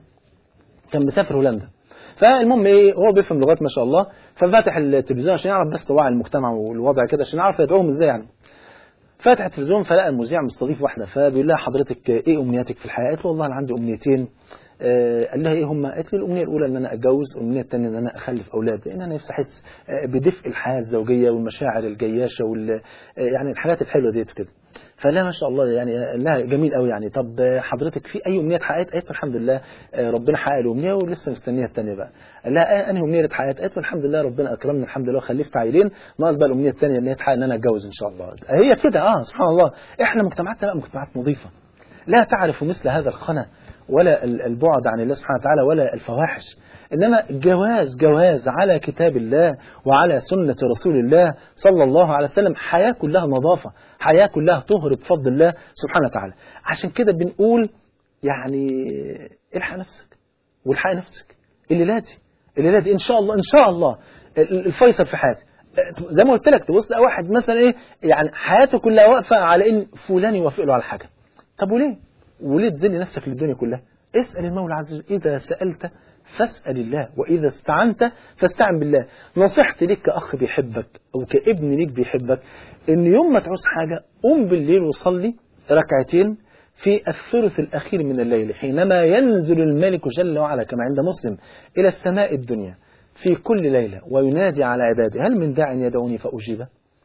كان مسافر هولندا، فالمهم ايه هو بيفهم لغات ما شاء الله، ففاتح التلفزيون عشان يعرف بس طباع المجتمع والوضع كده عشان يعرف يدعوهم ازاي يعني. فاتح التلفزيون فلقى المذيع مستضيف واحده، فبيقول لها حضرتك ايه امنياتك في الحياه؟ قالت له والله انا عندي امنيتين. آه قال لها ايه هم؟ قالت له الامنيه الاولى ان انا اتجوز، والامنيه الثانيه ان انا اخلف اولاد، لان انا نفسي احس بدفء الحياه الزوجيه والمشاعر الجياشه وال يعني الحاجات الحلوه ديت كده. فلا ما شاء الله يعني لا جميل قوي يعني. طب حضرتك في اي امنيه اتحققت؟ قالت له الحمد لله ربنا حقق الامنيه ولسه مستنيه الثانيه بقى. قال لها انهي امنيه اتحققت؟ قالت له الحمد لله ربنا اكرمني الحمد لله وخلفت عيلين، ناقص بقى الامنيه الثانيه ان هي تحقق ان انا اتجوز ان شاء الله. هي كده اه سبحان الله. احنا مجتمعاتنا بقى مجتمعات نظيفه لا تعرف مثل هذا الخنا ولا البعد عن الله سبحانه وتعالى ولا الفواحش، إنما جواز جواز على كتاب الله وعلى سنة رسول الله صلى الله عليه وسلم، حياة كلها نظافة، حياة كلها طهر بفضل الله سبحانه وتعالى. عشان كده بنقول يعني الحق نفسك والحق نفسك الليلة دي الليلة دي إن شاء الله إن شاء الله الفيصل في حياتي. زي ما قلت لك تبص لقى واحد مثلا إيه يعني حياته كلها واقفة على إن فلان يوافق له على حاجة. طب وليه؟ وليه تذل نفسك للدنيا كلها؟ اسأل المولى عز وجل، إذا سألت فاسأل الله وإذا استعنت فاستعن بالله. نصيحتي ليك كأخ بيحبك أو كابن ليك بيحبك إن يوم ما تعوز حاجة قوم بالليل وصلي ركعتين في الثلث الأخير من الليل حينما ينزل الملك جل وعلا كما عند مسلم إلى السماء الدنيا في كل ليلة وينادي على عباده هل من داع يدعوني فأجيبه؟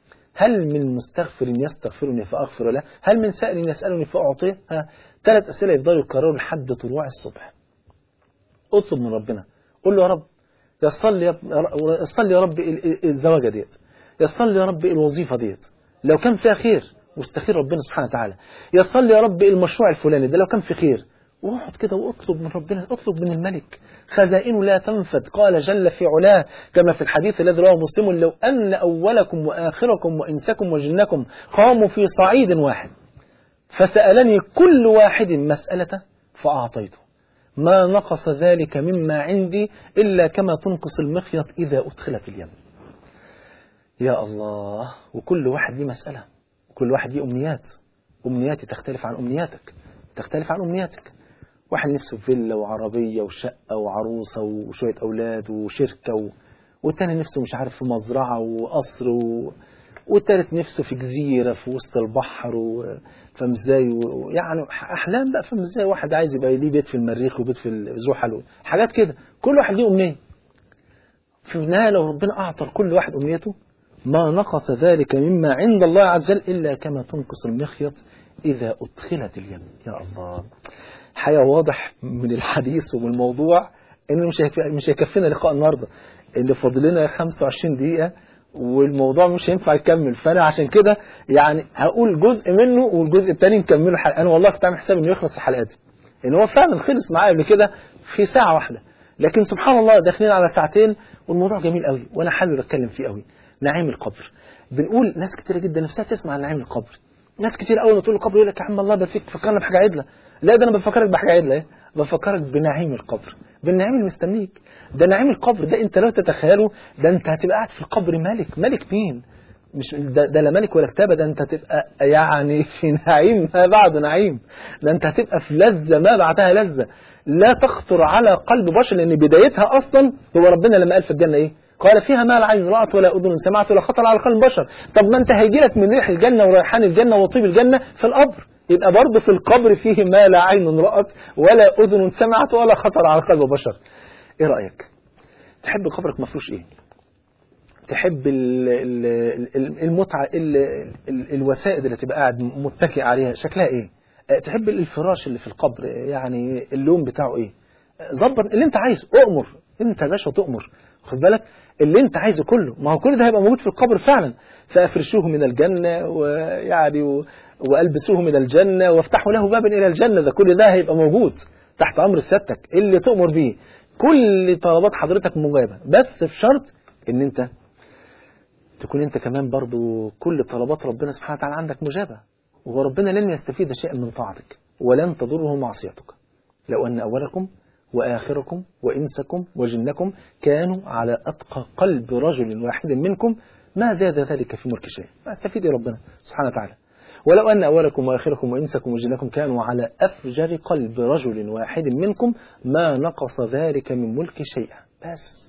هل من مستغفر يستغفرني فأغفر له؟ هل من سائل يسألني فأعطيه؟ ثلاث أسئلة يفضلوا يكرروا لحد طلوع الصبح. اطلب من ربنا، قل له يا رب يسر لي يسر لي يا رب الزواجة ديت، يسر لي يا رب الوظيفة ديت لو كان فيها خير واستخير ربنا سبحانه وتعالى، يسر لي يا رب المشروع الفلاني ده لو كان في خير، واقعد كده واطلب من ربنا، اطلب من الملك خزائنه لا تنفد. قال جل في علاه كما في الحديث الذي رواه مسلم لو أن أولكم وآخركم وإنسكم وجنكم قاموا في صعيد واحد فسألني كل واحد مسألة فأعطيته ما نقص ذلك مما عندي إلا كما تنقص المخيط إذا أدخلت اليم. يا الله. وكل واحد ليه مسألة وكل واحد ليه أمنيات، أمنياتي تختلف عن أمنياتك تختلف عن أمنياتك. واحد نفسه في فيلا وعربية وشقة وعروسة وشوية أولاد وشركة و... والتاني نفسه مش عارف في مزرعة وقصر و... والتالت نفسه في جزيرة في وسط البحر و... فمزاي و... يعني أحلام بقى. فمزاي واحد عايز يبقى ليه بيت في المريخ وبيت في زحل حاجات كده. كل واحد ليه أمنية. في النهاية لو ربنا أعطى كل واحد أمنيته ما نقص ذلك مما عند الله عز وجل إلا كما تنقص المخيط إذا أدخلت اليم. يا الله. حقيقة واضح من الحديث ومن الموضوع إنه مش مش هيكفينا لقاء النهارده، اللي فاضل لنا خمسة وعشرين دقيقة والموضوع مش هينفع يكمل. فأنا عشان كده يعني هقول جزء منه والجزء الثاني نكمله حلقة. أنا والله كنت عامل حساب إنه يخلص الحلقات دي، إن هو فعلا خلص معايا قبل كده في ساعة واحدة، لكن سبحان الله داخلين على ساعتين والموضوع جميل قوي وأنا حابب أتكلم فيه قوي. نعيم القبر. بنقول ناس كتير جدا نفسها تسمع عن نعيم القبر. ناس كتير أول ما تقول القبر يقول لك يا عم الله ده فيك تفكرنا بحاجة عدلة. لا ده أنا بفكرك بحاجة عدلة إيه؟ بفكرك بنعيم القبر، بالنعيم المستنيك. ده نعيم القبر ده أنت لو تتخيله ده أنت هتبقى قاعد في القبر ملك. ملك مين؟ مش ده, ده لا ملك ولا كتابة، ده انت هتبقى يعني في نعيم ما بعد نعيم، ده انت هتبقى في لذة ما بعدها لذة لا تخطر على قلب بشر، لان بدايتها اصلا هو ربنا لما قال في الجنة ايه؟ قال فيها ما لا عين رأت ولا اذن سمعت ولا خطر على قلب بشر. طب ما انت هيجي لك من ريح الجنة وريحان الجنة وطيب الجنة في القبر، يبقى برضه في القبر فيه ما لا عين رأت ولا اذن سمعت ولا خطر على قلب بشر. ايه رأيك؟ تحب قبرك مفروش ايه؟ تحب المتعة الوسائد اللي تبقى قاعد متكئ عليها شكلها ايه؟ تحب الفراش اللي في القبر يعني اللون بتاعه ايه؟ ظبط اللي انت عايزه، اؤمر انت يا باشا تؤمر، خد بالك اللي انت عايزه كله، ما هو كل ده هيبقى موجود في القبر فعلا. فافرشوه من الجنة ويعني والبسوه من الجنة وافتحوا له بابا الى الجنة، ده كل ده هيبقى موجود تحت امر سيادتك اللي تؤمر بيه، كل طلبات حضرتك مجابة، بس في شرط ان انت تكون انت كمان برضو كل طلبات ربنا سبحانه وتعالى عندك مجابة، وربنا لن يستفيد شيئا من طاعتك ولن تضره معصيتك. لو أن أولكم وآخركم وإنسكم وجنكم كانوا على أتقى قلب رجل واحد منكم ما زاد ذلك في ملك شيء، ما استفيد ربنا سبحانه وتعالى. ولو أن أولكم وآخركم وإنسكم وجنكم كانوا على أفجر قلب رجل واحد منكم ما نقص ذلك من ملك شيئا. بس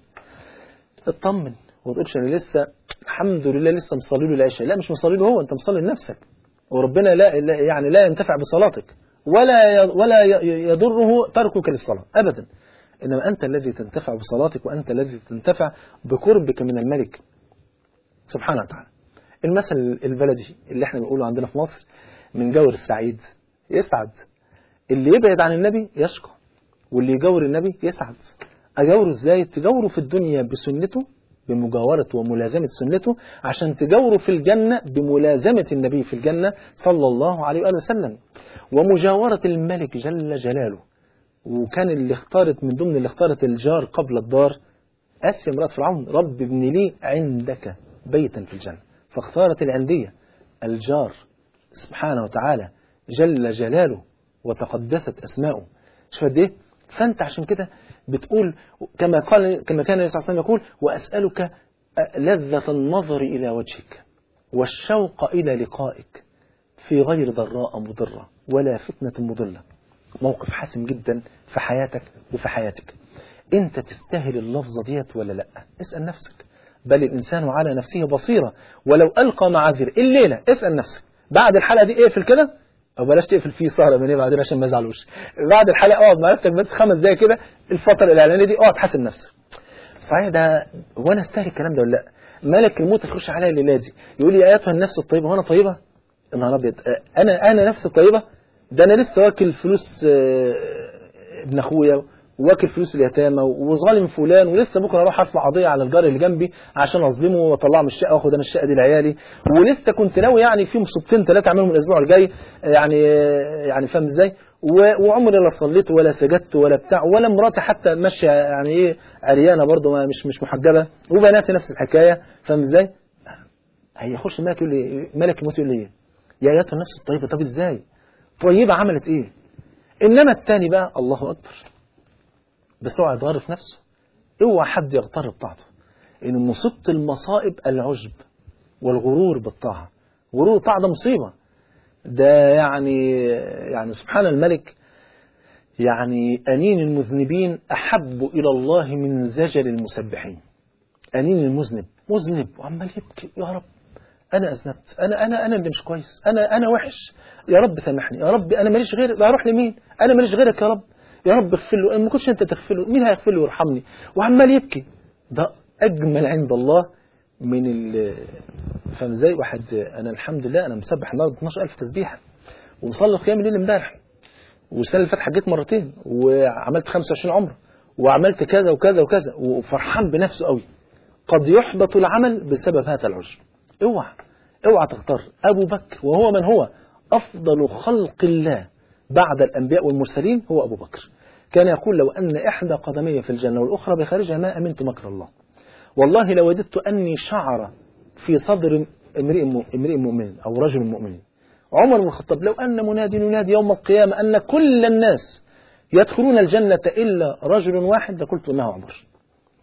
اطمن وتقولش أنا لسه الحمد لله لسه مصلي له العشاء، لا مش مصلي له هو، أنت مصلي لنفسك، وربنا لا يعني لا ينتفع بصلاتك ولا ولا يضره تركك للصلاة أبدا، إنما أنت الذي تنتفع بصلاتك وأنت الذي تنتفع بقربك من الملك سبحانه وتعالى. المثل البلدي اللي احنا بنقوله عندنا في مصر، من جور السعيد يسعد، اللي يبعد عن النبي يشقى، واللي يجور النبي يسعد. أجوره ازاي؟ تجوره في الدنيا بسنته بمجاورة وملازمة سنته، عشان تجوره في الجنة بملازمة النبي في الجنة صلى الله عليه وآله وسلم، ومجاورة الملك جل جلاله. وكان اللي اختارت من ضمن اللي اختارت الجار قبل الدار آسيا امرأة فرعون، رب ابن لي عندك بيتا في الجنة، فاختارت العندية الجار سبحانه وتعالى جل جلاله وتقدست أسماؤه. شوف قد ايه؟ فأنت عشان كده بتقول كما قال كما كان النبي صلى الله عليه وسلم يقول: وأسألك لذة النظر إلى وجهك والشوق إلى لقائك في غير ضراء مضرة ولا فتنة مضلة. موقف حاسم جدا في حياتك وفي حياتك. أنت تستاهل اللفظة ديت ولا لا؟ اسأل نفسك. بل الإنسان على نفسه بصيرة ولو ألقى معاذير. الليلة اسأل نفسك بعد الحلقة دي اقفل كده، أو بلاش تقفل فيه سهرة من ايه بعدين عشان ما يزعلوش. بعد الحلقة اقعد مع نفسك بس خمس دقايق كده، الفترة الإعلانية دي اقعد حاسب نفسك. صحيح ده وانا استاهل الكلام ده ولا لا؟ ملك الموت يخش عليا الليلة دي يقول لي: يا أيتها النفس الطيبة. وانا طيبة؟ النهار ابيض، انا انا نفس الطيبة؟ ده انا لسه واكل فلوس ابن اخويا واكل فلوس اليتامى وظالم فلان، ولسه بكره اروح ارفع قضيه على الجار اللي جنبي عشان اظلمه واطلعه من الشقه واخد انا الشقه دي لعيالي، ولسه كنت ناوي يعني في مصيبتين ثلاثه اعملهم الاسبوع الجاي، يعني يعني فاهم ازاي؟ وعمري لا صليت ولا سجدت ولا بتاع، ولا مراتي حتى ماشيه يعني ايه عريانه برضه مش مش محجبه، وبناتي نفس الحكايه، فاهم ازاي؟ هيخش الملك يقول لي ملك الموت يقول لي ايه؟ يا ايتها النفس الطيبه. طب ازاي؟ طيبه عملت ايه؟ انما الثاني بقى الله اكبر، بس اوعى يتغر في نفسه، اوعى حد يغتر بطاعته، ان مصيبه المصائب العجب والغرور بالطاعه. غرور الطاعه ده مصيبه، ده يعني يعني سبحان الملك، يعني انين المذنبين احب الى الله من زجر المسبحين. انين المذنب مذنب وعمال يبكي: يا رب انا اذنبت، انا انا انا اللي مش كويس، انا انا وحش، يا رب سامحني، يا رب انا ماليش غير، لا اروح لمين؟ انا ماليش غيرك يا رب، يا رب اغفر له، ما كنتش انت تغفر له مين هيغفر له ويرحمني؟ وعمال يبكي. ده اجمل عند الله من ال فاهم ازاي؟ واحد انا الحمد لله انا مسبح النهارده اثناشر ألف تسبيحه، ومصلي قيام الليل امبارح، والسنه اللي فاتت حجيت مرتين، وعملت خمسة وعشرين عمره، وعملت كذا وكذا وكذا، وفرحان بنفسه قوي. قد يحبط العمل بسبب هذا العجب. اوعى اوعى تغتر. ابو بكر وهو من هو افضل خلق الله بعد الأنبياء والمرسلين هو أبو بكر، كان يقول: لو أن إحدى قدمي في الجنة والأخرى بخارجها ما أمنت مكر الله، والله لو وددت أني شعر في صدر امرئ مؤمن أو رجل مؤمن. عمر بن الخطاب: لو أن منادي ينادي يوم القيامة أن كل الناس يدخلون الجنة إلا رجل واحد لقلت إنه عمر.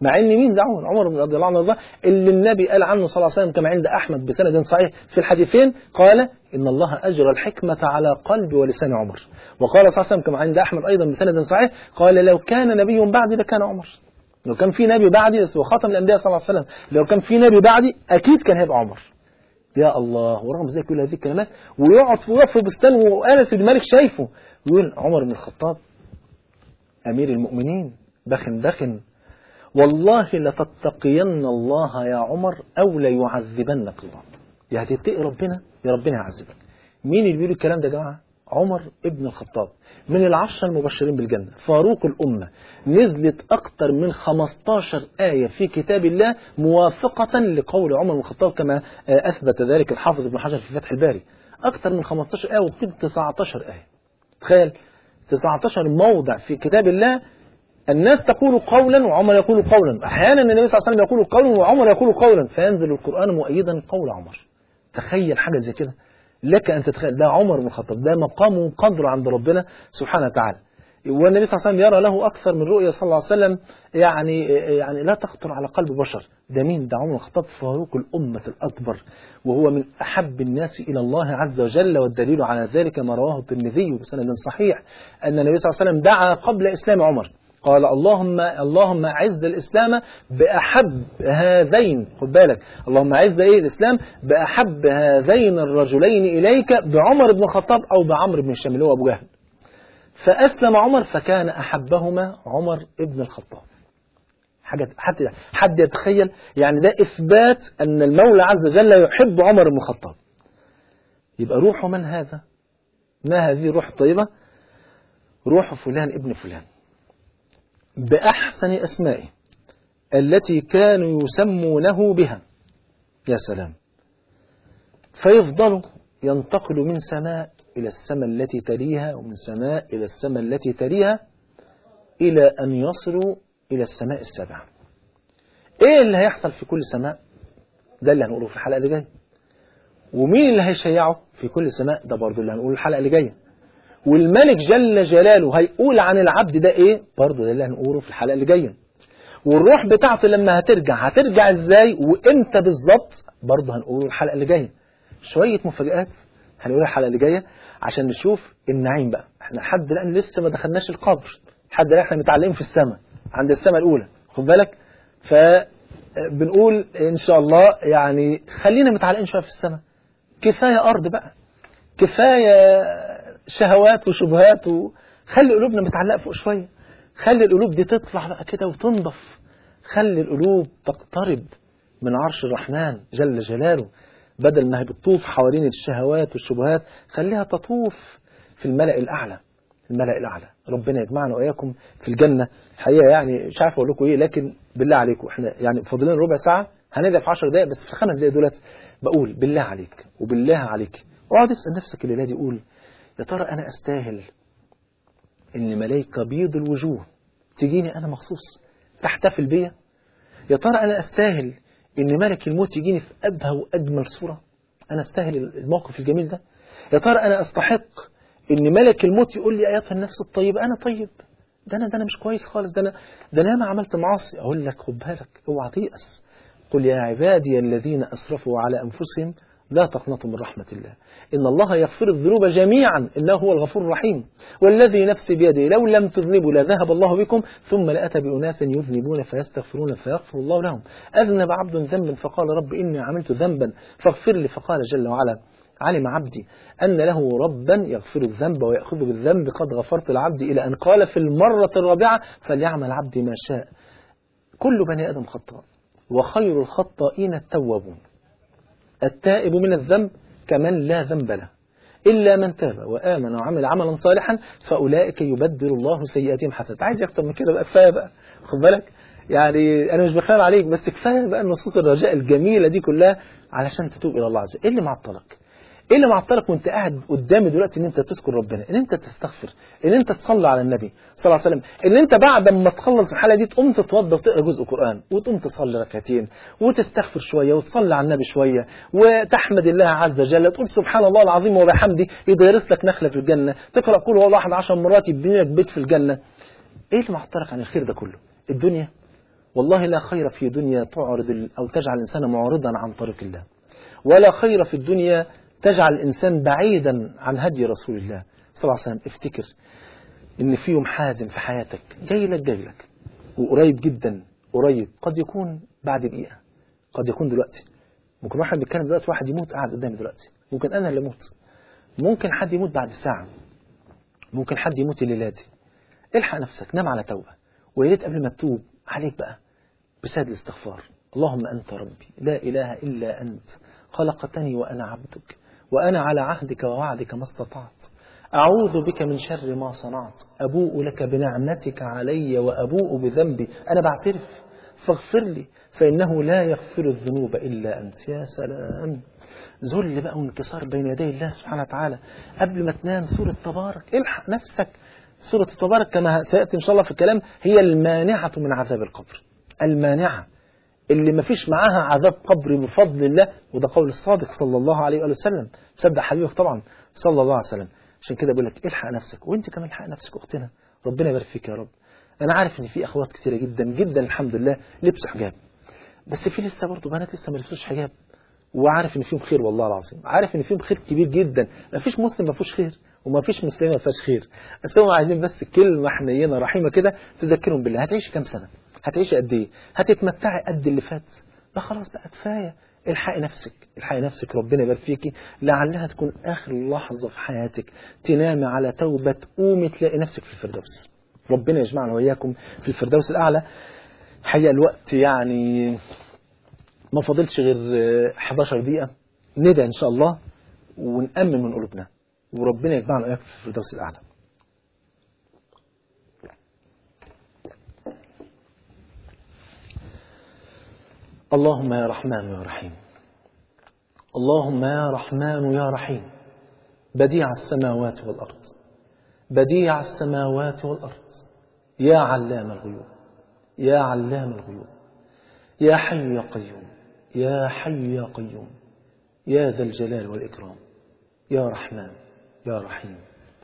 مع ان مين ده عمر عمر بن رضي الله عنه اللي النبي قال عنه صلى الله عليه وسلم كما عند احمد بسند صحيح في الحديثين قال ان الله اجرى الحكمه على قلب ولسان عمر. وقال صلى الله عليه وسلم كما عند احمد ايضا بسند صحيح قال لو كان نبي بعدي لكان عمر. لو كان في نبي بعدي وخاتم الانبياء صلى الله عليه وسلم لو كان في نبي بعدي اكيد كان هيبقى عمر. يا الله. ورغم ذلك كل هذه الكلمات ويقعد في وقف بستان وانس بن مالك شايفه يقول عمر بن الخطاب امير المؤمنين بخن بخن والله لتتقين الله يا عمر أو ليعذبنك الله. يا هتتقي ربنا يا ربنا يعذبك. مين اللي بيقول الكلام ده يا جماعة؟ عمر ابن الخطاب من العشرة المبشرين بالجنة فاروق الأمة. نزلت أكثر من خمستاشر آية في كتاب الله موافقة لقول عمر بن الخطاب كما أثبت ذلك الحافظ ابن حجر في فتح الباري. أكثر من خمستاشر آية وقيل تسعتاشر آية. تخيل تسعتاشر موضع في كتاب الله الناس تقول قولا وعمر يقول قولا. أحيانا النبي صلى الله عليه وسلم يقول قولا وعمر يقول قولا فينزل القرآن مؤيدا قول عمر. تخيل حاجة زي كده لك أن تتخيل. ده عمر بن الخطاب ده مقامه قدره عند ربنا سبحانه وتعالى. والنبي صلى الله عليه وسلم يرى له أكثر من رؤية صلى الله عليه وسلم يعني يعني لا تخطر على قلب بشر. ده مين؟ ده عمر بن الخطاب فاروق الأمة الأكبر وهو من أحب الناس إلى الله عز وجل. والدليل على ذلك ما رواه الترمذي بسند صحيح أن النبي صلى الله عليه وسلم دعا قبل إسلام عمر قال اللهم اللهم أعز الإسلام بأحب هذين. خد بالك اللهم أعز إيه الإسلام بأحب هذين الرجلين إليك بعمر بن الخطاب أو بعمرو بن هشام اللي هو أبو جهل. فأسلم عمر فكان أحبهما عمر بن الخطاب. حاجة حد حد يتخيل يعني ده إثبات أن المولى عز وجل يحب عمر بن الخطاب. يبقى روح من هذا؟ ما هذه روح طيبة؟ روح فلان ابن فلان بأحسن أسمائه التي كانوا يسمونه بها. يا سلام. فيفضل ينتقل من سماء إلى السماء التي تليها ومن سماء إلى السماء التي تليها إلى أن يصلوا إلى السماء السابعة. إيه اللي هيحصل في كل سماء؟ ده اللي هنقوله في الحلقة اللي جاية. ومين اللي هيشيعه في كل سماء؟ ده برضو اللي هنقوله الحلقة اللي جاية. والملك جل جلاله هيقول عن العبد ده ايه؟ برضه ده اللي هنقوله في الحلقة اللي جاية. والروح بتاعته لما هترجع هترجع ازاي وامتى بالظبط؟ برضه هنقوله الحلقة اللي جاية. شوية مفاجآت هنقولها الحلقة اللي جاية عشان نشوف النعيم بقى. احنا لحد الآن لسه ما دخلناش القبر، لحد الآن احنا متعلقين في السماء عند السماء الأولى. خد بالك؟ فبنقول إن شاء الله يعني خلينا متعلقين شوية في السماء. كفاية أرض بقى، كفاية شهوات وشبهات، وخلي قلوبنا متعلقة فوق شوية. خلي القلوب دي تطلع بقى كده وتنضف. خلي القلوب تقترب من عرش الرحمن جل جلاله، بدل ما هي بتطوف حوالين الشهوات والشبهات خليها تطوف في الملأ الأعلى. الملأ الأعلى ربنا يجمعنا وإياكم في الجنة. الحقيقة يعني مش عارف أقول لكم إيه، لكن بالله عليكم إحنا يعني فاضلين ربع ساعة، هندعي في عشر دقايق بس. في الخمس دقايق دولت بقول بالله عليك وبالله عليك اقعد اسأل نفسك الليلة دي، قول يا ترى أنا أستاهل إن ملائكة بيض الوجوه تجيني أنا مخصوص تحتفل بيا؟ يا ترى أنا أستاهل إن ملك الموت يجيني في أبهى وأجمل صورة؟ أنا أستاهل الموقف الجميل ده؟ يا ترى أنا أستحق إن ملك الموت يقول لي أيتها النفس الطيبة أنا طيب؟ ده أنا ده أنا مش كويس خالص، ده أنا ده أنا ما عملت معاصي. أقول لك خد بالك، اوعى تيأس. قل يا عبادي الذين أسرفوا على أنفسهم لا تقنطوا من رحمة الله إن الله يغفر الذنوب جميعا إنه هو الغفور الرحيم والذي نفسي بيده لو لم تذنبوا لذهب الله بكم ثم لأتى بأناس يذنبون فيستغفرون فيغفر الله لهم. أذنب عبد ذنبا فقال رب إني عملت ذنبا فاغفر لي، فقال جل وعلا علم عبدي أن له ربا يغفر الذنب ويأخذ بالذنب قد غفرت العبد، إلى أن قال في المرة الرابعة فليعمل عبدي ما شاء. كل بني آدم خطاء وخير الخطائين التوابون. التائب من الذنب كمن لا ذنب له إلا من تاب وآمن وعمل عملا صالحا فأولئك يبدل الله سيئاتهم حسنات. عايز أكتر من كده بقى؟ كفاية بقى. خد بالك يعني أنا مش بخير عليك، بس كفاية بقى النصوص الرجاء الجميلة دي كلها علشان تتوب إلى الله عز وجل. إيه اللي معطلك؟ ايه اللي معطلك وانت قاعد قدامي دلوقتي ان انت تذكر ربنا، ان انت تستغفر، ان انت تصلي على النبي صلى الله عليه وسلم، ان انت بعد ما تخلص الحلقه دي تقوم تتوضى وتقرا جزء قران وتقوم تصلي ركعتين وتستغفر شويه وتصلي على النبي شويه وتحمد الله عز وجل، تقول سبحان الله العظيم وبحمده يدرس لك نخله في الجنه، تقرا قول والله احد عشر مرات يبني لك بيت في الجنه. ايه اللي معطلك عن الخير ده كله؟ الدنيا والله لا خير في دنيا تعرض أو تجعل الإنسان معرضا عن طريق الله، ولا خير في الدنيا تجعل الإنسان بعيدا عن هدي رسول الله صلى الله عليه وسلم. افتكر إن في يوم حازم في حياتك جاي لك جاي لك وقريب جدا، قريب، قد يكون بعد دقيقة، قد يكون دلوقتي. ممكن واحد بيتكلم دلوقتي واحد يموت قاعد قدامي دلوقتي، ممكن أنا اللي أموت، ممكن حد يموت بعد ساعة، ممكن حد يموت الليلة دي. الحق نفسك، نام على توبة، ويا ريت قبل ما تتوب عليك بقى بساد الاستغفار. اللهم أنت ربي لا إله إلا أنت، خلقتني وأنا عبدك، وأنا على عهدك ووعدك ما استطعت، أعوذ بك من شر ما صنعت، أبوء لك بنعمتك علي وأبوء بذنبي، أنا بعترف فاغفر لي فإنه لا يغفر الذنوب إلا أنت. يا سلام، ذل بقى وانكسار بين يدي الله سبحانه وتعالى. قبل ما تنام سورة تبارك، الحق نفسك. سورة تبارك كما سيأتي إن شاء الله في الكلام هي المانعة من عذاب القبر، المانعة اللي ما فيش معاها عذاب قبر بفضل الله، وده قول الصادق صلى الله عليه وآله وسلم، صدق حبيبك طبعا صلى الله عليه وسلم. عشان كده بقول لك الحق نفسك، وانت كمان الحق نفسك اختنا، ربنا يبارك فيك يا رب. انا عارف ان في اخوات كثيره جدا جدا الحمد لله لبسوا حجاب، بس في لسه برضه بنات لسه ما لبسوش حجاب، وعارف ان فيهم خير والله العظيم، عارف ان فيهم خير كبير جدا. ما فيش مسلم ما فيهوش خير، وما فيش مسلمه ما فيهاش خير، بس هم عايزين بس كلمه حنينه رحيمه كده تذكرهم بالله. هتعيش كام سنه؟ هتعيش قد ايه؟ هتتمتعي قد اللي فات؟ لا خلاص بقى كفايه، الحقي نفسك، الحقي نفسك، ربنا يبارك فيكي، لعلها تكون اخر لحظه في حياتك تنامي على توبه، تقومي تلاقي نفسك في الفردوس. ربنا يجمعنا واياكم في الفردوس الاعلى. حقيقه الوقت يعني ما فاضلش غير حداشر دقيقه، ندعي ان شاء الله ونأمن من قلوبنا، وربنا يجمعنا واياكم في الفردوس الاعلى. اللهم يا رحمن يا رحيم، اللهم يا رحمن يا رحيم، بديع السماوات والأرض، بديع السماوات والأرض، يا علام الغيوب، يا علام الغيوب، يا حي يا قيوم، يا حي يا قيوم، يا ذا الجلال والإكرام، يا رحمن يا رحيم،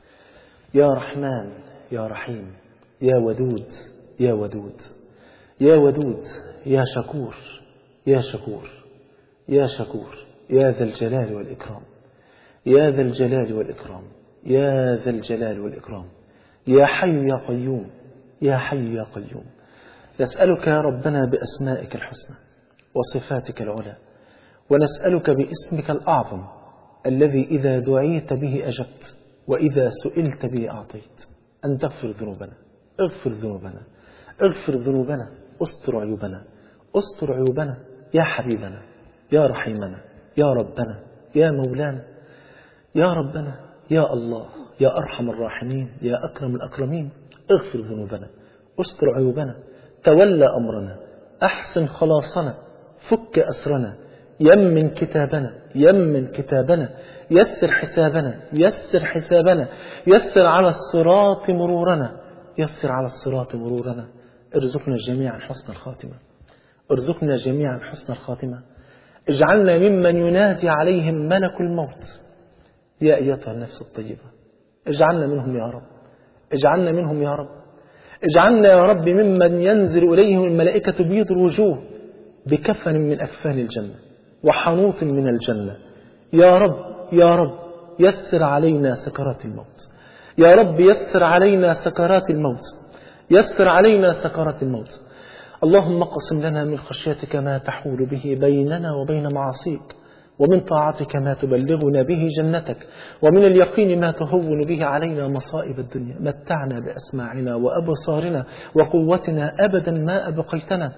يا رحمن يا رحيم، يا ودود يا ودود، يا ودود، يا شكور يا شكور يا شكور، يا ذا الجلال والإكرام، يا ذا الجلال والإكرام، يا ذا الجلال والإكرام، يا حي يا قيوم، يا حي يا قيوم. نسألك يا ربنا بأسمائك الحسنى وصفاتك العلى، ونسألك باسمك الأعظم الذي إذا دعيت به أجبت، وإذا سئلت به أعطيت، أن تغفر ذنوبنا، اغفر ذنوبنا، اغفر ذنوبنا، استر عيوبنا، استر عيوبنا، يا حبيبنا، يا رحيمنا، يا ربنا، يا مولانا، يا ربنا، يا الله، يا أرحم الراحمين، يا أكرم الأكرمين، اغفر ذنوبنا، استر عيوبنا، تولى أمرنا، أحسن خلاصنا، فك أسرنا، يمن كتابنا، يمن كتابنا، يسر حسابنا، يسر حسابنا، يسر على الصراط مرورنا، يسر على الصراط مرورنا. ارزقنا جميعا حسن الخاتمة، ارزقنا جميعا حسن الخاتمة. اجعلنا ممن ينادي عليهم ملك الموت، يا أيتها النفس الطيبة، اجعلنا منهم يا رب، اجعلنا منهم يا رب، اجعلنا يا رب ممن ينزل إليهم الملائكة بيض الوجوه بكفن من أكفان الجنة وحنوط من الجنة. يا رب يا رب يسر علينا سكرات الموت، يا رب يسر علينا سكرات الموت، يسر علينا سكرات الموت. اللهم اقسم لنا من خشيتك ما تحول به بيننا وبين معاصيك، ومن طاعتك ما تبلغنا به جنتك، ومن اليقين ما تهون به علينا مصائب الدنيا. متعنا بأسماعنا وأبصارنا وقوتنا أبدا ما أبقيتنا،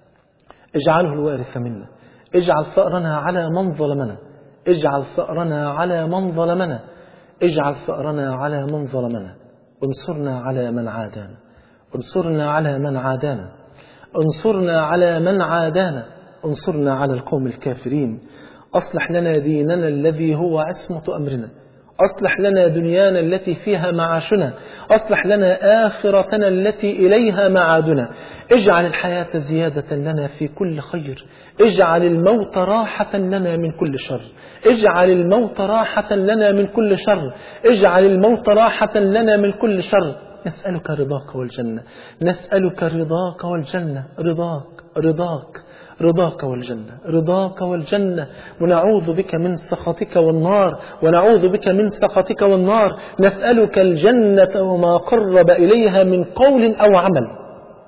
اجعله الوارث منا، اجعل ثأرنا على من ظلمنا، اجعل ثأرنا على من ظلمنا، اجعل ثأرنا على من ظلمنا، انصرنا على من عادانا، انصرنا على من عادانا، انصرنا على من عادانا، انصرنا على القوم الكافرين. أصلح لنا ديننا الذي هو عصمة أمرنا، أصلح لنا دنيانا التي فيها معاشنا، أصلح لنا آخرتنا التي إليها معادنا. اجعل الحياة زيادة لنا في كل خير، اجعل الموت راحة لنا من كل شر، اجعل الموت راحة لنا من كل شر، اجعل الموت راحة لنا من كل شر. نسألك رضاك والجنة، نسألك رضاك والجنة، رضاك رضاك رضاك والجنة، رضاك والجنة، ونعوذ بك من سخطك والنار، ونعوذ بك من سخطك والنار. نسألك الجنة وما قرب إليها من قول أو عمل،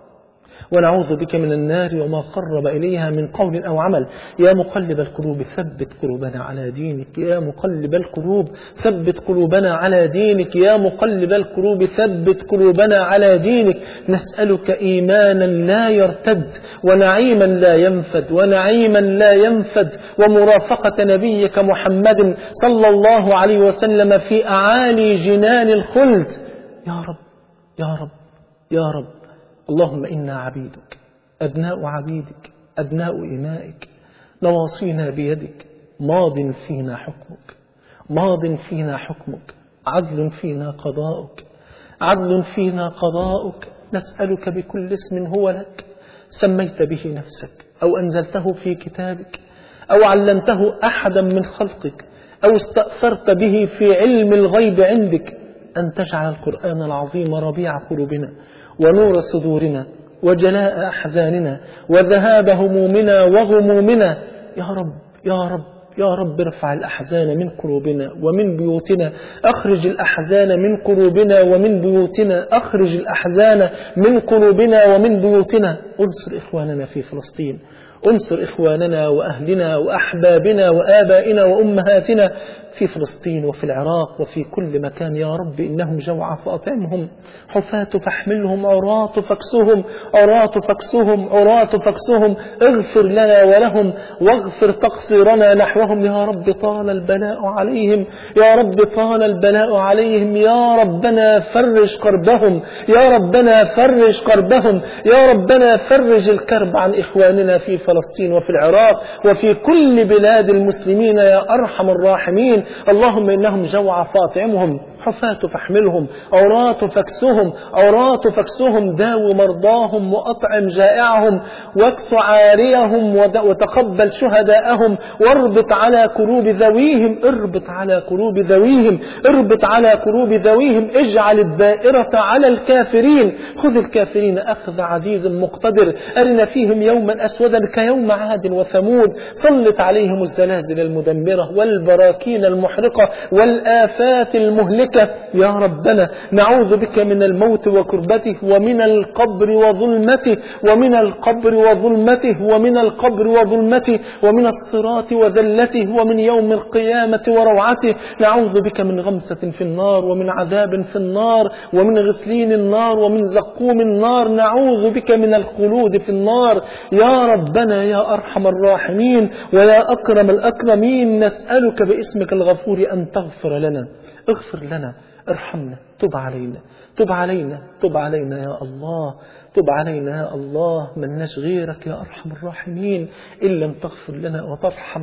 ونعوذ بك من النار وما قرب إليها من قول أو عمل. يا مقلب القلوب ثبت قلوبنا على دينك، يا مقلب القلوب ثبت قلوبنا على دينك، يا مقلب القلوب ثبت قلوبنا على دينك. نسألك إيمانا لا يرتد، ونعيما لا ينفد، ونعيما لا ينفد، ومرافقة نبيك محمد صلى الله عليه وسلم في أعالي جنان الخلد. يا رب يا رب يا رب. اللهم إنا عبيدك، أبناء عبيدك، أبناء إمائك، نواصينا بيدك، ماض فينا حكمك، ماض فينا حكمك، عدل فينا قضاؤك، عدل فينا قضاؤك. نسألك بكل اسم هو لك سميت به نفسك، أو أنزلته في كتابك، أو علمته أحدا من خلقك، أو استأثرت به في علم الغيب عندك، أن تجعل القرآن العظيم ربيع قلوبنا ونور صدورنا وجلاء أحزاننا وذهاب همومنا وغمومنا. يا رب يا رب يا رب ارفع الأحزان من قلوبنا ومن بيوتنا، أخرج الأحزان من قلوبنا ومن بيوتنا، أخرج الأحزان من قلوبنا ومن بيوتنا. انصر إخواننا في فلسطين، انصر إخواننا وأهلنا وأحبابنا وآبائنا وأمهاتنا في فلسطين وفي العراق وفي كل مكان. يا رب إنهم جوعى فأطعمهم، حفاة فاحملهم، عراة فاكسهم، عراة فاكسهم، عراة فاكسهم. اغفر لنا ولهم واغفر تقصيرنا نحوهم. يا رب طال البلاء عليهم، يا رب طال البلاء عليهم. يا ربنا فرج كربهم، يا ربنا فرج كربهم، يا ربنا فرج الكرب عن إخواننا في فلسطين وفي العراق وفي كل بلاد المسلمين يا أرحم الراحمين. اللهم إنهم جوعى فاطعمهم، حفاة فاحملهم، عراة فاكسهم، عراة فاكسهم. داو مرضاهم وأطعم جائعهم، واكس عاريهم وتقبل شهداءهم، واربط على قلوب ذويهم، اربط على قلوب ذويهم، اربط على قلوب ذويهم. اجعل الدائرة على الكافرين، خذ الكافرين أخذ عزيز مقتدر. أرنا فيهم يوما أسودا كيوم عاد وثمود. سلط عليهم الزلازل المدمرة والبراكين المحرقة والآفات المهلكة. يا ربنا نعوذ بك من الموت وكربته، ومن القبر وظلمته، ومن القبر وظلمته، ومن القبر وظلمته، ومن الصراط وذلته، ومن يوم القيامة وروعته. نعوذ بك من غمسة في النار، ومن عذاب في النار، ومن غسلين النار، ومن زقوم النار. نعوذ بك من الخلود في النار. يا ربنا يا أرحم الراحمين ويا أكرم الأكرمين، نسألك باسمك الغفور أن تغفر لنا، اغفر لنا، ارحمنا، تب علينا، تب علينا، تب علينا يا الله، تب علينا يا الله. من نش غيرك يا أرحم الراحمين. إن لم تغفر لنا وترحم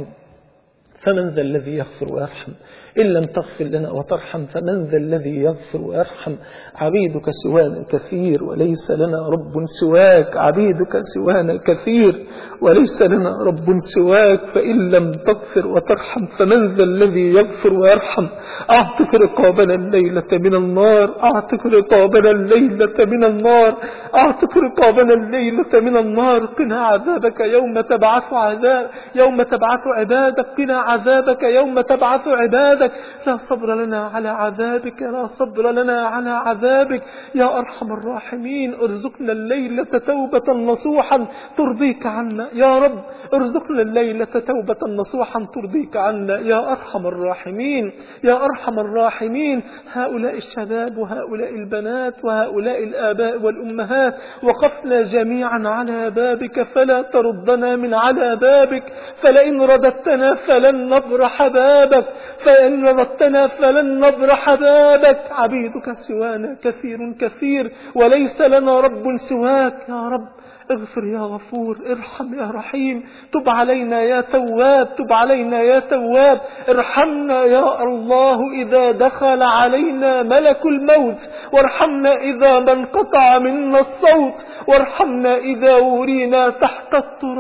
فمن ذا الذي يغفر ويرحم؟ إن لم تغفر لنا وترحم فمن ذا الذي يغفر ويرحم؟ عبيدك سوانا كثير وليس لنا رب سواك، عبيدك سوانا كثير وليس لنا رب سواك. فإن لم تغفر وترحم فمن ذا الذي يغفر ويرحم؟ أعتق رقابنا الليلة من النار، أعتق رقابنا الليلة من النار، أعتق رقابنا الليلة من النار. قنا عذابك يوم تبعث عذاب يوم تبعث عبادك، قنا عذابك يوم تبعث عبادك. لا صبر لنا على عذابك، لا صبر لنا على عذابك يا أرحم الراحمين. ارزقنا الليلة توبة نصوحا ترضيك عنا يا رب، ارزقنا الليلة توبة نصوحا ترضيك عنا يا أرحم الراحمين، يا أرحم الراحمين. هؤلاء الشباب وهؤلاء البنات وهؤلاء الآباء والأمهات وقفنا جميعا على بابك، فلا تردنا من على بابك. فلئن رددتنا فلن نبرح بابك، فإن رددتنا فلن نبرح بابك. عبيدك سوانا كثير كثير وليس لنا رب سواك. يا رب اغفر يا غفور، ارحم يا رحيم، تب علينا يا تواب، تب علينا يا تواب. ارحمنا يا الله إذا دخل علينا ملك الموت، وارحمنا إذا ما انقطع منا الصوت، وارحمنا إذا ورينا تحت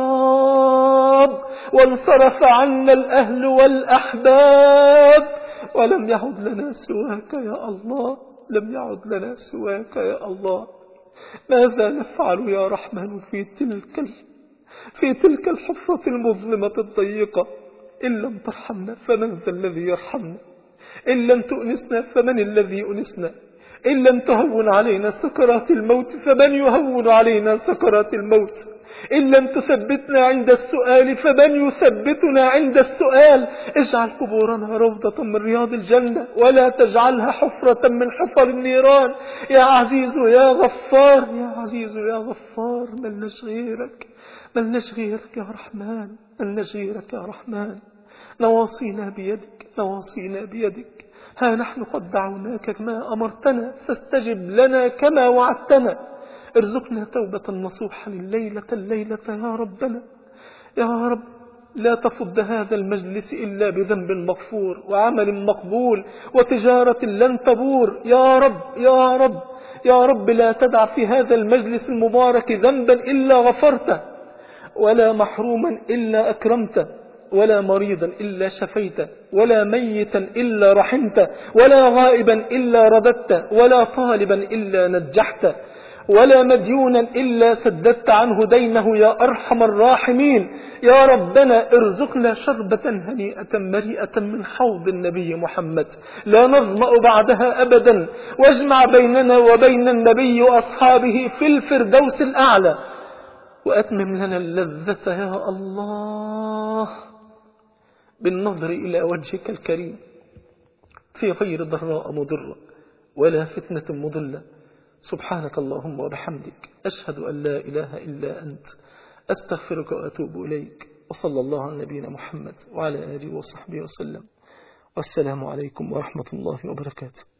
التراب وانصرف عنا الأهل والأحباب ولم يعد لنا سواك يا الله. لم يعد لنا سواك يا الله. ماذا نفعل يا رحمن في تلك في تلك الحفرة المظلمة الضيقة؟ إن لم ترحمنا فمن ذا الذي يرحمنا؟ إن لم تؤنسنا فمن الذي يؤنسنا؟ إن لم تهون علينا سكرات الموت فمن يهون علينا سكرات الموت؟ إن لم تثبتنا عند السؤال فمن يثبتنا عند السؤال؟ اجعل قبورنا روضة من رياض الجنة ولا تجعلها حفرة من حفر النيران. يا عزيز يا غفار، يا عزيز يا غفار، ملناش غيرك، ملناش غيرك يا رحمن، ملناش غيرك يا رحمن. نواصينا بيدك، نواصينا بيدك. ها نحن قد دعوناك كما أمرتنا فاستجب لنا كما وعدتنا. ارزقنا توبة نصوحا الليلة الليلة يا ربنا. يا رب لا تفض هذا المجلس إلا بذنب مغفور وعمل مقبول وتجارة لن تبور. يا رب يا رب يا رب لا تدع في هذا المجلس المبارك ذنبا إلا غفرته، ولا محروما إلا أكرمته، ولا مريضا إلا شفيته، ولا ميتا إلا رحمته، ولا غائبا إلا رددته، ولا طالبا إلا نجحته، ولا مديونا إلا سددت عنه دينه يا أرحم الراحمين. يا ربنا ارزقنا شربة هنيئة مريئة من حوض النبي محمد لا نظمأ بعدها أبدا، واجمع بيننا وبين النبي وأصحابه في الفردوس الأعلى، وأتمم لنا اللذة يا الله بالنظر إلى وجهك الكريم في غير ضراء مضرة ولا فتنة مضلة. سبحانك اللهم وبحمدك، أشهد أن لا إله إلا أنت، أستغفرك وأتوب إليك. وصلى الله على نبينا محمد وعلى آله وصحبه وسلم، والسلام عليكم ورحمة الله وبركاته.